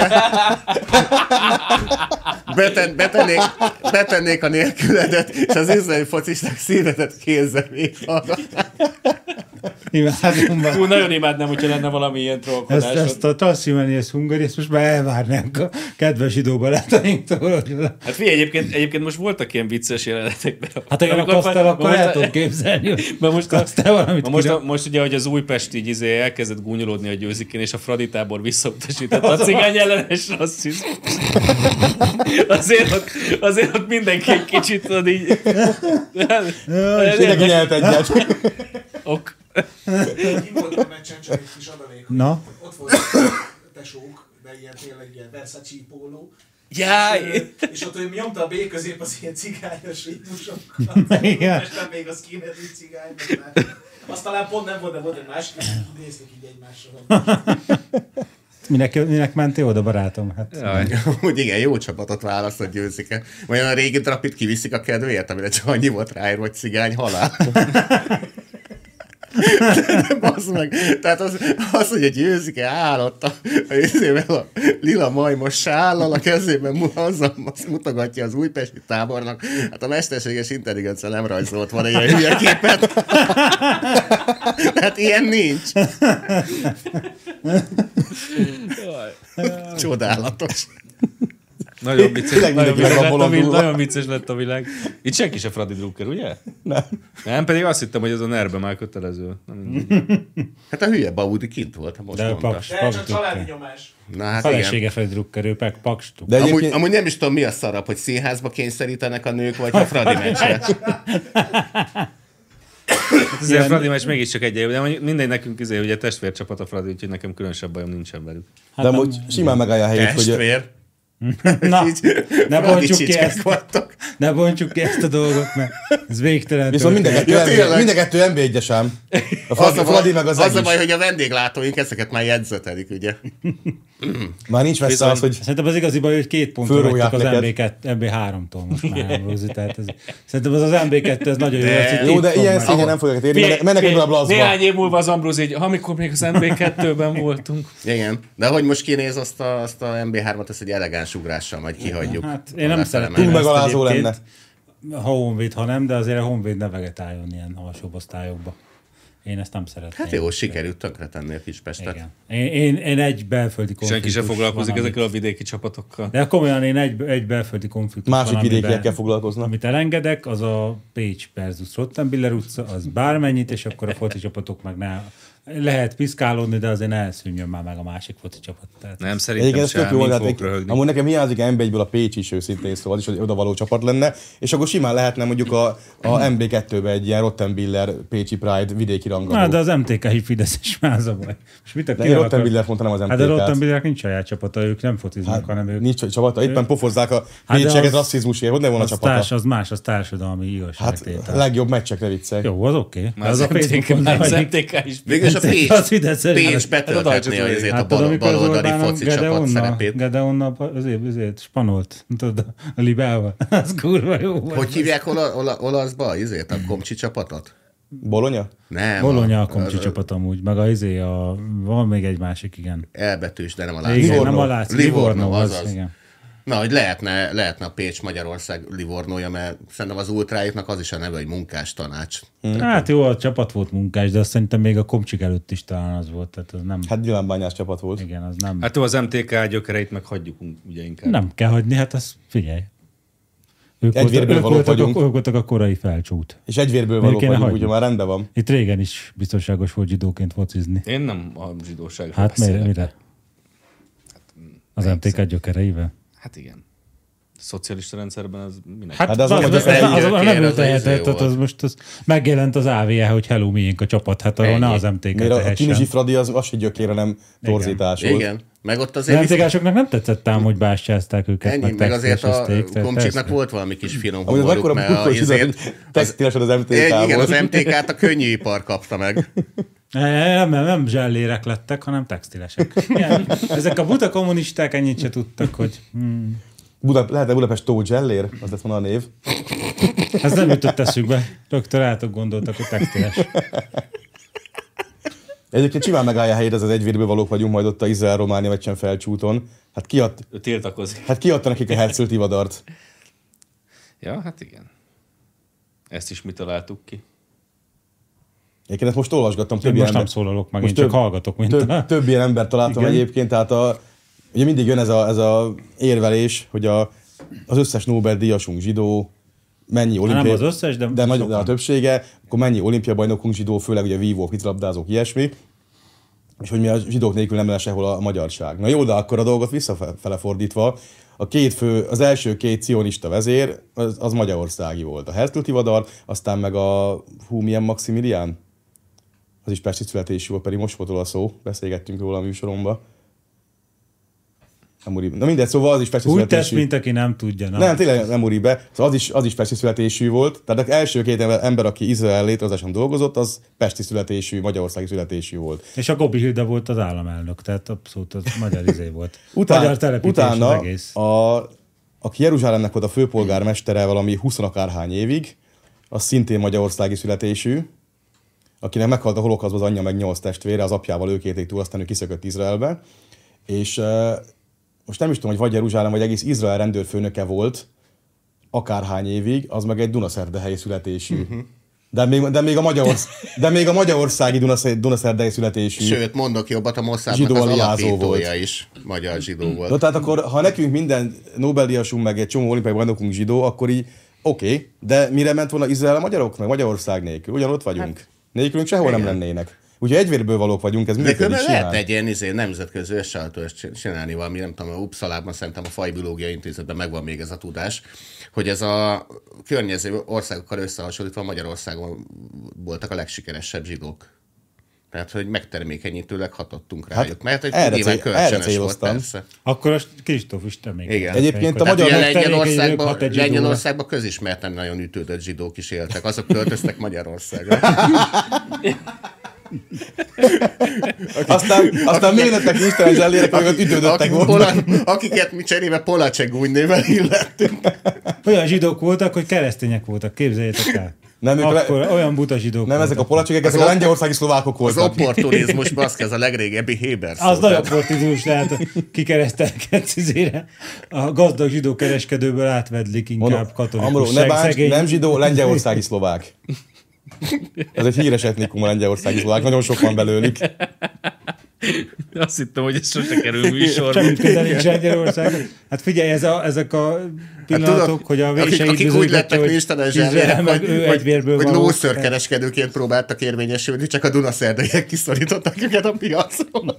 Speaker 4: Beten, betennék, betennék a nélküledet, és az izraeli focisták szívedet kézzel véghallgatnák.
Speaker 3: Imádom.
Speaker 1: Hú, nagyon imádnám, hogyha lenne valami ilyen trollkodás.
Speaker 3: Ezt, ezt a Tassimanius Hungary, ezt most már elvárnánk a kedves zsidó barátainktól.
Speaker 1: Hát figyelj, egyébként, egyébként most voltak ilyen vicces jelenetek.
Speaker 3: Hát igen, a Kasztel akkor el tudom képzelni, hogy
Speaker 1: most,
Speaker 3: Kasztel valamit
Speaker 1: most, most, most ugye, hogy az Újpest így izé elkezdett gúnyolódni a Győzikén, és a Fradi tábor visszautasított a cigány ellenes rasszizmus. Azért ott, azért ott mindenki egy kicsit tudod így...
Speaker 2: Mindenki nyelt egyet.
Speaker 1: Ok.
Speaker 7: Én voltam meccsen, csak egy kis adalék.
Speaker 3: Na?
Speaker 7: Ott voltak tesók, de ilyen tényleg ilyen Versace póló.
Speaker 1: Jaj!
Speaker 7: És, és ott ő nyomta a B közép az ilyen cigányos ritmusokkal.
Speaker 3: Igen.
Speaker 7: És nem még a skinheadű cigány. Meg azt talán pont nem volt, de volt egy másik, és így néztek így egymásra.
Speaker 3: Minek, minek mentél oda, barátom? Hát,
Speaker 4: Úgy igen, jó csapatot választott Győzike. Olyan a régi trapit kiviszik a kedvéért, amire csak annyi volt ráírva, hogy cigány halál. De bazd meg. Tehát az, az hogy egy Győzike állott a, a, a lila majmos sállal, a kezében azzal mutogatja az újpesti tábornak. Hát a mesterséges intelligencia nem rajzolt van ilyen hülye képet. Hát ilyen nincs. Csodálatos.
Speaker 1: Nagyon vicces, nagyon, vicces lett a világ, nagyon vicces lett a világ. Itt senki se Fradi Drucker, ugye?
Speaker 2: Nem.
Speaker 1: Nem, pedig azt hittem, hogy ez a nerbe már kötelező.
Speaker 4: Hát a hülye Baudi kint volt, most
Speaker 3: de
Speaker 4: mondta.
Speaker 3: paks,
Speaker 7: De
Speaker 3: paks
Speaker 7: csak családi nyomás.
Speaker 4: Na hát
Speaker 3: felesége
Speaker 4: igen.
Speaker 3: Fradi Drucker, ő meg pakstuk.
Speaker 2: De
Speaker 4: Amúgy,
Speaker 2: egyébként...
Speaker 4: amúgy nem is tudom, mi a szarabb, hogy színházba kényszerítenek a nők, vagy a Fradi meccsre.
Speaker 1: Hát azért a Fradi meccs mégiscsak egy év, de mindegy, nekünk izé, ugye testvércsapat a Fradi, úgyhogy nekem különösebb bajom nincsen velük.
Speaker 2: De amúgy simán megállja a helyét, hogy...
Speaker 4: Testvér.
Speaker 3: Na, ne bontsuk ki
Speaker 4: Fradi
Speaker 3: ezt.
Speaker 4: vagytok.
Speaker 3: Ne bontsuk ki ezt a dolgot, mert ez végtelen.
Speaker 2: Viszont mind a kettő,
Speaker 4: Ja,
Speaker 2: M B,
Speaker 4: tényleg.
Speaker 2: mind a kettő em bé egyes ám. A
Speaker 4: Az
Speaker 2: Fradi,
Speaker 4: a,
Speaker 2: Fradi meg az,
Speaker 4: az a
Speaker 2: egész.
Speaker 4: baj, hogy a vendéglátóink ezeket már jegyzetelik, ugye?
Speaker 2: Már nincs vesz az, hogy
Speaker 3: Szerintem az igazi baj, hogy két pontra
Speaker 2: Fölrúgják
Speaker 3: vagytok az
Speaker 2: neked.
Speaker 3: em bé kettő, em bé háromtól most már, Ambrózi, tehát ez, szerintem az az em bé kettő, ez nagyon jó. lesz, hogy
Speaker 2: jó,
Speaker 3: két
Speaker 2: de
Speaker 3: pont
Speaker 2: ilyen
Speaker 3: már.
Speaker 2: szégyen nem fogják érni, mennek- mennek ebből a blazba.
Speaker 1: Néhány év múlva az Ambrózi így, amikor még az em bé kettőben voltunk.
Speaker 4: Igen. De hogy most kinéz azt a, azt a em bé hármat, ezt egy elegáns ugrással majd kihagyjuk.
Speaker 3: Hát én nem
Speaker 4: Lefele
Speaker 3: szeretném
Speaker 2: Túl
Speaker 4: menni.
Speaker 3: ezt
Speaker 2: megalázó
Speaker 3: egyébként. Ha Honvéd, ha nem, de azért a Honvéd ne vegetáljon ilyen alsóbb osztályokba. Én ezt nem szeretném.
Speaker 4: Hát jó, sikerült tönkretenni a Kispestet.
Speaker 3: Igen. Én, én, én egy belföldi konfliktus.
Speaker 1: Senki se foglalkozik
Speaker 3: van,
Speaker 1: ezekkel a
Speaker 3: amit-
Speaker 1: vidéki csapatokkal.
Speaker 3: De komolyan én egy, egy belföldi konfliktus
Speaker 2: Másik
Speaker 3: van,
Speaker 2: vidékiekkel
Speaker 3: amiben-
Speaker 2: foglalkoznak.
Speaker 3: Amit elengedek, az a Pécs versus Rottenbiller utca, az bármennyit, és akkor a foci csapatok meg ne... Lehet piszkálódni, de azért ne elszűnjön már meg a másik foci csapat. Tehát
Speaker 1: Nem, szerintem
Speaker 2: Egyébként ez tök
Speaker 1: sem,
Speaker 2: jó,
Speaker 1: mind
Speaker 2: hát
Speaker 1: fogok
Speaker 2: egy-
Speaker 1: röhögni.
Speaker 2: amúgy nekem hiányzik em bé egyből a Pécs is őszintén, szóval az is, hogy oda való csapat lenne, és akkor simán lehetne mondjuk a, a em bé kettőbe egy ilyen Rottenbiller Pécsi Pride vidéki rangadó.
Speaker 3: Na, de az em té ká hív Fideszes már az a baj. Most mit a
Speaker 2: De én Rottenbillert mondtam, nem az em té
Speaker 3: Hát a
Speaker 2: kát.
Speaker 3: Rottenbillernek nincs saját csapata, ők nem fociznak,
Speaker 2: Hát,
Speaker 3: hanem ők...
Speaker 2: nincs csapata, éppen pofozzák a
Speaker 3: Hát de
Speaker 2: pécsieket
Speaker 3: az-
Speaker 2: rasszizmusért, hogy ne volna
Speaker 3: az,
Speaker 2: csapata.
Speaker 3: társ, az más, az társadalmi
Speaker 2: Hát
Speaker 3: igazságtétel.
Speaker 2: legjobb meccsekre viccelj.
Speaker 3: Jó, az oké. Okay.
Speaker 1: Már az em té ká már az em té ká is.
Speaker 4: Végülis a Pécs,
Speaker 3: Az Fideszes.
Speaker 4: Pécs betölthetné azért a
Speaker 3: Hát tudod,
Speaker 4: bal,
Speaker 3: amikor az
Speaker 4: baloldali
Speaker 3: Orbán
Speaker 4: foci csapat
Speaker 3: Gedeonnal-
Speaker 4: szerepét.
Speaker 3: Gedeonnal azért, azért spanolt, tudod, a libával. Az kurva jó volt.
Speaker 4: Hogy hívják ola, ola, olaszba izét, a Komcsi csapatot?
Speaker 2: Bologna?
Speaker 4: Nem.
Speaker 3: Bologna a Komcsi csapat amúgy, meg a, izé a, van még egy másik, igen.
Speaker 4: Elbetűs, de nem a
Speaker 3: Igen,
Speaker 4: László.
Speaker 2: Livorno.
Speaker 3: nem a László.
Speaker 4: Livorno,
Speaker 3: Livorno, az,
Speaker 4: azaz.
Speaker 3: igen.
Speaker 4: Na, hogy lehetne, lehetne a Pécs Magyarország Livornója, mert szerintem az ultráiknak az is a neve, hogy munkás tanács.
Speaker 3: Hát jó, a csapat volt munkás, de azt szerintem még a Komcsik előtt is talán az volt, tehát az nem,
Speaker 2: Hát gyilánbányás csapat volt.
Speaker 3: igen, az nem,
Speaker 1: Hát jó, az em té ká gyökereit meg hagyjuk ugye inkább.
Speaker 3: nem kell hagyni, hát az figyelj. Ők,
Speaker 2: Egy
Speaker 3: voltak,
Speaker 2: vérből
Speaker 3: ők,
Speaker 2: valók
Speaker 3: voltak,
Speaker 2: vagyunk.
Speaker 3: a, ők voltak a korai felcsút.
Speaker 2: És egy vérből
Speaker 3: Miért
Speaker 2: valók
Speaker 3: kéne
Speaker 2: vagyunk,
Speaker 3: hagyni?
Speaker 2: ugye már rendben van.
Speaker 3: Itt régen is biztonságos volt zsidóként focizni.
Speaker 1: Én nem a zsidóságról
Speaker 3: Hát miért,
Speaker 1: beszélek.
Speaker 3: mire? Az em té ká gyökereivel?
Speaker 1: Hát igen. Szocialista rendszerben az minek?
Speaker 3: Hát,
Speaker 2: Hát
Speaker 3: hát
Speaker 2: az
Speaker 3: az,
Speaker 2: nem,
Speaker 3: az,
Speaker 2: hogy
Speaker 3: az,
Speaker 2: a
Speaker 3: az, az,
Speaker 4: fejgyökér,
Speaker 3: nem ő
Speaker 4: az a izé
Speaker 3: tehetett,
Speaker 4: volt.
Speaker 3: az most az megjelent az á vé e, hogy hello, miénk a csapat, hát arról ne
Speaker 4: Ennyi.
Speaker 3: az em té ká
Speaker 2: Miért a
Speaker 3: tehessen.
Speaker 2: Kinizsi Fradi az, az se gyökére, nem torzítás volt.
Speaker 4: Igen. Meg ott
Speaker 3: Az
Speaker 4: azért...
Speaker 3: em té kásoknak nem tetszett ám, hogy bástyázták őket,
Speaker 4: Ennyi, meg azért a
Speaker 3: textilesezték, tehát
Speaker 4: Komcsiknak
Speaker 3: persze.
Speaker 4: volt valami kis finom
Speaker 2: Amúgy az
Speaker 4: humoruk,
Speaker 2: akkora
Speaker 4: mert a
Speaker 2: bukkos izet,
Speaker 4: izét...
Speaker 2: hogy textilesen az em té ká
Speaker 4: Igen,
Speaker 2: volt.
Speaker 4: az em té kát a könnyűipar kapta meg.
Speaker 3: Nem, nem, nem zsellérek lettek, hanem textilesek. Igen. Ezek a buta kommunisták ennyit se tudtak, hogy... Hmm.
Speaker 2: Buda, lehet-e Budapest Tóth Zsellér? Az lett volna a név.
Speaker 3: Ez nem jutott eszükbe. Rögtön rátok gondoltak, hogy textiles.
Speaker 2: Egyébként simán megállja a helyét, ez az egyvérből valók vagyunk majd ott a Izrael-Románia meccsen felcsúton. Hát ki, ad,
Speaker 1: Ő tiltakozik.
Speaker 2: hát ki adta nekik a Herzl Tivadart?
Speaker 1: Ja, hát igen. Ezt is mi találtuk ki.
Speaker 2: Egyébként most olvasgattam.
Speaker 3: Több most nem szólalok meg, én csak több, hallgatok. Mint
Speaker 2: több, a... több ilyen embert találtam igen. egyébként, tehát a, ugye mindig jön ez a, ez a érvelés, hogy a, az összes Nobel-díjasunk zsidó, mennyi olimpia...
Speaker 3: Nem az összes, de,
Speaker 2: de, nagy, de a többsége, akkor mennyi olimpia bajnokunk zsidó, főleg ugye vívók, vízilabdázók, ilyesmi, és hogy mi a zsidók nélkül nem lenne sehol a magyarság. Na jó, de akkor a dolgot visszafele fordítva, a két fő, az első két cionista vezér, az, az magyarországi volt. A Herzl Tivadar, aztán meg a hú, milyen Maximilián? Az is pesti születésű volt, pedig most volt róla szó, beszélgettünk róla a műsoromba. Nem Na mindegy, szóval az is pesti születésű.
Speaker 3: Úgy tesz, mint aki nem tudja.
Speaker 2: Nem, nem tényleg nem úri be. Szóval az is, az is pesti születésű volt. Tehát az első két ember, aki Izrael létrehozáson dolgozott, az pesti születésű, magyarországi születésű volt.
Speaker 3: És a Gobi Hilda volt az államelnök, tehát abszolút az magyar izé volt.
Speaker 2: Után,
Speaker 3: magyar telepítés
Speaker 2: utána
Speaker 3: az egész.
Speaker 2: A, aki Jeruzsálemnek volt a főpolgármestere valami huszonakárhány évig, az szintén magyarországi születésű, akinek meghalt a holokausztban az anyja meg nyolc testvére, az apjával ők élték túl, aztán ő kiszökött Izraelbe. És most nem is tudom, hogy vagy Jeruzsálem, vagy egész Izrael rendőrfőnöke volt akárhány évig, az meg egy dunaszerdahelyi születésű. Uh-huh. De, még, de, még a Magyarorsz, de még a magyarországi dunaszerdahelyi születésű.
Speaker 4: Sőt, mondok jobbat, a Mossadnak az alapítója is magyar zsidó volt.
Speaker 2: No, tehát akkor, ha nekünk minden Nobel-díjasunk, meg egy csomó olimpiai bajnokunk zsidó, akkor így oké, okay, de mire ment volna Izrael a magyarok, meg Magyarország nélkül? Ugyanott vagyunk. Hát, nélkülünk sehol igen. nem lennének. Úgyhogy egyvérből valók vagyunk, ez működik.
Speaker 4: De lehet egy ilyen izé, nemzetközi összehasonlítást csinálni valami, nem tudom, a Uppsalában szerintem a Fajbiológiai Intézetben megvan még ez a tudás, hogy ez a környező országokkal összehasonlítva Magyarországon voltak a legsikeresebb zsidók. Tehát, hogy megtermékenyítőleg hatottunk rájuk. Hát mert egy nyilván kölcsönös volt persze.
Speaker 3: Akkor a Kristóf is termékeny.
Speaker 4: Igen.
Speaker 2: Egyébként a
Speaker 4: magyar
Speaker 2: Lengyelországban
Speaker 4: Lengyelországban közismerten nagyon ütődött zsidók is éltek. Azok költöztek Magyarországra.
Speaker 2: aztán, aztán miért lettek Istenen zsellérek, amiket ütődöttek voltak.
Speaker 4: Akiket mi cserébe Polacsegúny néven illettünk.
Speaker 3: Olyan zsidók voltak, hogy keresztények voltak, képzeljétek el.
Speaker 2: Nem,
Speaker 3: Akkor le... olyan buta zsidók
Speaker 2: Nem, voltak. Ezek a polacsegek, ezek a lengyelországi szlovákok voltak.
Speaker 4: Az opportunizmus, baszki, ez a legrégebbi Héber szó.
Speaker 3: Az nagy opportunizmus lehet, kikeresztelkedsz izére. A gazdag zsidó kereskedőből átvedlik inkább Mondom, katolikus.
Speaker 2: Amró, ne bánts, nem zsidó, lengyelországi szlovák. Ez egy híres etnikum a lengyelországi szlovák, nagyon sok van belőlük.
Speaker 1: Azt hittem, hogy ez sose kerül műsorba.
Speaker 3: Semmi közel nincs Lengyelországon. Hát figyelj, ez a, ezek a pillanatok, hát tudod, hogy a véseit
Speaker 4: akik úgy lettek Istenen zsellérek, hogy, hogy, hogy lószörkereskedőként próbáltak érvényesülni, csak a dunaszerdeiek kiszorítottak őket a piacról.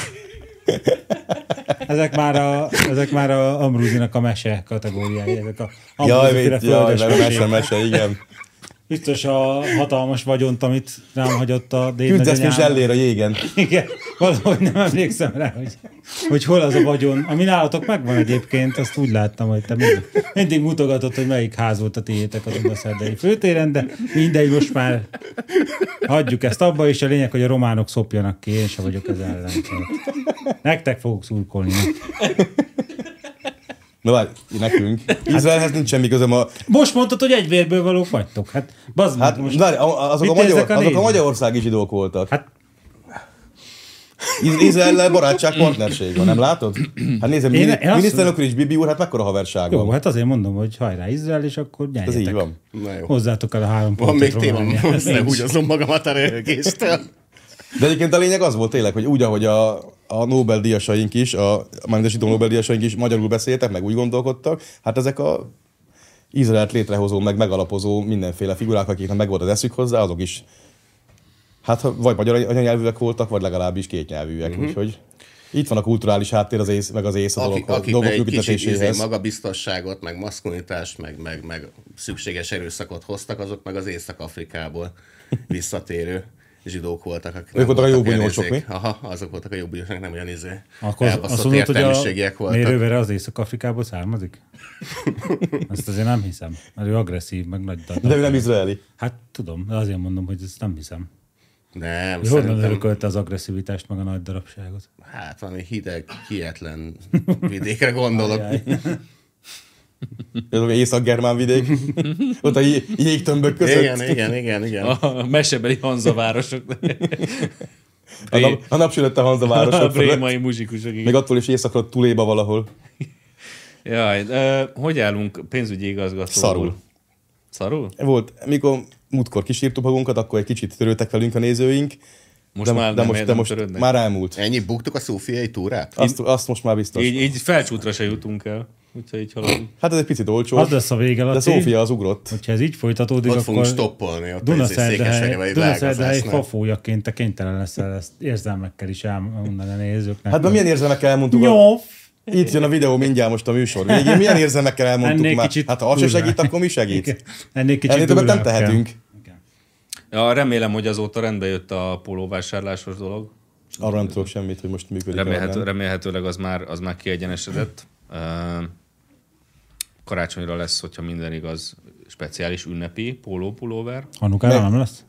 Speaker 3: Ezek már a, ezek már a Ambrúzinak a mese kategóriái. Ezek a
Speaker 2: Ambrúziféle földes mese, mese, igen.
Speaker 3: Biztos a hatalmas vagyont, amit rám hagyott a dédnaganyám.
Speaker 2: Küldesz mi zsellér a jégen.
Speaker 3: Igen, valahogy nem emlékszem rá, hogy, hogy hol az a vagyon. Ami nálatok megvan egyébként, azt úgy láttam, hogy te mindig, mindig mutogatod, hogy melyik ház volt a tiétek a Dunaszerdei főtéren, de mindegy, most már hagyjuk ezt abba, és a lényeg, hogy a románok szopjanak ki, én sem vagyok ez ellen. Nektek fogok szurkolni.
Speaker 2: Na várj, nekünk. Izraelhez nincs semmi közöm a...
Speaker 3: Most mondtad, hogy egy vérből valók vagytok. Hát, bazd
Speaker 2: hát
Speaker 3: most...
Speaker 2: Várj, azok, a, magyar, a azok a magyarországi zsidók voltak. Hát... Izraellel barátság, partnerség van, nem látod? Hát nézd, miniszterelnök is Bibi úr, hát mekkora haverság van.
Speaker 3: Jó, hát azért mondom, hogy hajrá Izrael, és akkor nyerjetek.
Speaker 2: Ez így van.
Speaker 3: Hozzátok el a három pontot.
Speaker 4: Van még téma, ne húgyozom magamat a röhögéstől.
Speaker 2: De egyébként a lényeg az volt tényleg, hogy úgy, ahogy a, a Nobel-díjasaink is, a mármint a Nobel-díjasaink is magyarul beszéltek, meg úgy gondolkodtak, hát ezek a Izraelt létrehozó, meg megalapozó mindenféle figurák, akiknek meg volt az eszük hozzá, azok is hát vagy magyar anyanyelvűek voltak, vagy legalábbis kétnyelvűek, uh-huh. úgyhogy itt van a kulturális háttér az ész, meg az ész a dolog,
Speaker 4: Aki, dolgok működtetéséhez. Magabiztosságot, meg maszkulinitást, meg, meg, meg szükséges erőszakot hoztak, azok meg az Észak-Afrikából visszatérő zsidók voltak. Akik
Speaker 2: ők voltak a jóbunyósok, mi?
Speaker 4: Aha, azok voltak a jóbunyósok, nem olyan izé.
Speaker 3: Akkor azt mondod, hogy a mérővere az Észak-Afrikából származik? Azt azért nem hiszem, mert ő agresszív, meg nagy dada.
Speaker 2: De ő nem izraeli.
Speaker 3: Hát tudom, de azért mondom, hogy ezt nem hiszem.
Speaker 4: Nem,
Speaker 3: ő honnan örökölte az agresszivitást, meg a nagy darabságot?
Speaker 4: Hát valami hideg, kietlen vidékre gondolok.
Speaker 2: Ez az észak-germán vidék. Ott a jégtömbök között.
Speaker 4: Igen, igen, igen, igen.
Speaker 1: A mesebeli Hanzavárosok.
Speaker 2: A, nap, a napsülötte Hanzavárosok. A
Speaker 1: brémai muzsikusok.
Speaker 2: Még attól is északra túléba valahol.
Speaker 1: Jaj, uh, hogy állunk pénzügyi igazgatóból?
Speaker 2: Szarul.
Speaker 1: Szarul?
Speaker 2: Volt, mikor múltkor kísírtuk magunkat, akkor egy kicsit töröltek velünk a nézőink.
Speaker 1: Most de,
Speaker 2: már, de most, de most már elmúlt.
Speaker 4: Ennyi buktuk a szófiai túrát?
Speaker 2: Azt, azt most már biztos.
Speaker 1: Így, így felcsútra se jutunk el. Úgyhogy így haladunk.
Speaker 2: Hát ez egy picit olcsó.
Speaker 3: Az lesz a vége,
Speaker 2: de Szófia az ugrott.
Speaker 3: Hogyha ez így folytatódik,
Speaker 4: ott
Speaker 3: akkor...
Speaker 4: fogunk stoppolni. Ott
Speaker 3: Dunaszerdahely fafójaként te kénytelen leszel ezt érzelmekkel is elmondani a nézőknek.
Speaker 2: Hát de milyen érzelmekkel elmondtuk?
Speaker 3: Jó.
Speaker 2: Itt jön a videó mindjárt most a műsor végén. Milyen érzelmekkel elmondtuk
Speaker 3: ennél
Speaker 2: már? Hát ha az se segít, akkor mi segít?
Speaker 3: Ennél kicsit
Speaker 2: Ennél többet nem tehetünk.
Speaker 1: Ja, remélem, hogy azóta rendbe jött a pólóvásárlásos dolog.
Speaker 2: Arra nem tudok semmit, hogy most működik.
Speaker 1: Remélhető, remélhetőleg az már, az már kiegyenesedett. Karácsonyra lesz, hogyha minden igaz, speciális ünnepi póló-pulóver.
Speaker 3: Hanukára nem lesz?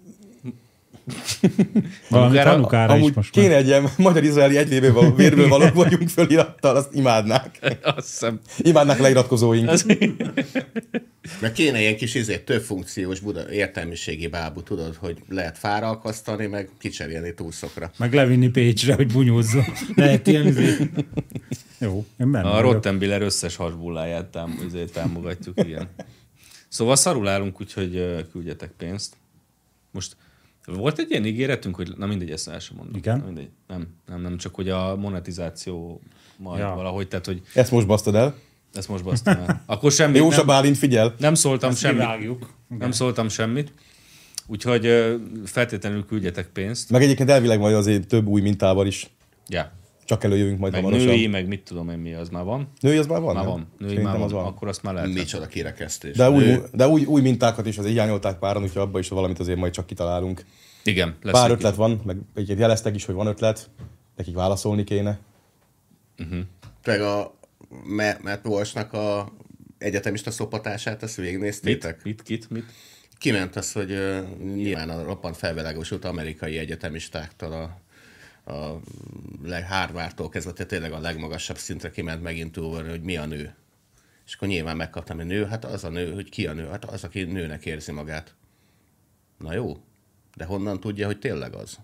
Speaker 3: Valami Hanukára
Speaker 2: amúgy
Speaker 3: is most
Speaker 2: kéne
Speaker 3: már.
Speaker 2: egy ilyen magyar-izraeli egyléből való, vérből valók vagyunk fölirattal, azt imádnák.
Speaker 1: Azt hiszem.
Speaker 2: Imádnák leiratkozóink. Az...
Speaker 4: Mert kéne ilyen kis izét, több funkciós Buda, értelmiségi bábú, tudod, hogy lehet fára akasztani, meg kicserélni túlszokra.
Speaker 3: Meg levinni Pécsre, hogy bunyózzon. Lehet ilyen izé. Jó, én benne
Speaker 1: A Rottenbiller összes hasbulláját tám- támogatjuk, igen. Szóval szarul állunk, úgyhogy küldjetek pénzt. Most volt egy ilyen ígéretünk, hogy na mindegy, ezt el sem mondom.
Speaker 3: Igen?
Speaker 1: Na mindegy. Nem, nem, nem, csak hogy a monetizáció majd ja. valahogy, tehát hogy...
Speaker 2: Ezt most basztad el?
Speaker 1: Ezt most basztam el. Akkor semmit
Speaker 2: Jósa
Speaker 1: nem...
Speaker 2: Bálint, figyel!
Speaker 1: Nem szóltam
Speaker 3: ezt
Speaker 1: semmit.
Speaker 3: kivágjuk.
Speaker 1: Nem szóltam semmit. Úgyhogy feltétlenül küldjetek pénzt.
Speaker 2: Meg egyébként elvileg majd azért több új mintával is.
Speaker 1: Ja.
Speaker 2: Csak előjövünk majd
Speaker 1: meg
Speaker 2: hamarosan.
Speaker 1: Női, meg mit tudom én mi, az már van.
Speaker 2: Női az már van?
Speaker 1: Már
Speaker 2: nem?
Speaker 1: van. Női
Speaker 2: Szerintem
Speaker 1: már
Speaker 2: az
Speaker 1: van.
Speaker 2: van.
Speaker 1: Akkor azt már lehet.
Speaker 4: Micsoda kirekesztés.
Speaker 2: De, új, de új, új mintákat is azért hiányolták páran, úgyhogy abban is valamit azért majd csak kitalálunk.
Speaker 1: Igen. Lesz
Speaker 2: Pár ötlet van, meg egyébként jeleztek is, hogy van ötlet. Nekik válaszolni kéne.
Speaker 1: Uh-huh.
Speaker 4: Meg a Matt Walsh-nak a egyetemista szopatását, ezt végignéztétek?
Speaker 1: Mit? Mit? Kit? Mit?
Speaker 4: Kiment az, hogy uh, nyilván a roppant felvilágosult amerikai egyetemistáktól a a Harvardtól kezdve, tehát tényleg a legmagasabb szintre kiment megint túl, hogy mi a nő. És akkor nyilván megkaptam, hogy nő, hát az a nő, hogy ki a nő, hát az, aki nőnek érzi magát. Na jó, de honnan tudja, hogy tényleg az?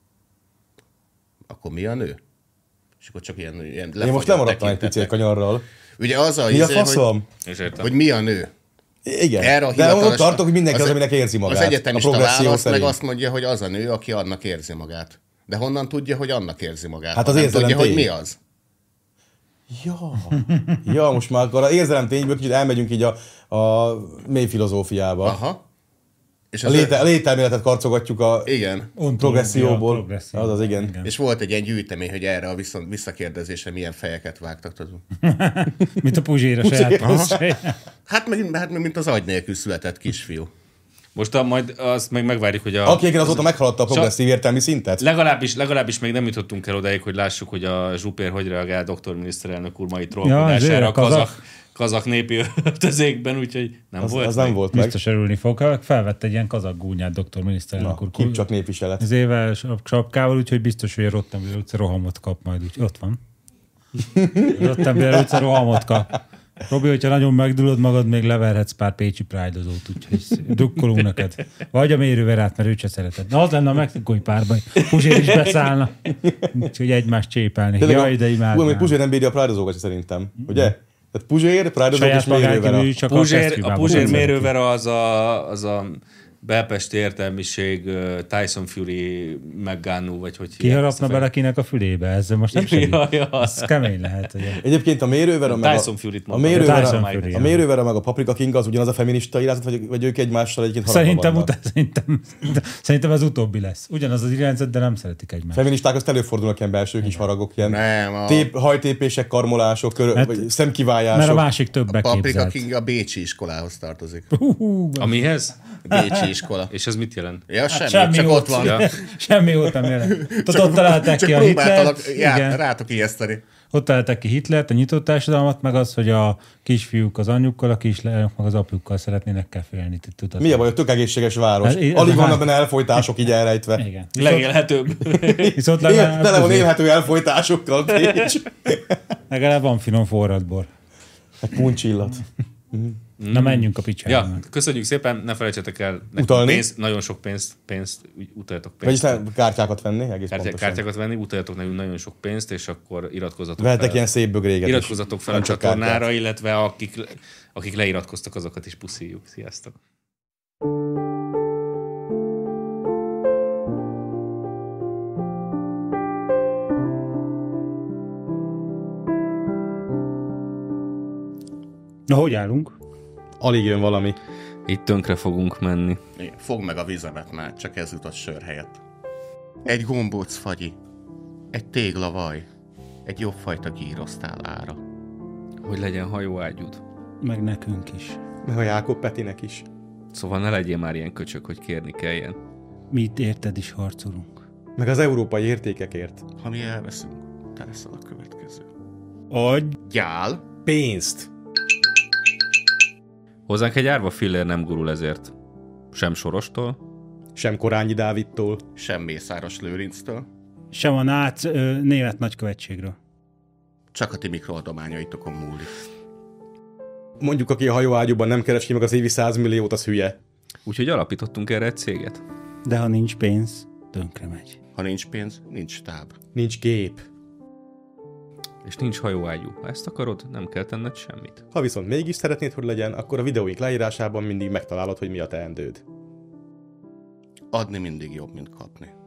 Speaker 4: Akkor mi a nő? És akkor csak ilyen, ilyen
Speaker 2: Én most lemaradtam egy picit kanyarral.
Speaker 4: Ugye az a
Speaker 2: mi
Speaker 4: izé,
Speaker 2: a faszom?
Speaker 4: Hogy, hogy mi a nő?
Speaker 2: Igen,
Speaker 4: erre a
Speaker 2: de ott tartok, hogy mindenki az, az, aminek érzi magát.
Speaker 4: Az egyetemista választ
Speaker 2: szerint.
Speaker 4: meg azt mondja, hogy az a nő, aki annak érzi magát. De honnan tudja, hogy annak érzi magát?
Speaker 2: Hát az érzelem
Speaker 4: tudja,
Speaker 2: tény.
Speaker 4: hogy mi az?
Speaker 2: Ja, ja, most már akkor az érzelem tényből kicsit elmegyünk így a, a mély filozófiába.
Speaker 4: Aha. És
Speaker 2: a, léte, a lételméletet karcogatjuk a
Speaker 4: igen.
Speaker 2: progresszióból.
Speaker 3: Progresszió.
Speaker 2: Az az igen.
Speaker 3: igen.
Speaker 4: És volt egy ilyen gyűjtemény, hogy erre a viszont visszakérdezésre milyen fejeket vágtak. Tudom.
Speaker 3: Mint a Puzsér a saját
Speaker 4: Hát, hát mint az agy nélkül született kisfiú.
Speaker 1: Most a, majd azt meg megvárjuk, hogy a...
Speaker 2: Aki azóta meghaladta a progresszív értelmi szintet?
Speaker 1: Legalábbis, legalábbis még nem jutottunk el odáig, hogy lássuk, hogy a Zsupér hogy reagál doktor miniszterelnök úr mai trollkodására ja, a kazak, kazak népi öltözékben, úgyhogy nem
Speaker 2: az,
Speaker 1: volt
Speaker 2: az nem volt meg.
Speaker 3: Biztos örülni fog. Felvette egy ilyen kazak gúnyát doktor miniszterelnök úr.
Speaker 2: Kip csak népviselet.
Speaker 3: Az ével sapkával, úgyhogy biztos, hogy a Rottenberg utca rohamot kap majd. Úgy. Ott van. Rottenberg utca rohamot kap. Robi, hogyha nagyon megdulod magad, még leverhetsz pár pécsi Pride-ozót, úgyhogy drukkolunk neked. Vagy a mérőverát, mert őt se szereted. Na, az lenne a mexikói párban, Puzsér is beszállna. Úgyhogy egymást csépelni.
Speaker 2: Tényleg
Speaker 3: Jaj, de imádnám.
Speaker 2: Úgy, hogy Puzsér nem bírja a Pride-ozókat szerintem, ugye? Tehát Puzsér, Pride-ozók és mérővera.
Speaker 1: Puzsér, a Puzsér mérővera az a, az a belpesti értelmiség Tyson Fury McGannu, vagy hogy
Speaker 3: ki harapna bele kinek a fülébe? Ezzel most nem segít. Ja, ja. Ez kemény lehet. Ugye?
Speaker 2: Egyébként a mérővera meg
Speaker 1: Tyson Furyt
Speaker 2: a, a mérővera, a mérővera meg a Paprika King az ugyanaz a feminista irányzat, vagy, vagy ők egymással egyébként harapva
Speaker 3: szerintem, utána, szerintem, szerintem ez utóbbi lesz. Ugyanaz az irányzat, de nem szeretik egymást.
Speaker 2: Feministák azt előfordulnak ilyen belső kis haragok, ilyen
Speaker 4: nem, a...
Speaker 2: tép, hajtépések, karmolások, kör, mert, vagy szemkivályások.
Speaker 3: Mert a másik több beképzelt.
Speaker 4: A Paprika King a bécsi iskolához tartozik.
Speaker 3: Uh,
Speaker 1: Amihez?
Speaker 4: Bécsi iskola.
Speaker 1: És ez mit jelent?
Speaker 4: Ja,
Speaker 3: hát
Speaker 4: semmi,
Speaker 3: semmi
Speaker 4: csak ott van.
Speaker 3: Ja. Semmi ott nem jelent. Csak, ott találták ki a Hitlert.
Speaker 4: Já, rátok ijeszteni.
Speaker 3: Ott találták ki Hitlert, a nyitott társadalmat, meg az, hogy a kisfiúk az anyjukkal, a kislányok meg az apjukkal szeretnének kefélni.
Speaker 2: Mi a baj, a tök egészséges város. Ez, ez alig vannak benne elfolytások így elrejtve.
Speaker 3: Igen.
Speaker 1: Legélhetőbb.
Speaker 3: Viszont
Speaker 2: Él, tele van élhető elfolytásokkal.
Speaker 3: Legalább van finom forradbor.
Speaker 2: Egy puncsillat.
Speaker 3: Mm. Na menjünk a picsára.
Speaker 1: Ja, köszönjük szépen, ne felejtsetek el
Speaker 2: utalni.
Speaker 1: Pénzt, nagyon sok pénzt, pénzt utaljatok pénzt.
Speaker 2: Vagyis kártyákat venni, egész
Speaker 1: Kártya,
Speaker 2: pontosan.
Speaker 1: Kártyákat venni, utaljatok nekünk nagyon sok pénzt, és akkor iratkozzatok
Speaker 2: Vehetek
Speaker 1: fel.
Speaker 2: ilyen szép bögréget.
Speaker 1: Iratkozzatok fel a csatornára, kártyát. Illetve akik, akik leiratkoztak, azokat is puszíjuk. Sziasztok!
Speaker 3: Na, hogy állunk?
Speaker 2: Alig jön valami.
Speaker 1: Itt tönkre fogunk menni.
Speaker 4: Igen, fogd meg a vizemet már, csak ez jutott sör helyett. Egy gombóc fagyi, egy téglavaj, egy jobb fajta gírosztál ára.
Speaker 1: Hogy legyen hajóágyúd.
Speaker 3: Meg nekünk is.
Speaker 2: Meg a Jákob Petinek is.
Speaker 1: Szóval ne legyél már ilyen köcsök, hogy kérni kelljen.
Speaker 3: Mi itt érted is harcolunk.
Speaker 2: Meg az európai értékekért.
Speaker 4: Ha mi elveszünk, te leszel a következő.
Speaker 3: Adjál
Speaker 2: pénzt!
Speaker 1: Hozzánk egy árva fillér nem gurul ezért. Sem Sorostól.
Speaker 2: Sem Korányi Dávidtól.
Speaker 4: Sem Mészáros Lőrinctől.
Speaker 3: Sem a nác ö, német nagykövetségről.
Speaker 4: Csak a ti mikroadományaitokon múlik.
Speaker 2: Mondjuk, aki a hajóágyúban nem keresi meg az évi száz milliót, az hülye.
Speaker 1: Úgyhogy alapítottunk erre egy céget.
Speaker 3: De ha nincs pénz, tönkre megy.
Speaker 4: Ha nincs pénz, nincs stáb.
Speaker 2: Nincs gép.
Speaker 1: És nincs hajóágyú. Ha ezt akarod, nem kell tenned semmit.
Speaker 2: Ha viszont mégis szeretnéd, hogy legyen, akkor a videóink leírásában mindig megtalálod, hogy mi a teendőd.
Speaker 4: Adni mindig jobb, mint kapni.